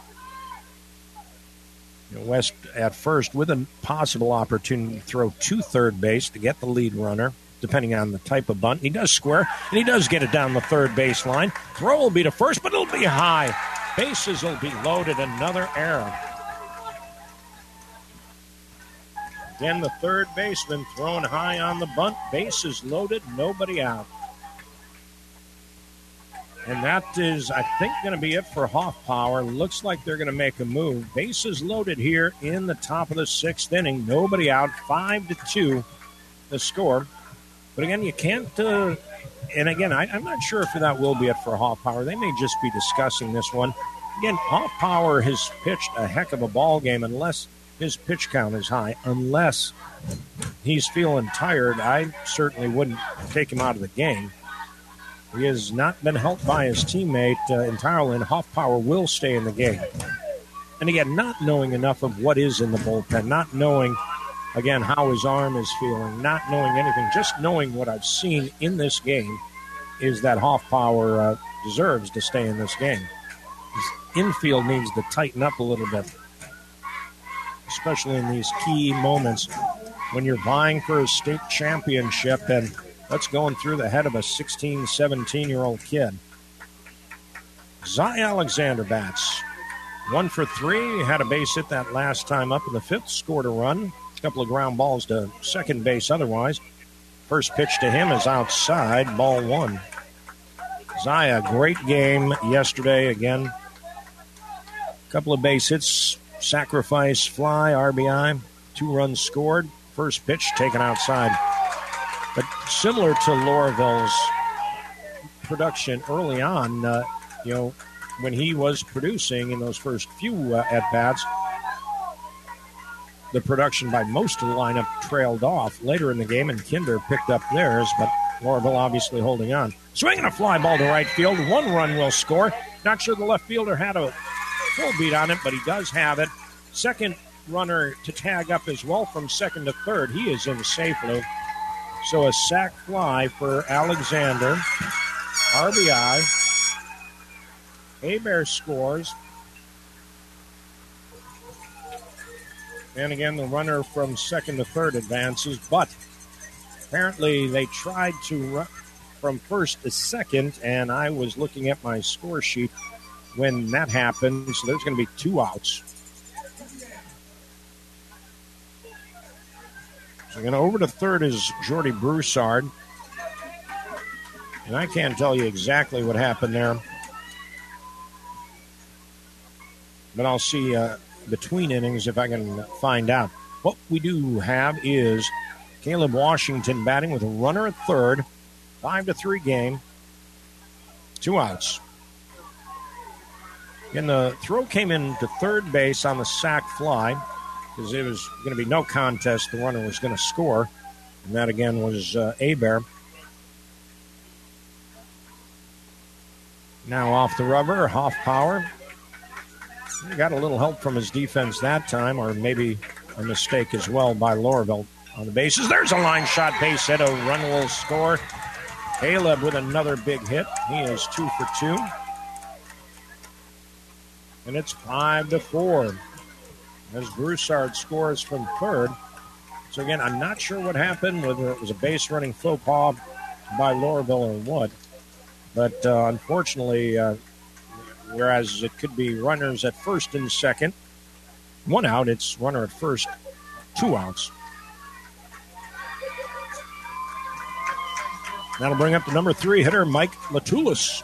You know, West at first with a possible opportunity to throw to third base to get the lead runner, depending on the type of bunt. He does square, and he does get it down the third base line. Throw will be to first, but it'll be high. Bases will be loaded. Another error. Again, the third baseman thrown high on the bunt. Bases loaded, nobody out. And that is, I think, going to be it for Hoffpower. Looks like they're going to make a move. Bases loaded here in the top of the sixth inning. Nobody out. Five to two, the score. But again, you can't. Uh, and again, I, I'm not sure if that will be it for Hoffpower. They may just be discussing this one. Again, Hoffpower has pitched a heck of a ball game, unless his pitch count is high. Unless he's feeling tired, I certainly wouldn't take him out of the game. He has not been helped by his teammate uh, entirely, and Hoffpower will stay in the game. And again, not knowing enough of what is in the bullpen, not knowing, again, how his arm is feeling, not knowing anything, just knowing what I've seen in this game is that Hoffpower uh, deserves to stay in this game. His infield needs to tighten up a little bit, especially in these key moments when you're vying for a state championship, and that's going through the head of a sixteen, seventeen-year-old kid. Zy Alexander bats. One for three. Had a base hit that last time up in the fifth. Scored a run. A couple of ground balls to second base otherwise. First pitch to him is outside. Ball one. Zy, a great game yesterday. Again, a couple of base hits. Sacrifice fly, R B I. Two runs scored. First pitch taken outside. But similar to Lorville's production early on, uh, you know, when he was producing in those first few uh, at-bats, the production by most of the lineup trailed off later in the game, and Kinder picked up theirs, but Lorville obviously holding on. Swinging a fly ball to right field. One run will score. Not sure the left fielder had a full beat on it, but he does have it. Second runner to tag up as well from second to third. He is in safely. So a sac fly for Alexander. R B I. Hebert scores. And again, the runner from second to third advances. But apparently they tried to run from first to second, and I was looking at my score sheet when that happened. So there's going to be two outs. So again, over to third is Jordy Broussard. And I can't tell you exactly what happened there. But I'll see uh, between innings if I can find out. What we do have is Caleb Washington batting with a runner at third. Five to three game. Two outs. And the throw came in to third base on the sac fly, because it was going to be no contest. The runner was going to score. And that, again, was uh, Hebert. Now off the rubber, Hoffpower. He got a little help from his defense that time, or maybe a mistake as well by Lorville on the bases. There's a line shot base hit. A run will score. Caleb with another big hit. He is two for two. And it's five to four. As Broussard scores from third. So, again, I'm not sure what happened, whether it was a base-running faux pas by Lorville or what. But, uh, unfortunately, uh, whereas it could be runners at first and second, one out, it's runner at first, two outs. That'll bring up the number three hitter, Mike Latulis.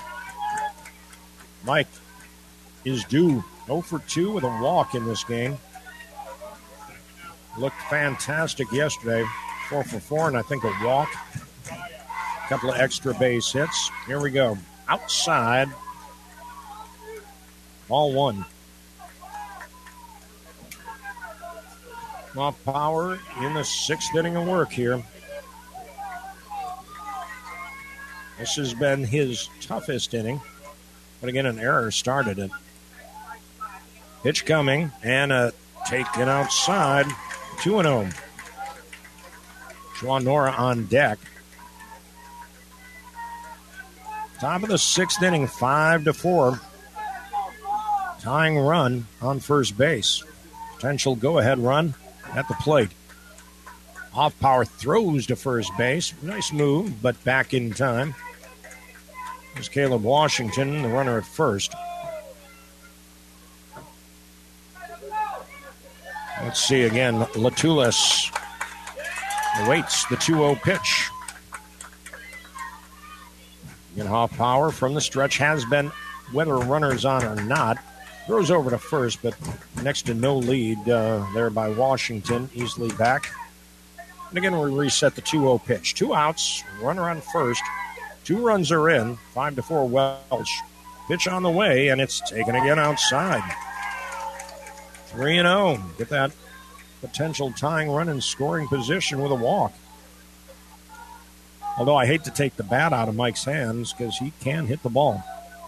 Mike is due oh for two with a walk in this game. Looked fantastic yesterday. four for four, and I think a walk. A couple of extra base hits. Here we go. Outside. Ball one. Hoffpower in the sixth inning of work here. This has been his toughest inning. But again, an error started it. Pitch coming, and a taken outside. two and oh. Sean Nora on deck. Top of the sixth inning, five to four. Tying run on first base. Potential go-ahead run at the plate. Off power throws to first base. Nice move, but back in time. There's Caleb Washington, the runner at first. Let's see again. Latulis awaits the two oh pitch. Again, off power from the stretch has been, whether runners on or not. Throws over to first, but next to no lead uh, there by Washington. Easily back. And again, we reset the two oh pitch. Two outs, runner on first. Two runs are in. Five to four Welch. Pitch on the way, and it's taken again outside. three and oh. Get that potential tying run in scoring position with a walk. Although I hate to take the bat out of Mike's hands because he can hit the ball.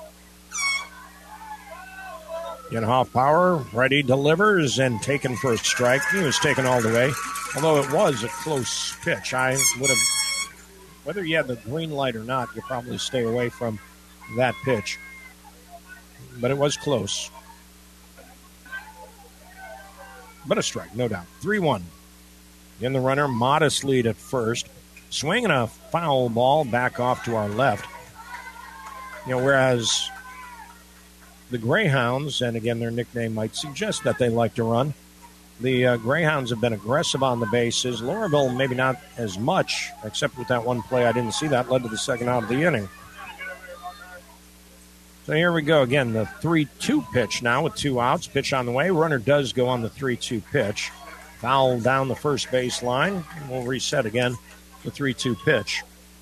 In half power, ready, delivers, and taken for a strike. He was taken all the way. Although it was a close pitch. I would have, whether you had the green light or not, you probably stay away from that pitch. But it was close. But a strike, no doubt. three one. In the runner, modest lead at first. Swinging a foul ball back off to our left. You know, whereas the Greyhounds, and again, their nickname might suggest that they like to run. The uh, Greyhounds have been aggressive on the bases. Lorville, maybe not as much, except with that one play I didn't see that led to the second out of the inning. So here we go again, the three two pitch now with two outs. Pitch on the way. Runner does go on the three two pitch. Foul down the first base line. And we'll reset again the three two pitch.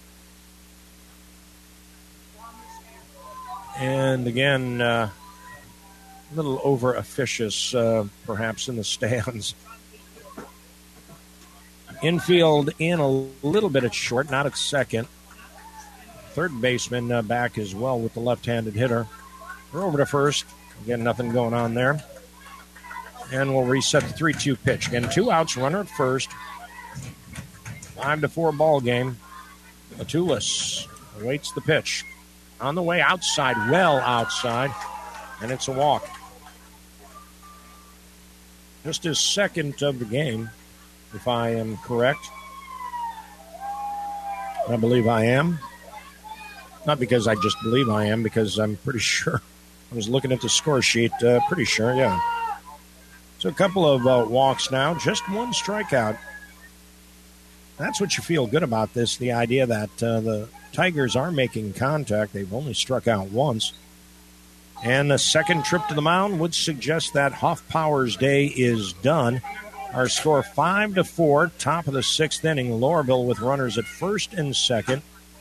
And again, uh, a little over officious, uh, perhaps, in the stands. Infield in a little bit at short, not at second. Third baseman uh, back as well with the left-handed hitter. We're over to first. Again, nothing going on there. And we'll reset the three two pitch. Again, two outs, runner at first. Five to four ball game. Latulis awaits the pitch. On the way outside, well outside, and it's a walk. Just his second of the game, if I am correct. I believe I am. Not because I just believe I am, because I'm pretty sure. I was looking at the score sheet, uh, pretty sure, yeah. So a couple of uh, walks now, just one strikeout. That's what you feel good about this, the idea that uh, the Tigers are making contact. They've only struck out once. And the second trip to the mound would suggest that Hoffpower's day is done. Our score five to four, top of the sixth inning. Lorville with runners at first and second.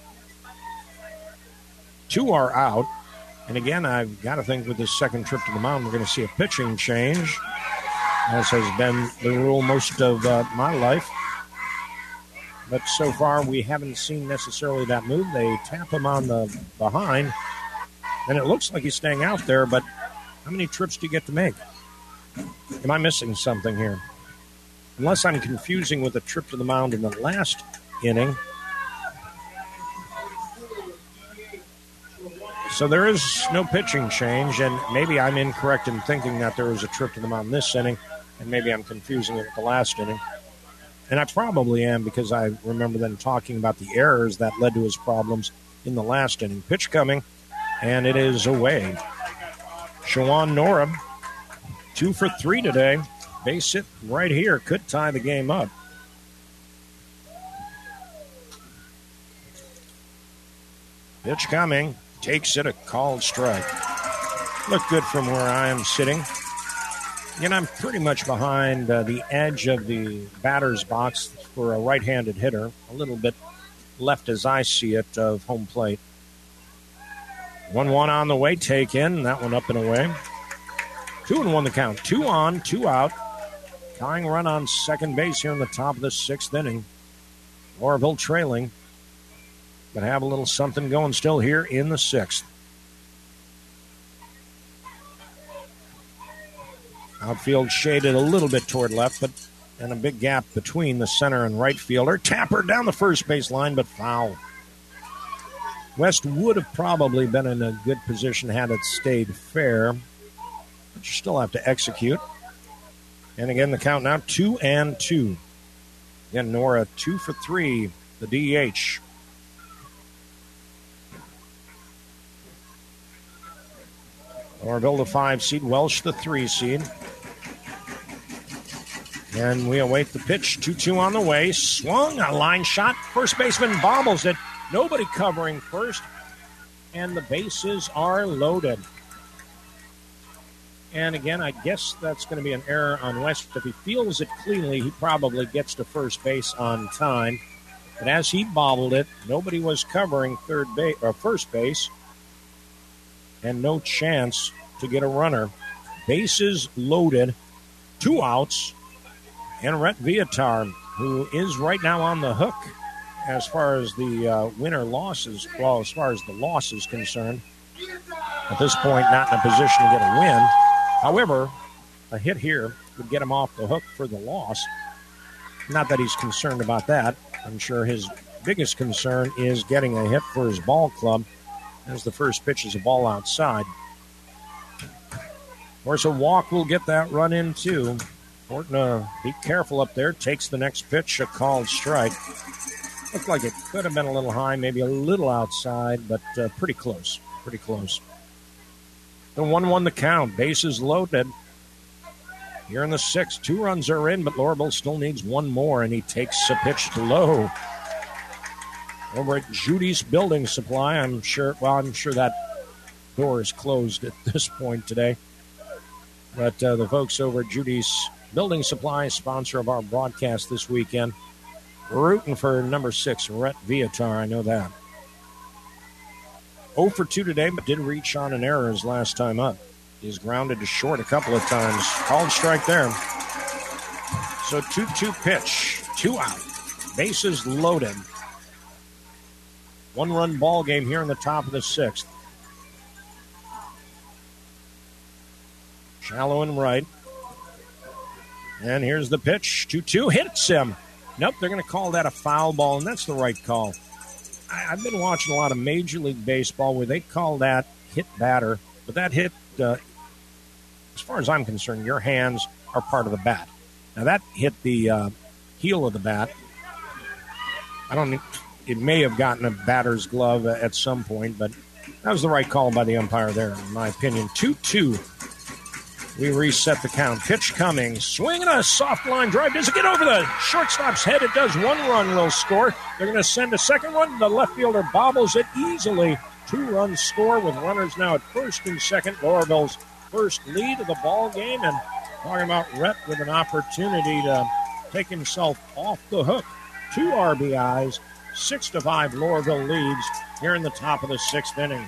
Two are out. And again, I've got to think with this second trip to the mound, we're going to see a pitching change, as has been the rule most of uh, my life. But so far, we haven't seen necessarily that move. They tap him on the behind, and it looks like he's staying out there, but how many trips do you get to make? Am I missing something here? Unless I'm confusing with a trip to the mound in the last inning. So there is no pitching change, and maybe I'm incorrect in thinking that there was a trip to the mound this inning, and maybe I'm confusing it with the last inning. And I probably am, because I remember them talking about the errors that led to his problems in the last inning. Pitch coming, and it is away. Shawan Nora, two for three today. Base hit right here. Could tie the game up. Pitch coming. Takes it, a called strike. Look good from where I am sitting. And I'm pretty much behind uh, the edge of the batter's box for a right-handed hitter. A little bit left as I see it of home plate. one one on the way, take in. That one up and away. two and one the count. Two on, two out. Tying run on second base here in the top of the sixth inning. Lorville trailing. But have a little something going still here in the sixth. Outfield shaded a little bit toward left, but and a big gap between the center and right fielder. Tapper down the first base line, but foul. West would have probably been in a good position had it stayed fair, but you still have to execute. And again, the count now two and two. Again, Nora two for three, the D H. Orville the five seed, Welsh the three seed. And we await the pitch. two two on the way. Swung, a line shot. First baseman bobbles it. Nobody covering first. And the bases are loaded. And again, I guess that's going to be an error on West. If he fields it cleanly, he probably gets to first base on time. But as he bobbled it, nobody was covering third base or first base. And no chance to get a runner. Bases loaded. Two outs. And Rhett Viatar, who is right now on the hook as far as the uh, winner losses, well, as far as the loss is concerned. At this point, not in a position to get a win. However, a hit here would get him off the hook for the loss. Not that he's concerned about that. I'm sure his biggest concern is getting a hit for his ball club as the first pitch is a ball outside. Of course, a walk will get that run in, too. Important to be careful up there. Takes the next pitch, a called strike. Looked like it could have been a little high, maybe a little outside, but uh, pretty close. Pretty close. The one one the count. Bases loaded. Here in the sixth, two runs are in, but Lorville still needs one more, and he takes a pitch low. Over at Judy's Building Supply, I'm sure, well, I'm sure that door is closed at this point today. But uh, the folks over at Judy's Building Supply, sponsor of our broadcast this weekend, rooting for number six, Rhett Viatar. I know that. oh for two today, but did reach on an error his last time up. He's grounded to short a couple of times. Called strike there. So two two pitch, two out. Bases loaded. One-run ball game here in the top of the sixth. Shallow and right. And here's the pitch. two two hits him. Nope, they're going to call that a foul ball, and that's the right call. I, I've been watching a lot of Major League Baseball where they call that hit batter, but that hit, uh, as far as I'm concerned, your hands are part of the bat. Now, that hit the uh, heel of the bat. I don't. It may have gotten a batter's glove at some point, but that was the right call by the umpire there, in my opinion. two two. We reset the count. Pitch coming. Swinging a soft line drive. Does it get over the shortstop's head? It does. One run will score. They're going to send a second one. The left fielder bobbles it easily. Two-run score with runners now at first and second. Lorville's first lead of the ball game. And talking about Rhett with an opportunity to take himself off the hook. Two R B Is. Six to five, Lorville leads here in the top of the sixth inning.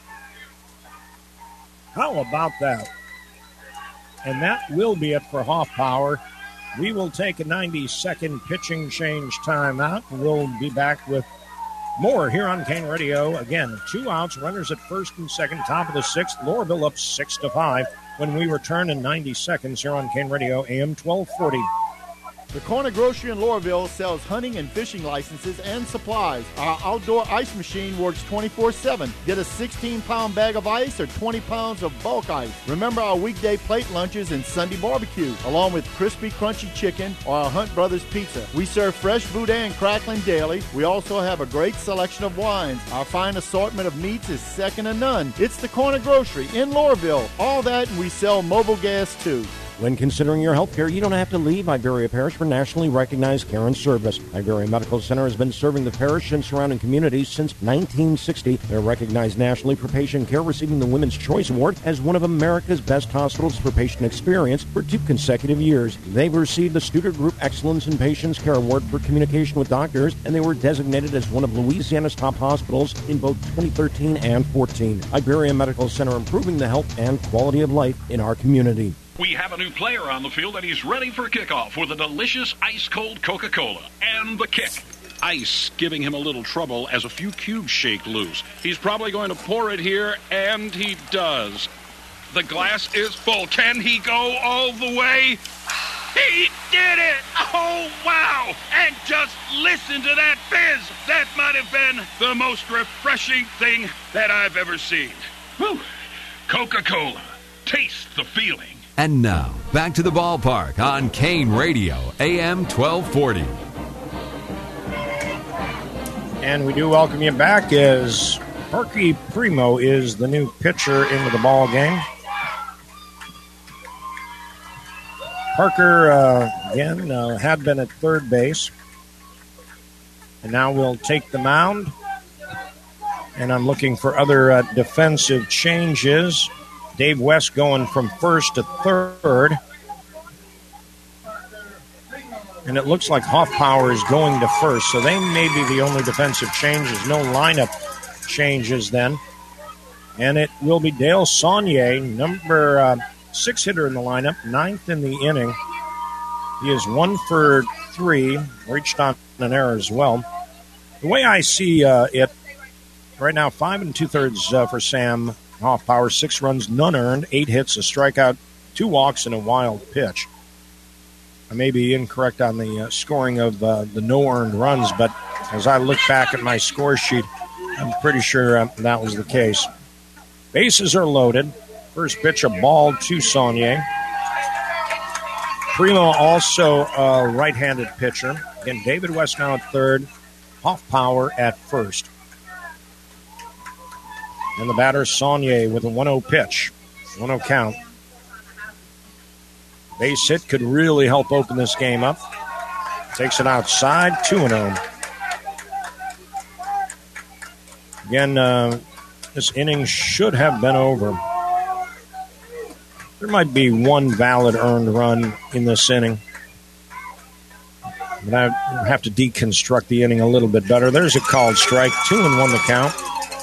How about that? And that will be it for Hoffpower. We will take a ninety-second pitching change timeout. We'll be back with more here on Kane Radio. Again, two outs, runners at first and second, top of the sixth. Lorville up six to five when we return in ninety seconds here on Kane Radio, A M twelve forty. The Corner Grocery in Lorville sells hunting and fishing licenses and supplies. Our outdoor ice machine works twenty-four seven. Get a sixteen-pound bag of ice or twenty pounds of bulk ice. Remember our weekday plate lunches and Sunday barbecue, along with crispy, crunchy chicken or our Hunt Brothers pizza. We serve fresh boudin and crackling daily. We also have a great selection of wines. Our fine assortment of meats is second to none. It's the Corner Grocery in Lorville. All that, and we sell mobile gas too. When considering your health care, you don't have to leave Iberia Parish for nationally recognized care and service. Iberia Medical Center has been serving the parish and surrounding communities since nineteen sixty. They're recognized nationally for patient care, receiving the Women's Choice Award as one of America's best hospitals for patient experience for two consecutive years. They've received the Studer Group Excellence in Patients Care Award for communication with doctors, and they were designated as one of Louisiana's top hospitals in both twenty thirteen and fourteen. Iberia Medical Center, improving the health and quality of life in our community. We have a new player on the field, and he's ready for kickoff with a delicious ice-cold Coca-Cola and the kick. Ice giving him a little trouble as a few cubes shake loose. He's probably going to pour it here, and he does. The glass is full. Can he go all the way? He did it! Oh, wow! And just listen to that fizz! That might have been the most refreshing thing that I've ever seen. Whew. Coca-Cola. Taste the feeling. And now, back to the ballpark on Kane Radio, A M twelve forty. And we do welcome you back as Parky Primo is the new pitcher into the ball game. Parker, uh, again, uh, had been at third base. And now will take the mound. And I'm looking for other uh, defensive changes. Dave West going from first to third. And it looks like Hoffpower is going to first. So they may be the only defensive changes. No lineup changes then. And it will be Dale Saunier, number uh, six hitter in the lineup, ninth in the inning. He is one for three, reached on an error as well. The way I see uh, it, right now, five and two-thirds uh, for Sam Hoffpower, six runs, none earned, eight hits, a strikeout, two walks, and a wild pitch. I may be incorrect on the uh, scoring of uh, the no-earned runs, but as I look back at my score sheet, I'm pretty sure uh, that was the case. Bases are loaded. First pitch, a ball to Saunier. Primo also a right-handed pitcher. Again, David West now at third. Hoffpower at first. And the batter, Saunier, with a one oh pitch. one oh count. Base hit could really help open this game up. Takes it outside, two and oh. Again, uh, this inning should have been over. There might be one valid earned run in this inning. But I have to deconstruct the inning a little bit better. There's a called strike, two and one the count.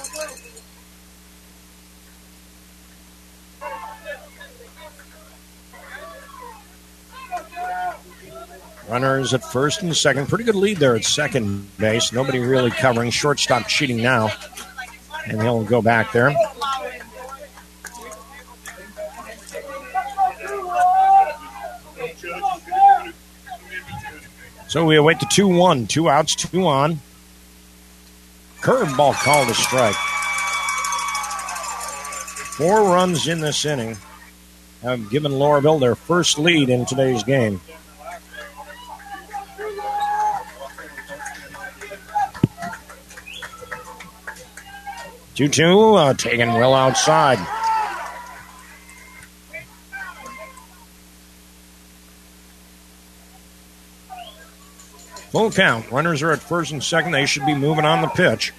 Runners at first and second. Pretty good lead there at second base. Nobody really covering. Shortstop cheating now. And he'll go back there. So we await the two one. Two outs, two on. Curveball called a strike. Four runs in this inning have given Loreauville their first lead in today's game. two two, uh, taken well outside. Full count. Runners are at first and second. They should be moving on the pitch,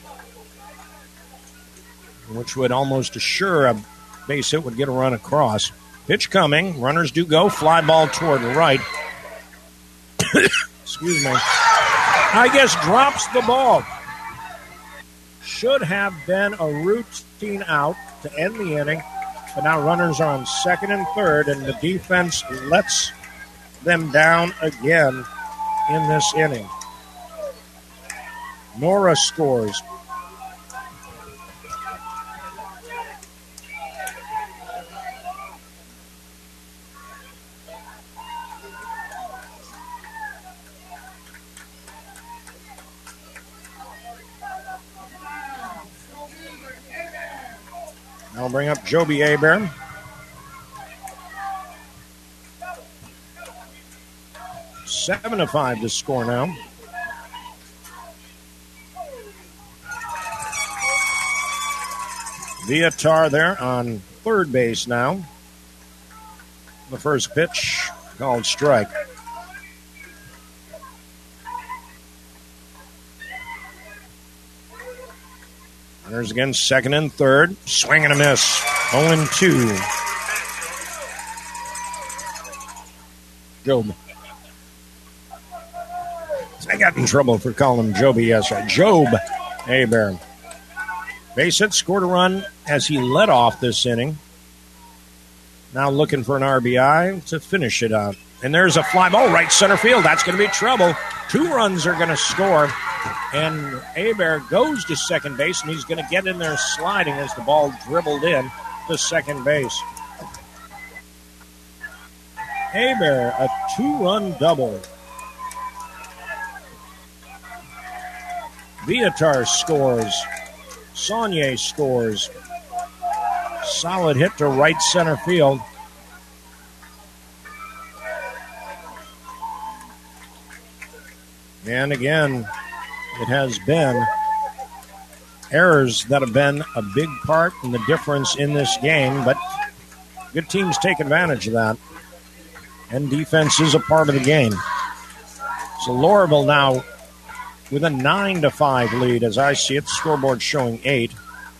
which would almost assure a base hit would get a run across. Pitch coming. Runners do go. Fly ball toward the right. Excuse me. I guess drops the ball. Should have been a routine out to end the inning, but now runners are on second and third, and the defense lets them down again in this inning. Nora scores. I'll bring up Joby Hebert. Seven to five to score now. Viatar there on third base now. The first pitch called strike. Runners again, second and third. Swing and a miss. oh and two. Job. I got in trouble for calling him Joby yesterday. Job Hebert. Base hit, scored a run as he led off this inning. Now looking for an R B I to finish it out. And there's a fly ball right center field. That's going to be trouble. Two runs are going to score. And Hebert goes to second base, and he's going to get in there sliding as the ball dribbled in to second base. Hebert, a two-run double. Vietar scores. Saunier scores. Solid hit to right center field. And again, it has been errors that have been a big part in the difference in this game, but good teams take advantage of that. And defense is a part of the game. So Lorville now with a nine to five lead, as I see it. The scoreboard showing eight.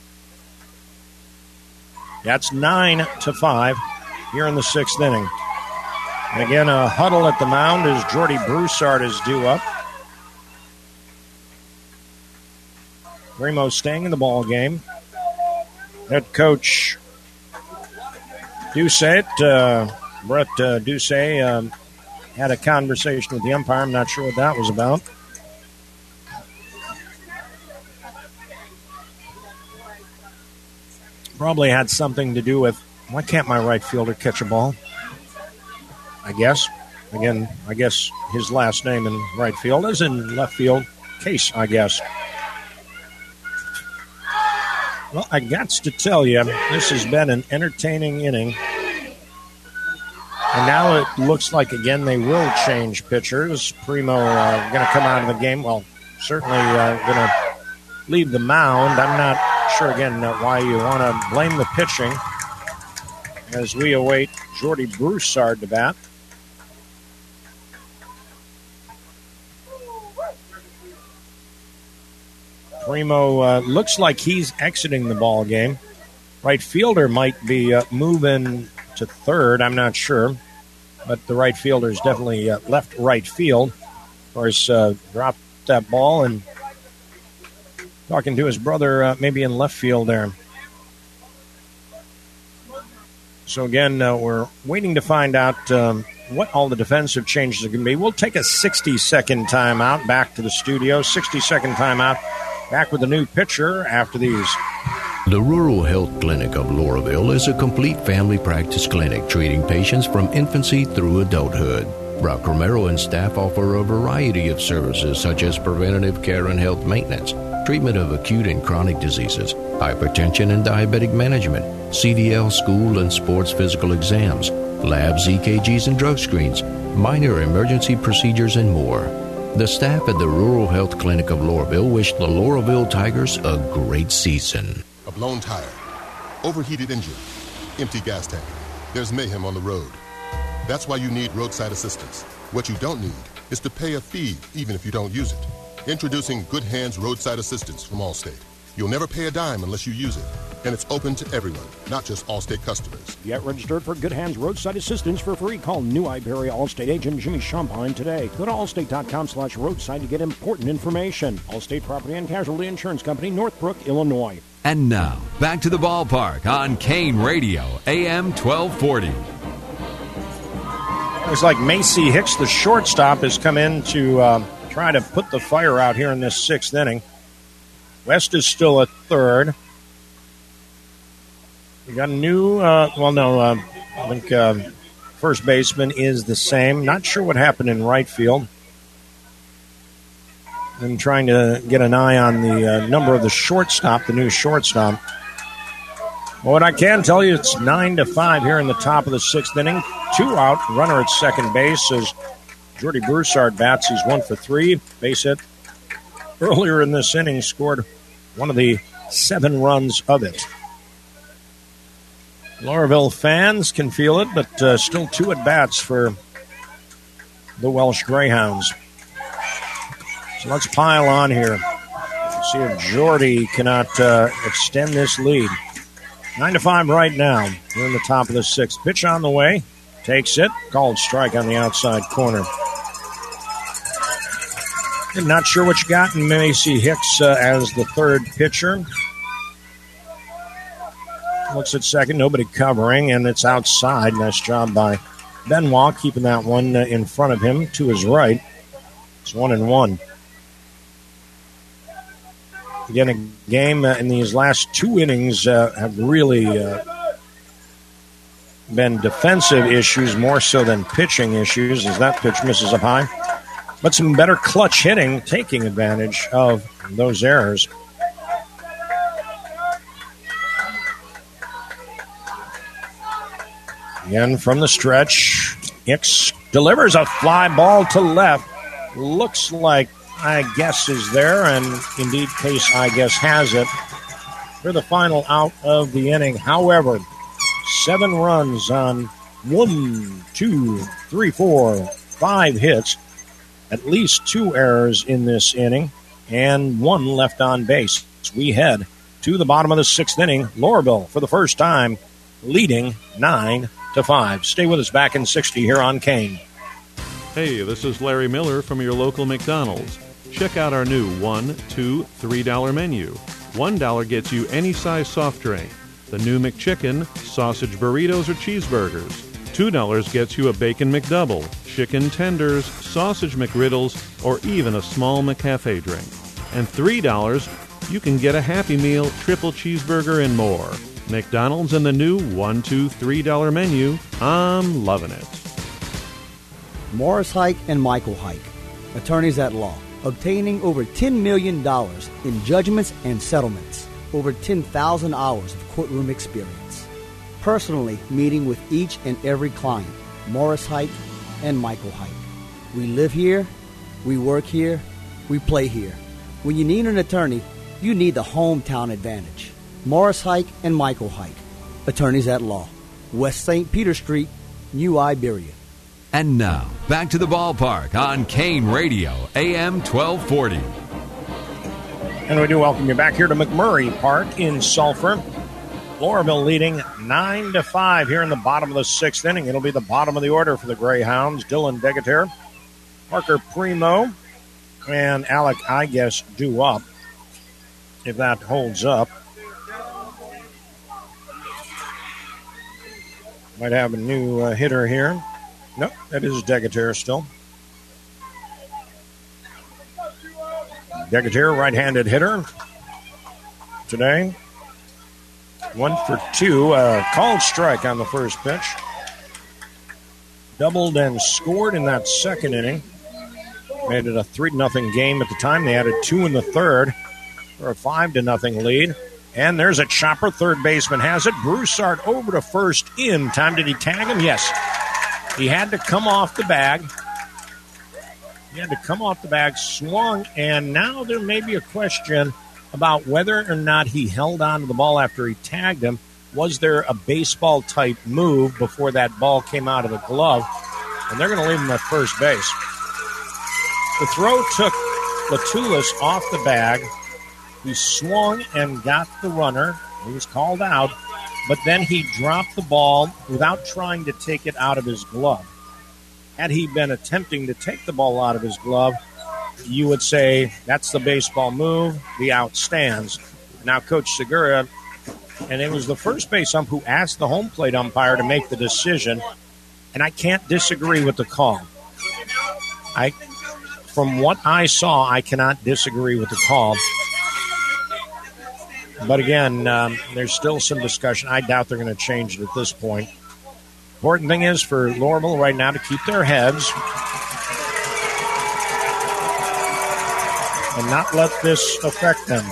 That's nine to five here in the sixth inning. And again, a huddle at the mound as Jordy Broussard is due up. Primo staying in the ball game. Head coach Doucet, uh, Brett uh, Doucet, um, had a conversation with the umpire. I'm not sure what that was about. Probably had something to do with, why can't my right fielder catch a ball? I guess. Again, I guess his last name in right field is in left field. Case, I guess. Well, I got to tell you, this has been an entertaining inning. And now it looks like, again, they will change pitchers. Primo uh, going to come out of the game. Well, certainly uh, going to leave the mound. I'm not sure, again, uh, why you want to blame the pitching as we await Jordy Broussard to bat. Primo uh, looks like he's exiting the ball game. Right fielder might be uh, moving to third. I'm not sure. But the right fielder is definitely uh, left right field. Of course, uh, dropped that ball and talking to his brother uh, maybe in left field there. So, again, uh, we're waiting to find out um, what all the defensive changes are going to be. We'll take a sixty-second timeout back to the studio. sixty-second timeout. Back with a new pitcher after these. The Rural Health Clinic of Lorville is a complete family practice clinic treating patients from infancy through adulthood. Brock Romero and staff offer a variety of services such as preventative care and health maintenance, treatment of acute and chronic diseases, hypertension and diabetic management, C D L school and sports physical exams, labs, E K Gs and drug screens, minor emergency procedures, and more. The staff at the Rural Health Clinic of Lorville wish the Lorville Tigers a great season. A blown tire, overheated engine, empty gas tank. There's mayhem on the road. That's why you need roadside assistance. What you don't need is to pay a fee even if you don't use it. Introducing Good Hands Roadside Assistance from Allstate. You'll never pay a dime unless you use it. And it's open to everyone, not just Allstate customers. Get registered for Good Hands Roadside Assistance for free. Call New Iberia Allstate agent Jimmy Champagne today. Go to allstate.com slash roadside to get important information. Allstate Property and Casualty Insurance Company, Northbrook, Illinois. And now, back to the ballpark on Kane Radio, A M twelve forty. Looks like Macy Hicks, the shortstop, has come in to uh, try to put the fire out here in this sixth inning. West is still at third. We got a new, uh, well, no, uh, I think uh, first baseman is the same. Not sure what happened in right field. I'm trying to get an eye on the uh, number of the shortstop, the new shortstop. Well, what I can tell you, it's nine to five here in the top of the sixth inning. Two out, runner at second base as Jordy Broussard bats. He's one for three, base hit. Earlier in this inning, scored one of the seven runs of it. Lorville fans can feel it, but uh, still two at-bats for the Welsh Greyhounds. So let's pile on here. See if Jordy cannot uh, extend this lead. Nine to five right now. We're in the top of the sixth. Pitch on the way. Takes it. Called strike on the outside corner. I'm not sure what you got in Macy Hicks uh, as the third pitcher. Looks at second. Nobody covering, and it's outside. Nice job by Benoit keeping that one uh, in front of him to his right. It's one and one. Again, a game uh, in these last two innings uh, have really uh, been defensive issues more so than pitching issues, as that pitch misses up high. But some better clutch hitting, taking advantage of those errors. Again from the stretch, Hicks delivers a fly ball to left. Looks like I Guess is there, and indeed Case I Guess has it for the final out of the inning. However, seven runs on one, two, three, four, five hits, at least two errors in this inning, and one left on base. We head to the bottom of the sixth inning. Lorville, for the first time, leading nine to five. Stay with us back in sixty here on Kane. Hey, this is Larry Miller from your local McDonald's. Check out our new one, two, three dollar menu. one dollar gets you any size soft drink. The new McChicken, sausage burritos or cheeseburgers. two dollars gets you a bacon McDouble, chicken tenders, sausage McGriddles, or even a small McCafe drink. And three dollars, you can get a Happy Meal, triple cheeseburger, and more. McDonald's and the new one, two, three dollar menu. I'm loving it. Morris Hike and Michael Hike, attorneys at law, obtaining over ten million dollars in judgments and settlements, over ten thousand hours of courtroom experience. Personally meeting with each and every client, Morris Hike and Michael Hike. We live here, we work here, we play here. When you need an attorney, you need the hometown advantage. Morris Hike and Michael Hike, attorneys at law, West Saint Peter Street, New Iberia. And now, back to the ballpark on Kane Radio, A M twelve forty. And we do welcome you back here to McMurray Park in Sulphur. Lorville leading nine to five here in the bottom of the sixth inning. It'll be the bottom of the order for the Greyhounds. Dylan Degater, Parker Primo, and Alec, I guess, due up, if that holds up. Might have a new uh, hitter here. Nope, that is Degater still. Degater, right-handed hitter today. One for two. Uh, called strike on the first pitch. Doubled and scored in that second inning. Made it a three to nothing game at the time. They added two in the third for a five to nothing lead. And there's a chopper. Third baseman has it. Broussard over to first in time. Did he tag him? Yes. He had to come off the bag. He had to come off the bag, swung, and now there may be a question about whether or not he held on to the ball after he tagged him. Was there a baseball-type move before that ball came out of the glove? And they're going to leave him at first base. The throw took Latulis off the bag. He swung and got the runner. He was called out. But then he dropped the ball without trying to take it out of his glove. Had he been attempting to take the ball out of his glove, you would say that's the baseball move. The out stands. Now Coach Segura, and it was the first base ump who asked the home plate umpire to make the decision, and I can't disagree with the call. I, from what I saw, I cannot disagree with the call. But again, um, there's still some discussion. I doubt they're going to change it at this point. Important thing is for Lorville right now to keep their heads and not let this affect them.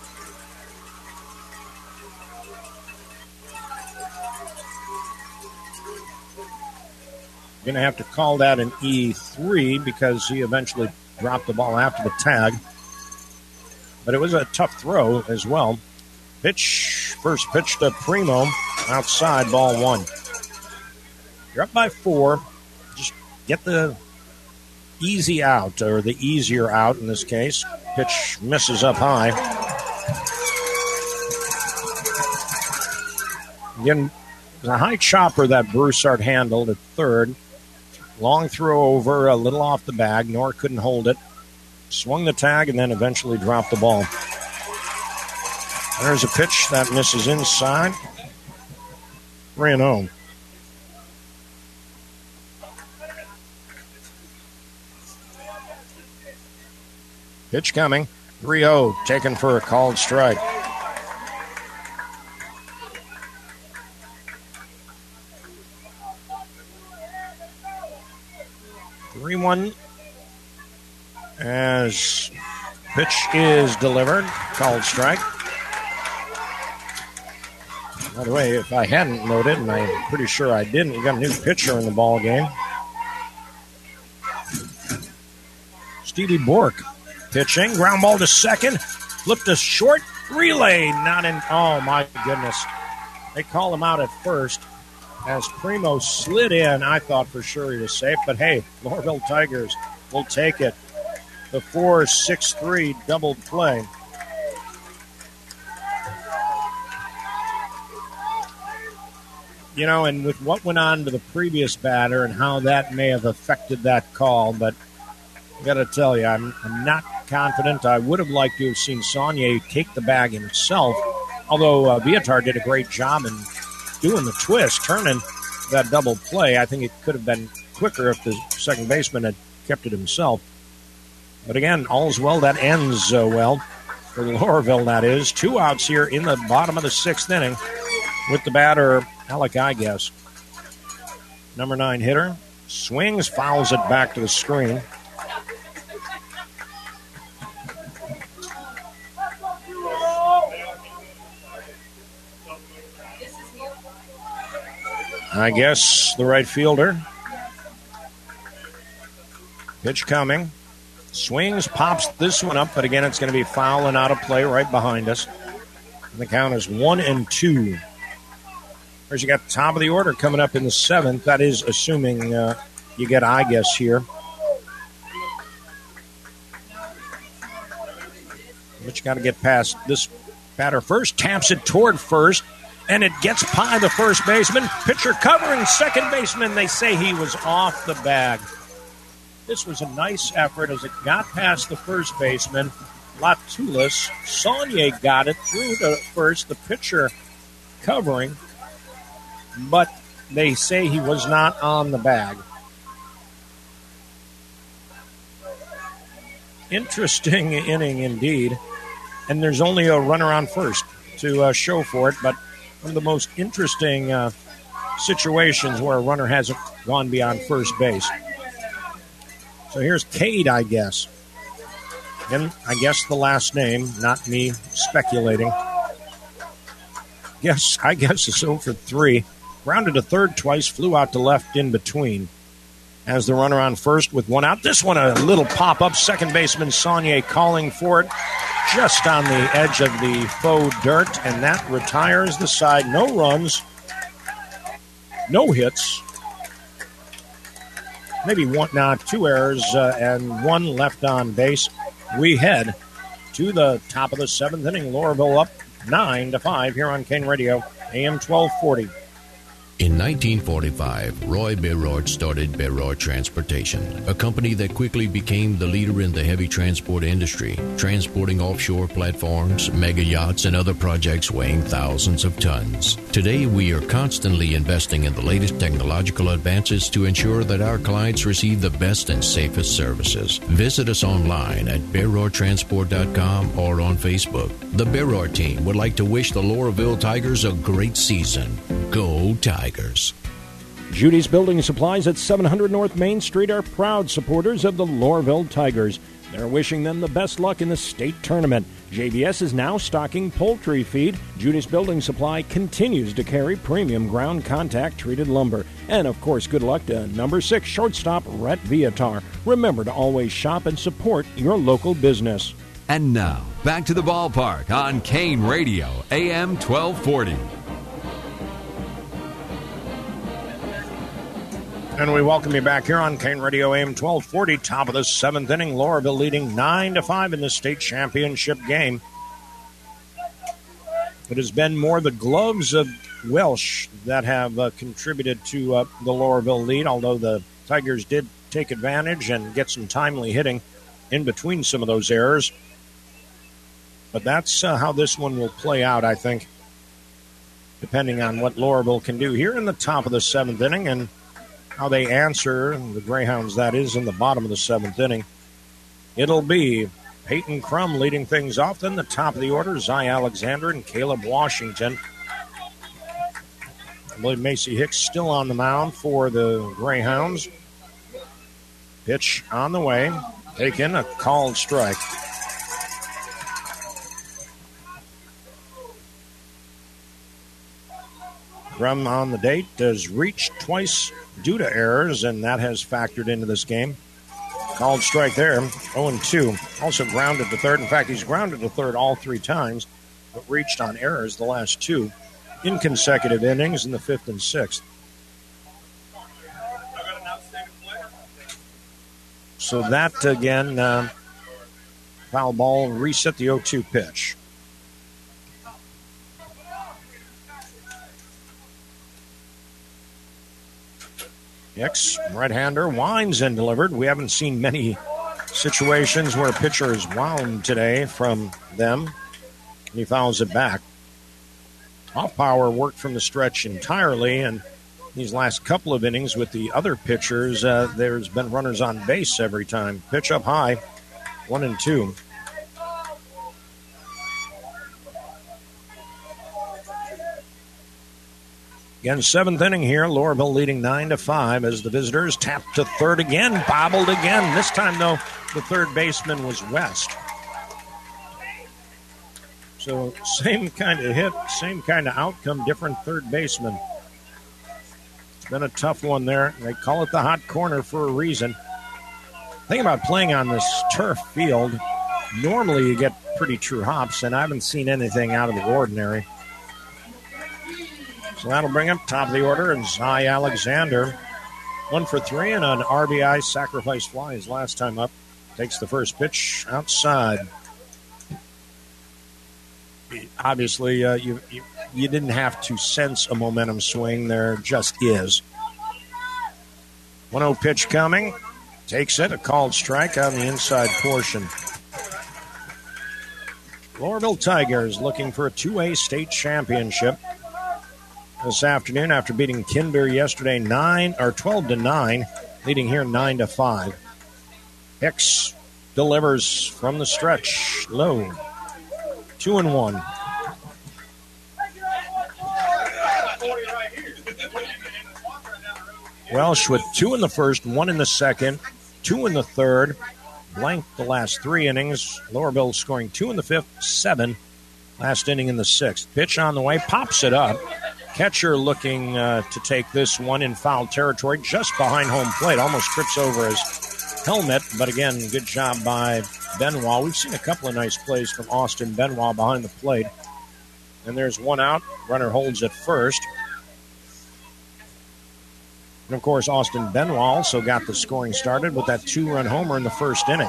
Going to have to call that an E three because he eventually dropped the ball after the tag. But it was a tough throw as well. Pitch, first pitch to Primo, outside, ball one. You're up by four. Just get the easy out, or the easier out in this case. Pitch misses up high. Again, it was a high chopper that Broussard handled at third. Long throw over, a little off the bag. Nor couldn't hold it. Swung the tag and then eventually dropped the ball. There's a pitch that misses inside. three and oh. Pitch coming. three oh, taken for a called strike. three one as pitch is delivered. Called strike. By the way, if I hadn't noted, and I'm pretty sure I didn't, we got a new pitcher in the ball game. Stevie Bork pitching. Ground ball to second. Flipped a short. Relay. Not in. Oh, my goodness. They call him out at first. As Primo slid in, I thought for sure he was safe. But, hey, Loreauville Tigers will take it. The four six three double play. You know, and with what went on to the previous batter and how that may have affected that call, but I got to tell you, I'm, I'm not confident. I would have liked to have seen Saunier take the bag himself, although uh, Viatar did a great job in doing the twist, turning that double play. I think it could have been quicker if the second baseman had kept it himself. But again, all's well that ends uh, well for Loreauville, that is. Two outs here in the bottom of the sixth inning with the batter, Alec I guess. Number nine hitter. Swings, fouls it back to the screen. I guess the right fielder. Pitch coming. Swings, pops this one up, but again, it's going to be foul and out of play right behind us. And the count is one and two. First, you got the top of the order coming up in the seventh. That is assuming uh, you get I guess here. But you got to get past this batter first. Taps it toward first. And it gets by the first baseman. Pitcher covering second baseman. They say he was off the bag. This was a nice effort as it got past the first baseman. Latulis. Saunier got it through the first. The pitcher covering. But they say he was not on the bag. Interesting inning indeed. And there's only a runner on first to uh, show for it. But one of the most interesting uh, situations where a runner hasn't gone beyond first base. So here's Cade, I guess. And I guess the last name, not me speculating. Yes, I guess it's oh for three. Grounded to third twice, flew out to left in between. As the runner on first with one out. This one a little pop-up. Second baseman Saunier calling for it. Just on the edge of the faux dirt, and that retires the side. No runs, no hits, maybe one, nah, two errors, uh, and one left on base. We head to the top of the seventh inning. Loreauville up nine to five here on Kane Radio, A M twelve forty. In nineteen forty-five, Roy Berard started Berard Transportation, a company that quickly became the leader in the heavy transport industry, transporting offshore platforms, mega yachts, and other projects weighing thousands of tons. Today, we are constantly investing in the latest technological advances to ensure that our clients receive the best and safest services. Visit us online at berard transport dot com or on Facebook. The Berard team would like to wish the Loreauville Tigers a great season. Go Tigers. Judy's Building Supplies at seven hundred North Main Street are proud supporters of the Loreauville Tigers. They're wishing them the best luck in the state tournament. J B S is now stocking poultry feed. Judy's Building Supply continues to carry premium ground contact treated lumber. And, of course, good luck to number six shortstop Rhett Viatar. Remember to always shop and support your local business. And now, back to the ballpark on Kane Radio, A M twelve forty. And we welcome you back here on Kane Radio A M twelve forty, top of the seventh inning. Loreauville leading nine to five in the state championship game. It has been more the gloves of Welsh that have uh, contributed to uh, the Loreauville lead, although the Tigers did take advantage and get some timely hitting in between some of those errors. But that's uh, how this one will play out, I think, depending on what Loreauville can do here in the top of the seventh inning and how they answer the Greyhounds, that is, in the bottom of the seventh inning. It'll be Peyton Crum leading things off. Then the top of the order, Zy Alexander and Caleb Washington. I believe Macy Hicks still on the mound for the Greyhounds. Pitch on the way. Taken, a called strike. Drum on the date has reached twice due to errors, and that has factored into this game. Called strike there, oh and two. Also grounded to third. In fact, he's grounded to third all three times, but reached on errors the last two in consecutive innings in the fifth and sixth. So that, again, uh, foul ball, reset the oh two pitch. Hicks, right-hander, winds and delivered. We haven't seen many situations where a pitcher is wound today from them, and he fouls it back. Off power worked from the stretch entirely, and these last couple of innings with the other pitchers, uh, there's been runners on base every time. Pitch up high, one and two. Again, seventh inning here. Loreauville leading nine to five as the visitors tap to third again, bobbled again. This time, though, the third baseman was West. So same kind of hit, same kind of outcome, different third baseman. It's been a tough one there. They call it the hot corner for a reason. The thing about playing on this turf field, normally you get pretty true hops, and I haven't seen anything out of the ordinary. So that'll bring up top of the order, and Zy Alexander, one for three and an R B I sacrifice fly his last time up. Takes the first pitch outside. Obviously, uh, you, you you didn't have to sense a momentum swing. There just is. one oh pitch coming. Takes it, a called strike on the inside portion. Loreauville Tigers looking for a two A state championship this afternoon after beating Kinder yesterday nine or twelve to nine, leading here nine to five. Hicks delivers from the stretch, low, two and one. Welsh with two in the first, one in the second, two in the third, blanked the last three innings. Loreauville scoring two in the fifth, seven last inning in the sixth. Pitch on the way, pops it up. Catcher looking uh, to take this one in foul territory just behind home plate. Almost trips over his helmet, but again, good job by Benoit. We've seen a couple of nice plays from Austin Benoit behind the plate. And there's one out. Runner holds at first. And, of course, Austin Benoit also got the scoring started with that two-run homer in the first inning.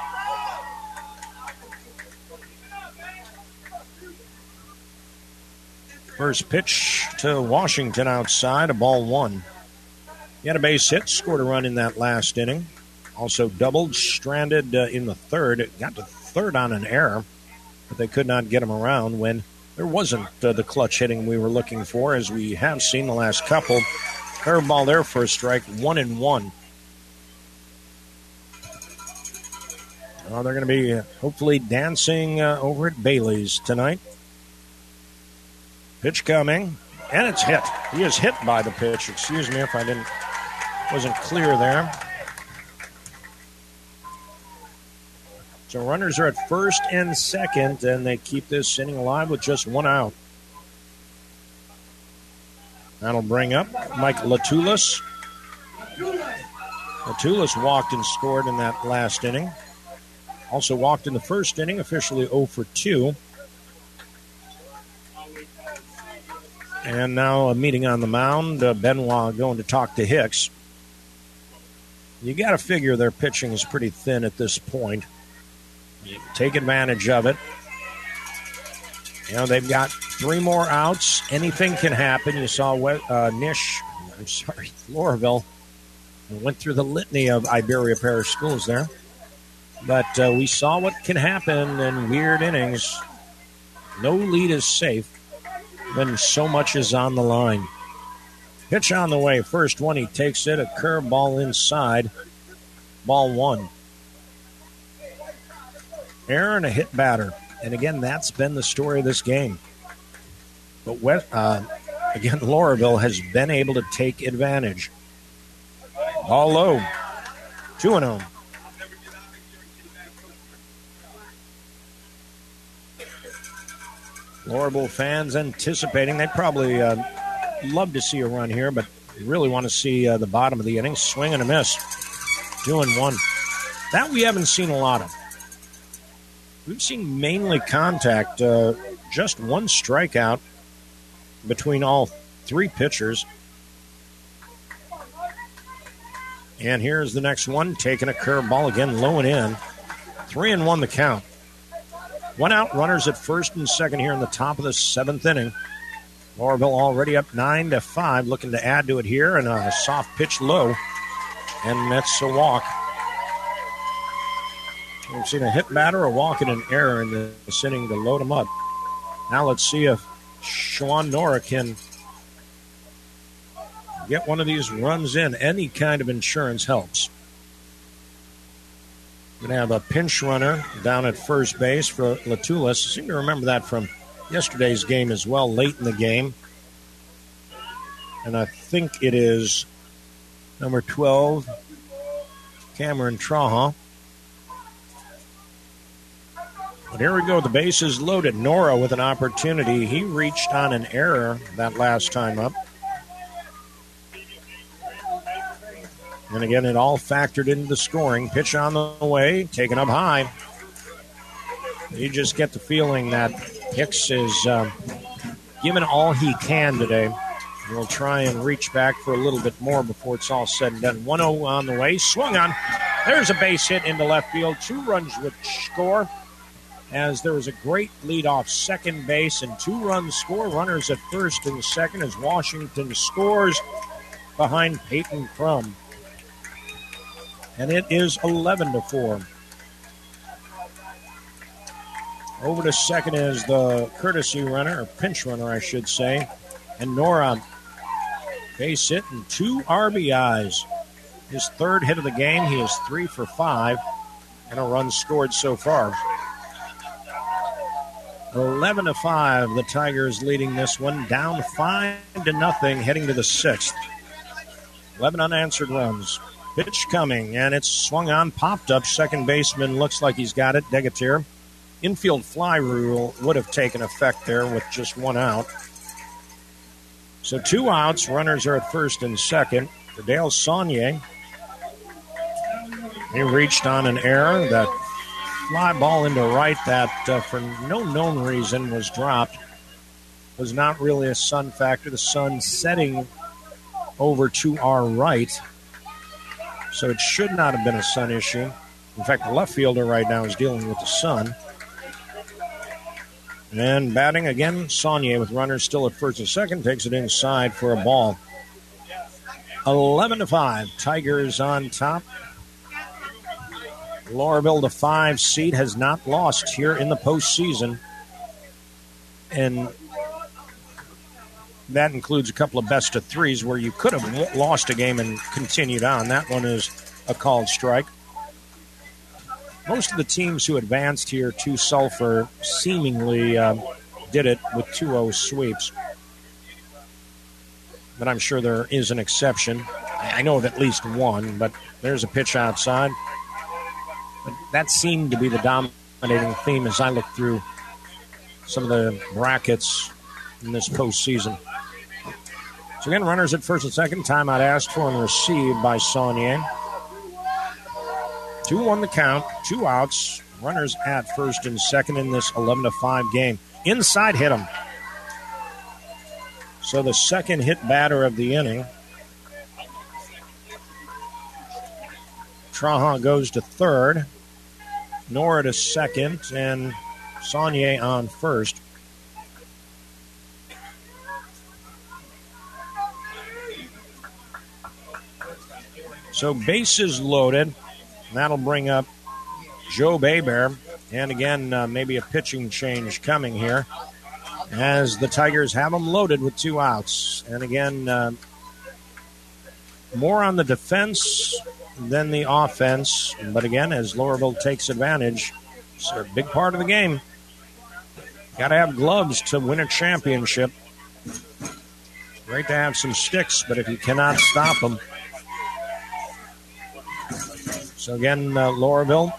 First pitch to Washington outside, a ball one. He had a base hit, scored a run in that last inning. Also doubled, stranded uh, in the third. Got to third on an error, but they could not get him around when there wasn't uh, the clutch hitting we were looking for, as we have seen the last couple. Curveball there for a strike, one and one. Well, they're going to be uh, hopefully dancing uh, over at Bailey's tonight. Pitch coming, and it's hit. He is hit by the pitch. Excuse me if I didn't wasn't clear there. So runners are at first and second, and they keep this inning alive with just one out. That'll bring up Mike Latulis. Latulis walked and scored in that last inning. Also walked in the first inning, officially oh for two. And now a meeting on the mound. Uh, Benoit going to talk to Hicks. You got to figure their pitching is pretty thin at this point. You take advantage of it. You know, they've got three more outs. Anything can happen. You saw uh, Nish, I'm sorry, Loreauville went through the litany of Iberia Parish schools there. But uh, we saw what can happen in weird innings. No lead is safe when so much is on the line. Pitch on the way. First one, he takes it. A curveball inside. Ball one. Error and a hit batter. And again, that's been the story of this game. But West, uh, again, Loreauville has been able to take advantage. Ball low. two and oh. Lorville fans anticipating. They probably uh, love to see a run here, but really want to see uh, the bottom of the inning. Swing and a miss. Two and one. That we haven't seen a lot of. We've seen mainly contact, uh, just one strikeout between all three pitchers. And here's the next one, taking a curveball again, low and in. Three and one the count. One out, runners at first and second here in the top of the seventh inning. Lorville already up nine to five, looking to add to it here, and a soft pitch low, and that's a walk. We've seen a hit batter, a walk, and an error in this inning to load them up. Now let's see if Sean Nora can get one of these runs in. Any kind of insurance helps. We're going to have a pinch runner down at first base for Latulis. I seem to remember that from yesterday's game as well, late in the game. And I think it is number twelve, Cameron Traha. But here we go. The base is loaded. Nora with an opportunity. He reached on an error that last time up. And again, it all factored into the scoring. Pitch on the way, taken up high. You just get the feeling that Hicks is um, giving all he can today. We'll try and reach back for a little bit more before it's all said and done. one oh on the way. Swung on. There's a base hit into left field. Two runs would score, as there was a great lead off second base and two runs score. Runners at first and second as Washington scores behind Peyton Crum. And it is eleven to four. Over to second is the courtesy runner, or pinch runner, I should say. And Nora, base hit and two R B Is. His third hit of the game. He is three for five, and a run scored so far. eleven to five, the Tigers leading this one, down five to nothing, heading to the sixth. eleven unanswered runs. Pitch coming, and it's swung on, popped up. Second baseman looks like he's got it. Degatir. Infield fly rule would have taken effect there with just one out. So two outs. Runners are at first and second. For Dale Saunier. He reached on an error. That fly ball into right that, uh, for no known reason, was dropped. Was not really a sun factor. The sun setting over to our right. So it should not have been a sun issue. In fact, the left fielder right now is dealing with the sun. And batting again, Saunier with runners still at first and second, takes it inside for a ball. eleven to five, Tigers on top. Lorville, the five seed, has not lost here in the postseason. And that includes a couple of best of threes where you could have lost a game and continued on. That one is a called strike. Most of the teams who advanced here to Sulphur seemingly um, did it with two oh sweeps. But I'm sure there is an exception. I know of at least one, but there's a pitch outside. But that seemed to be the dominating theme as I look through some of the brackets in this postseason. So again, runners at first and second. Timeout asked for and received by Saunier. two one the count, two outs. Runners at first and second in this eleven to five game. Inside hit him. So the second hit batter of the inning. Trahan goes to third. Nora to second. And Saunier on first. So bases loaded. That'll bring up Joe Baybear. And again, uh, maybe a pitching change coming here as the Tigers have them loaded with two outs. And again, uh, more on the defense than the offense. But again, as Lorville takes advantage, it's a big part of the game. Got to have gloves to win a championship. Great to have some sticks, but if you cannot stop them. So again, uh, Lauraville,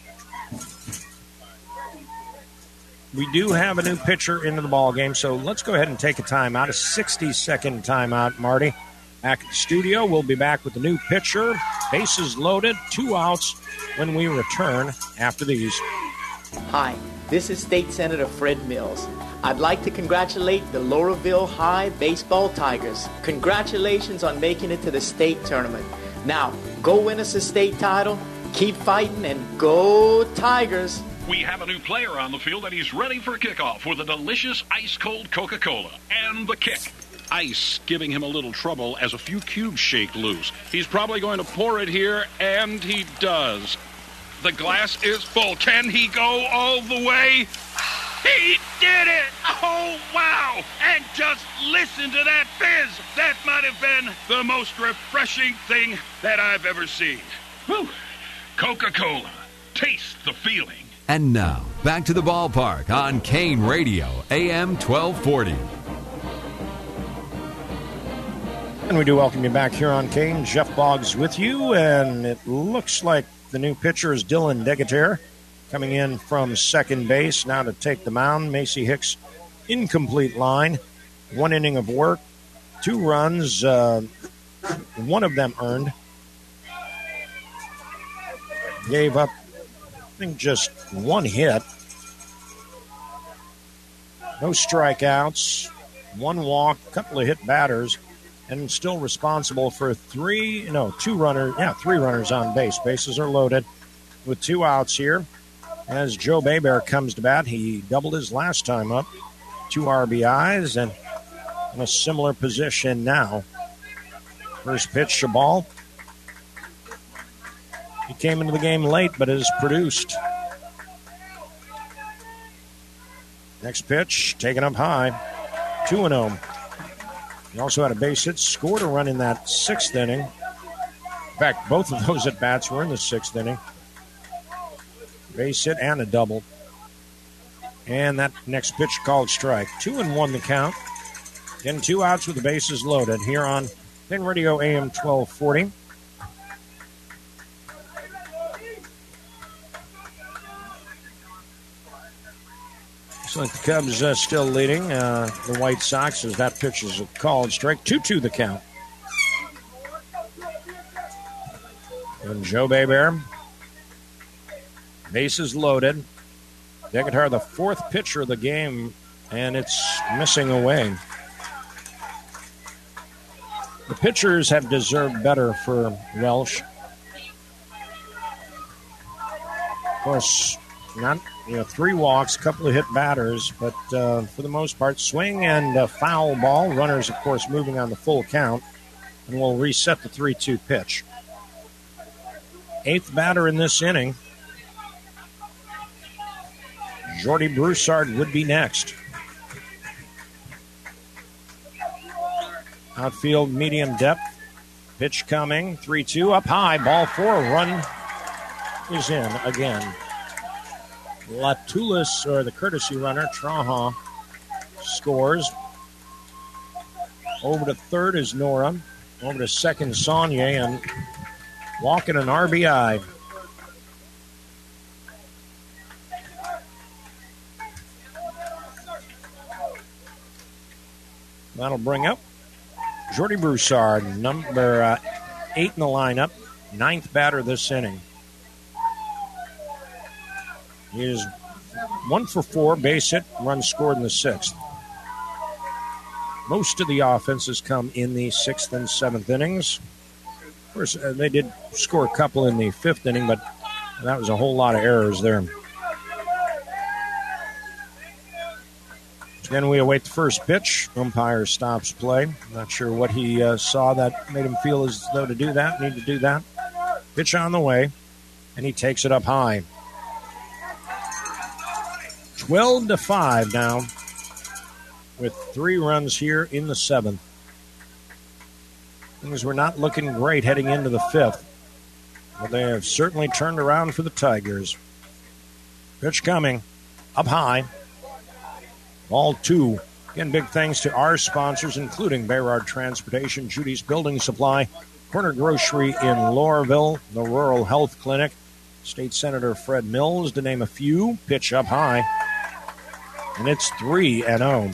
we do have a new pitcher into the ball game, so let's go ahead and take a timeout, a sixty-second timeout, Marty. Back at the studio, we'll be back with the new pitcher. Bases loaded, two outs when we return after these. Hi, this is State Senator Fred Mills. I'd like to congratulate the Lauraville High Baseball Tigers. Congratulations on making it to the state tournament. Now, go win us a state title, keep fighting, and go Tigers! We have a new player on the field, and he's ready for kickoff with a delicious ice-cold Coca-Cola and the kick. Ice giving him a little trouble as a few cubes shake loose. He's probably going to pour it here, and he does. The glass is full. Can he go all the way? He did it! Oh, wow! And just listen to that fizz! That might have been the most refreshing thing that I've ever seen. Whew. Coca-Cola. Taste the feeling. And now, back to the ballpark on Kane Radio, A M twelve forty. And we do welcome you back here on Kane. Jeff Boggs with you, and it looks like the new pitcher is Dylan Degater, coming in from second base now to take the mound. Macy Hicks, incomplete line. One inning of work, two runs, uh, one of them earned. Gave up, I think, just one hit. No strikeouts, one walk, a couple of hit batters, and still responsible for three, no, two runners, yeah, three runners on base. Bases are loaded with two outs here. As Joe Baybear comes to bat, he doubled his last time up. Two R B Is and in a similar position now. First pitch to ball. He came into the game late, but has produced. Next pitch, taken up high. two and oh. He also had a base hit, scored a run in that sixth inning. In fact, both of those at-bats were in the sixth inning. Base hit and a double. And that next pitch called strike. Two and one the count. Getting two outs with the bases loaded here on Kane Radio A M twelve forty. So the Cubs uh, still leading uh, the White Sox as that pitch is a called strike. two two the count. And Joe Baybear. Bases loaded. Degater, the fourth pitcher of the game, and it's missing away. The pitchers have deserved better for Welsh. Of course, not you know three walks, a couple of hit batters, but uh, for the most part, swing and uh, foul ball. Runners, of course, moving on the full count, and we'll reset the three two pitch. Eighth batter in this inning. Jordy Broussard would be next. Outfield medium depth. Pitch coming. three two up high. Ball four. Run is in again. Latulis, or the courtesy runner, Traha, scores. Over to third is Nora. Over to second, Saunier, and walking an R B I. That'll bring up Jordy Broussard, number uh, eight in the lineup, ninth batter this inning. He is one for four, base hit, run scored in the sixth. Most of the offense has come in the sixth and seventh innings. Of course, uh, they did score a couple in the fifth inning, but that was a whole lot of errors there. Then we await the first pitch. Umpire stops play. Not sure what he uh, saw that made him feel as though to do that, need to do that. Pitch on the way, and he takes it up high. twelve to five now, with three runs here in the seventh. Things were not looking great heading into the fifth, but they have certainly turned around for the Tigers. Pitch coming, up high. Ball two. Again, big thanks to our sponsors, including Bayrard Transportation, Judy's Building Supply, Corner Grocery in Laurelville, the Rural Health Clinic, State Senator Fred Mills, to name a few. Pitch up high, and it's three and oh.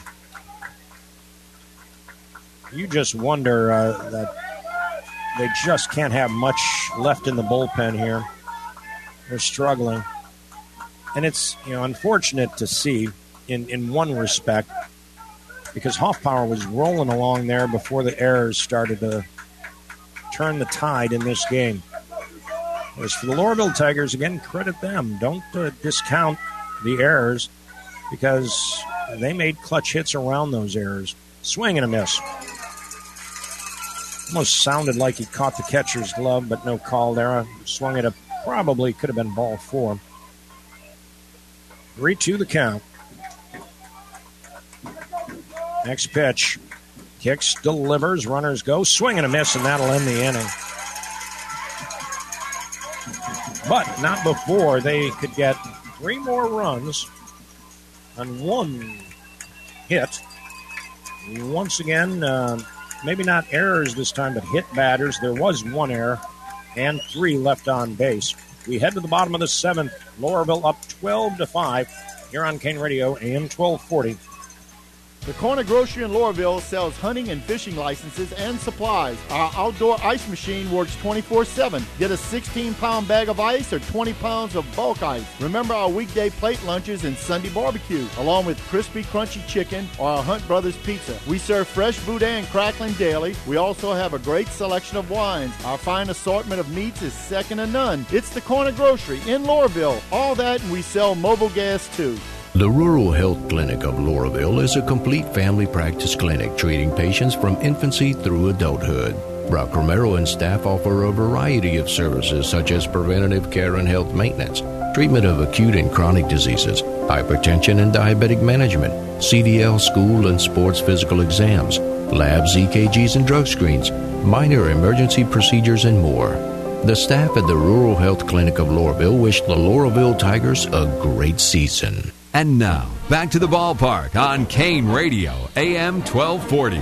You just wonder uh, that they just can't have much left in the bullpen here. They're struggling. And it's, you know, unfortunate to see in, in one respect, because Hoffpower was rolling along there before the errors started to turn the tide in this game. As for the Laurelville Tigers, again, credit them. Don't uh, discount the errors, because they made clutch hits around those errors. Swing and a miss. Almost sounded like he caught the catcher's glove, but no call there. Swung it up. Probably could have been ball four. three two the count. Next pitch. Kicks, delivers, runners go. Swing and a miss, and that'll end the inning. But not before they could get three more runs on one hit. Once again, uh, maybe not errors this time, but hit batters. There was one error and three left on base. We head to the bottom of the seventh. Laurelville up twelve to five here on Kane Radio, A M twelve forty. The Corner Grocery in Laurelville sells hunting and fishing licenses and supplies. Our outdoor ice machine works twenty-four seven. Get a sixteen-pound bag of ice or twenty pounds of bulk ice. Remember our weekday plate lunches and Sunday barbecue, along with crispy, crunchy chicken or our Hunt Brothers pizza. We serve fresh boudin and crackling daily. We also have a great selection of wines. Our fine assortment of meats is second to none. It's the Corner Grocery in Laurelville. All that, and we sell mobile gas too. The Rural Health Clinic of Laurelville is a complete family practice clinic treating patients from infancy through adulthood. Brock Romero and staff offer a variety of services such as preventative care and health maintenance, treatment of acute and chronic diseases, hypertension and diabetic management, C D L school and sports physical exams, labs, E K Gs and drug screens, minor emergency procedures, and more. The staff at the Rural Health Clinic of Laurelville wish the Laurelville Tigers a great season. And now, back to the ballpark on Kane Radio, A M twelve forty.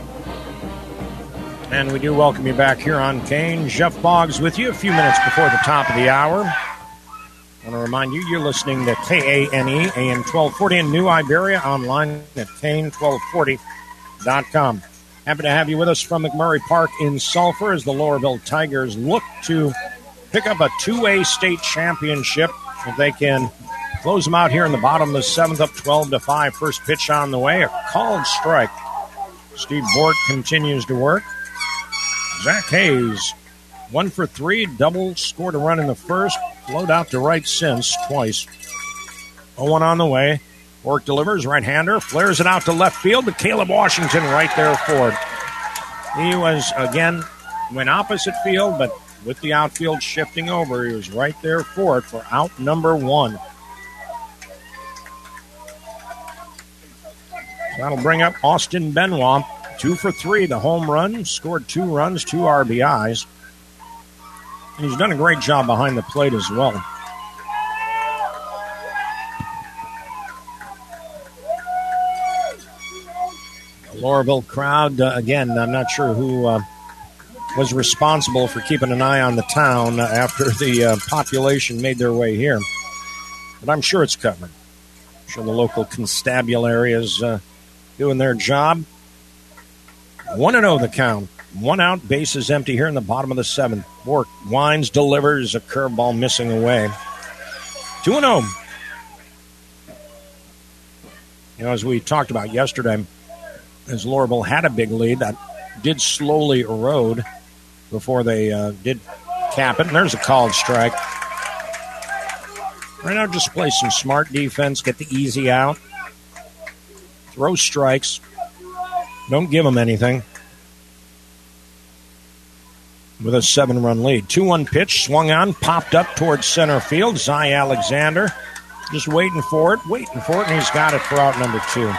And we do welcome you back here on Kane. Jeff Boggs with you a few minutes before the top of the hour. I want to remind you, you're listening to K A N E, A M twelve forty in New Iberia, online at kane twelve forty dot com. Happy to have you with us from McMurray Park in Sulphur as the Laurelville Tigers look to pick up a two-way state championship if they can close them out here in the bottom of the seventh, up twelve to five. First pitch on the way, a called strike. Steve Bort continues to work. Zach Hayes, one for three, double, scored a run in the first, flowed out to right since twice. oh one on the way. Bort delivers, right-hander, flares it out to left field to Caleb Washington right there for it. He was, again, went opposite field, but with the outfield shifting over, he was right there for it for out number one. That'll bring up Austin Benoit, two for three, the home run, scored two runs, two R B Is. And he's done a great job behind the plate as well. The Laurelville crowd, uh, again, I'm not sure who uh, was responsible for keeping an eye on the town uh, after the uh, population made their way here. But I'm sure it's coming. I'm sure the local constabulary is uh, doing their job. one and oh the count. One out, bases empty here in the bottom of the seventh. Bork winds, delivers, a curveball missing away. two and oh. You know, as we talked about yesterday, as Laurelville had a big lead, that did slowly erode before they uh, did cap it. And there's a called strike. Right now, just play some smart defense, get the easy out. Throw strikes. Don't give them anything. With a seven-run lead. two one pitch, swung on, popped up towards center field. Zy Alexander just waiting for it, waiting for it, and he's got it for out number two.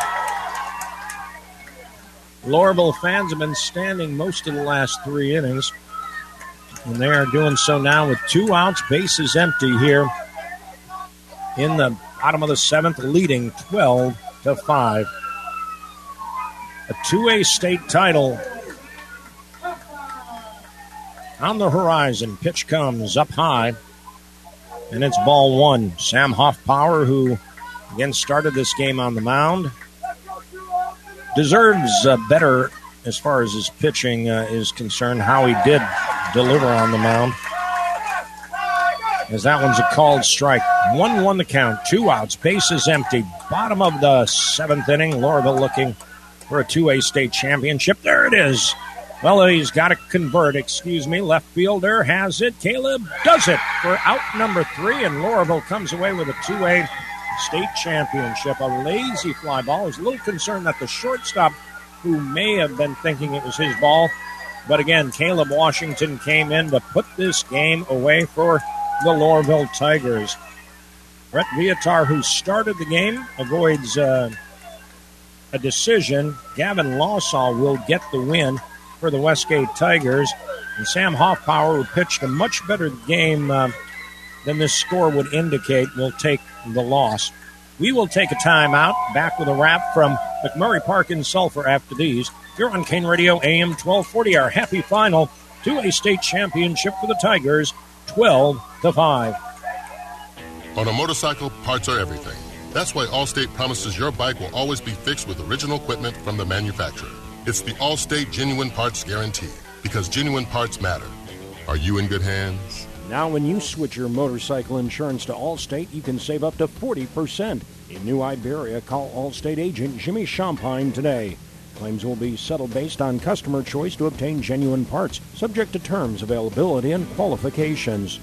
Laurelville fans have been standing most of the last three innings, and they are doing so now with two outs, bases empty here in the bottom of the seventh, leading twelve to five. A two-A state title on the horizon. Pitch comes up high, and it's ball one. Sam Hoffpower, who again started this game on the mound, deserves uh, better as far as his pitching uh, is concerned, how he did deliver on the mound, as that one's a called strike. one one the count, two outs, base is empty. Bottom of the seventh inning, Loreauville looking for a two A state championship. There it is. Well, he's got to convert, excuse me. Left fielder has it. Caleb does it for out number three, and Loreauville comes away with a two A state championship. A lazy fly ball. I was a little concerned that the shortstop, who may have been thinking it was his ball, but again, Caleb Washington came in to put this game away for the Loreauville Tigers. Brett Viatar, who started the game, avoids uh, a decision. Gavin Lawsaw will get the win for the Westgate Tigers. And Sam Hoffpower, who pitched a much better game uh, than this score would indicate, will take the loss. We will take a timeout. Back with a wrap from McMurray Park in Sulphur after these. Here on Kane Radio A M twelve forty, our happy final two A state championship for the Tigers, twelve to five. On a motorcycle, parts are everything. That's why Allstate promises your bike will always be fixed with original equipment from the manufacturer. It's the Allstate Genuine Parts Guarantee, because genuine parts matter. Are you in good hands? Now when you switch your motorcycle insurance to Allstate, you can save up to forty percent. In New Iberia, call Allstate agent Jimmy Champagne today. Claims will be settled based on customer choice to obtain genuine parts, subject to terms, availability, and qualifications.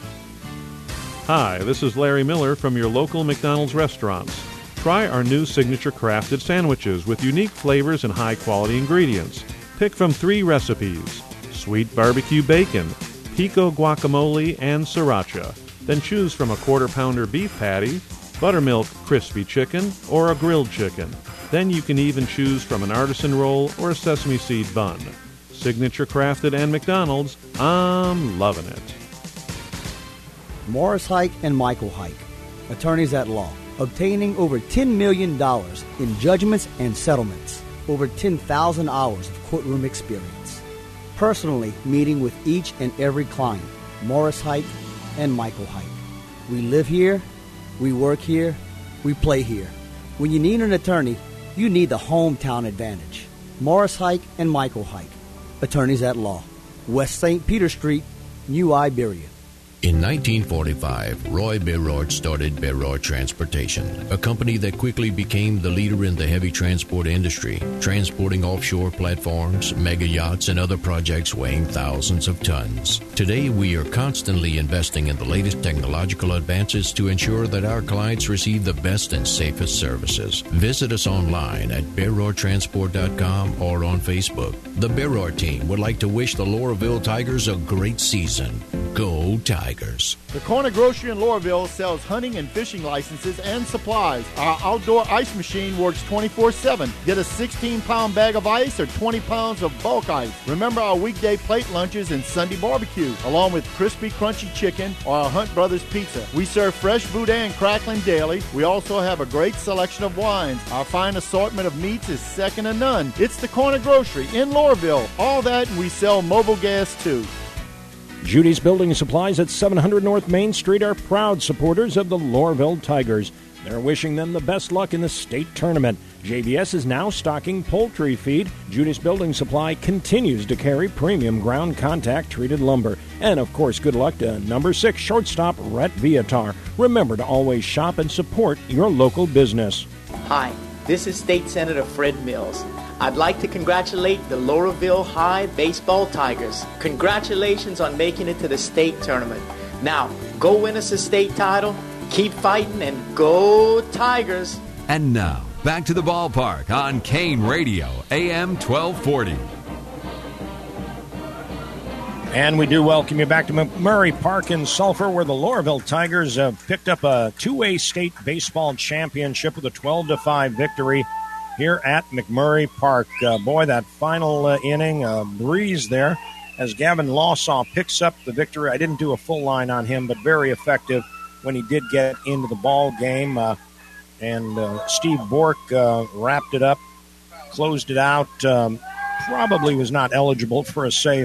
Hi, this is Larry Miller from your local McDonald's restaurants. Try our new signature crafted sandwiches with unique flavors and high-quality ingredients. Pick from three recipes: sweet barbecue bacon, pico guacamole, and sriracha. Then choose from a quarter-pounder beef patty, buttermilk crispy chicken, or a grilled chicken. Then you can even choose from an artisan roll or a sesame seed bun. Signature crafted and McDonald's, I'm loving it. Morris Hike and Michael Hike, attorneys at law, obtaining over ten million dollars in judgments and settlements, over ten thousand hours of courtroom experience. Personally meeting with each and every client, Morris Hike and Michael Hike. We live here, we work here, we play here. When you need an attorney, you need the hometown advantage. Morris Hike and Michael Hike, attorneys at law, West Saint Peter Street, New Iberia. In nineteen forty-five, Roy Berard started Berard Transportation, a company that quickly became the leader in the heavy transport industry, transporting offshore platforms, mega yachts, and other projects weighing thousands of tons. Today, we are constantly investing in the latest technological advances to ensure that our clients receive the best and safest services. Visit us online at berard transport dot com or on Facebook. The Berard team would like to wish the Loreauville Tigers a great season. Go Tigers! The Corner Grocery in Loreauville sells hunting and fishing licenses and supplies. Our outdoor ice machine works twenty-four seven. Get a sixteen-pound bag of ice or twenty pounds of bulk ice. Remember our weekday plate lunches and Sunday barbecue, along with crispy, crunchy chicken or our Hunt Brothers pizza. We serve fresh boudin and crackling daily. We also have a great selection of wines. Our fine assortment of meats is second to none. It's the Corner Grocery in Loreauville. All that, and we sell mobile gas too. Judy's Building Supplies at seven hundred North Main Street are proud supporters of the Loreauville Tigers. They're wishing them the best luck in the state tournament. J B S is now stocking poultry feed. Judy's Building Supply continues to carry premium ground contact treated lumber. And, of course, good luck to number six shortstop Rhett Viatar. Remember to always shop and support your local business. Hi, this is State Senator Fred Mills. I'd like to congratulate the Loreauville High Baseball Tigers. Congratulations on making it to the state tournament. Now, go win us a state title, keep fighting, and go Tigers. And now, back to the ballpark on Kane Radio, A M twelve forty. And we do welcome you back to McMurray Park in Sulphur, where the Loreauville Tigers have picked up a two A state baseball championship with a twelve to five victory here at McMurray Park. Uh, boy, that final uh, inning, uh, breeze there as Gavin Lawsaw picks up the victory. I didn't do a full line on him, but very effective when he did get into the ball game. Uh, and uh, Steve Bork uh, wrapped it up, closed it out. Um, probably was not eligible for a save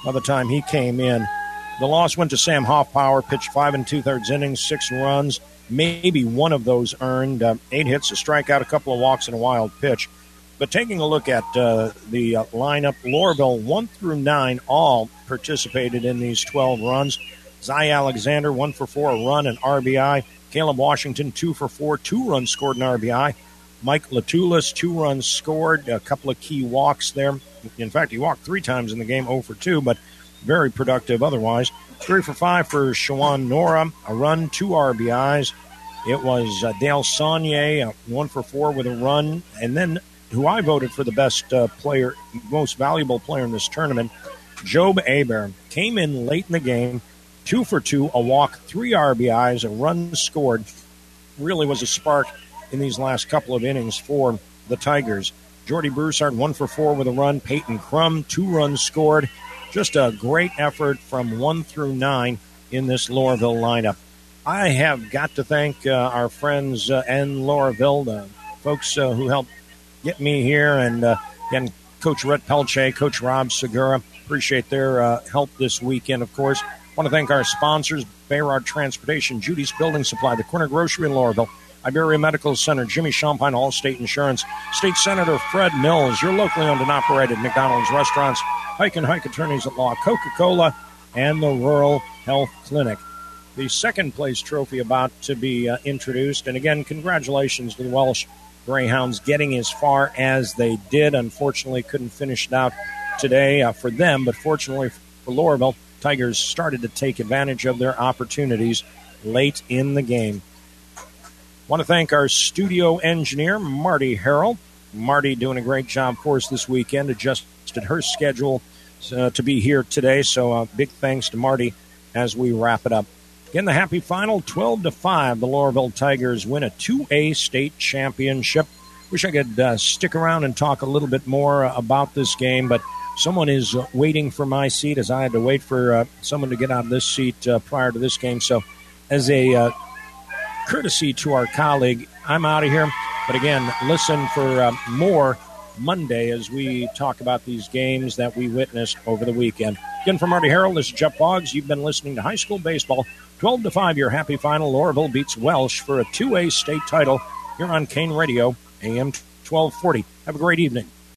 by the time he came in. The loss went to Sam Hoffpower, pitched five and two-thirds innings, six runs, maybe one of those earned, uh, eight hits, a strikeout, a couple of walks, and a wild pitch. But taking a look at uh, the uh, lineup, Loreauville, one through nine, all participated in these twelve runs. Zy Alexander, one for four, a run and R B I. Caleb Washington, two for four, two runs scored and R B I. Mike Latulis, two runs scored, a couple of key walks there. In fact, he walked three times in the game, oh for two, but very productive otherwise. Three for five for Shawan Nora, a run, two R B Is. It was uh, Dale Saunier, uh, one for four with a run, and then who I voted for the best uh, player, most valuable player in this tournament, Job Aber, came in late in the game, two for two, a walk, three R B Is, a run scored. Really was a spark in these last couple of innings for the Tigers. Jordy Broussard, one for four with a run. Peyton Crum, two runs scored. Just a great effort from one through nine in this Loreauville lineup. I have got to thank uh, our friends uh, in Loreauville, the folks uh, who helped get me here, and uh, again, Coach Rhett Pelche, Coach Rob Segura. Appreciate their uh, help this weekend, of course. Want to thank our sponsors, Bayrard Transportation, Judy's Building Supply, the Corner Grocery in Loreauville, Iberia Medical Center, Jimmy Champagne, Allstate Insurance, State Senator Fred Mills, your locally owned and operated McDonald's restaurants, Hike and Hike Attorneys at Law, Coca-Cola, and the Rural Health Clinic. The second place trophy about to be uh, introduced. And again, congratulations to the Welsh Greyhounds getting as far as they did. Unfortunately, couldn't finish it out today uh, for them, but fortunately for Loreauville, Tigers started to take advantage of their opportunities late in the game. Want to thank our studio engineer, Marty Harrell. Marty doing a great job for us this weekend, adjusted her schedule uh, to be here today, so uh, big thanks to Marty as we wrap it up. Again, the happy final, twelve to five, the Loreauville Tigers win a two A state championship. Wish I could uh, stick around and talk a little bit more uh, about this game, but someone is uh, waiting for my seat, as I had to wait for uh, someone to get out of this seat uh, prior to this game. So as a uh, courtesy to our colleague, I'm out of here. But again, listen for uh, more Monday as we talk about these games that we witnessed over the weekend. Again, from Marty Harrell, this is Jeff Boggs. You've been listening to High School Baseball. twelve to five, your happy final. Loreauville beats Welsh for a two A state title here on Kane Radio, A M twelve forty. Have a great evening.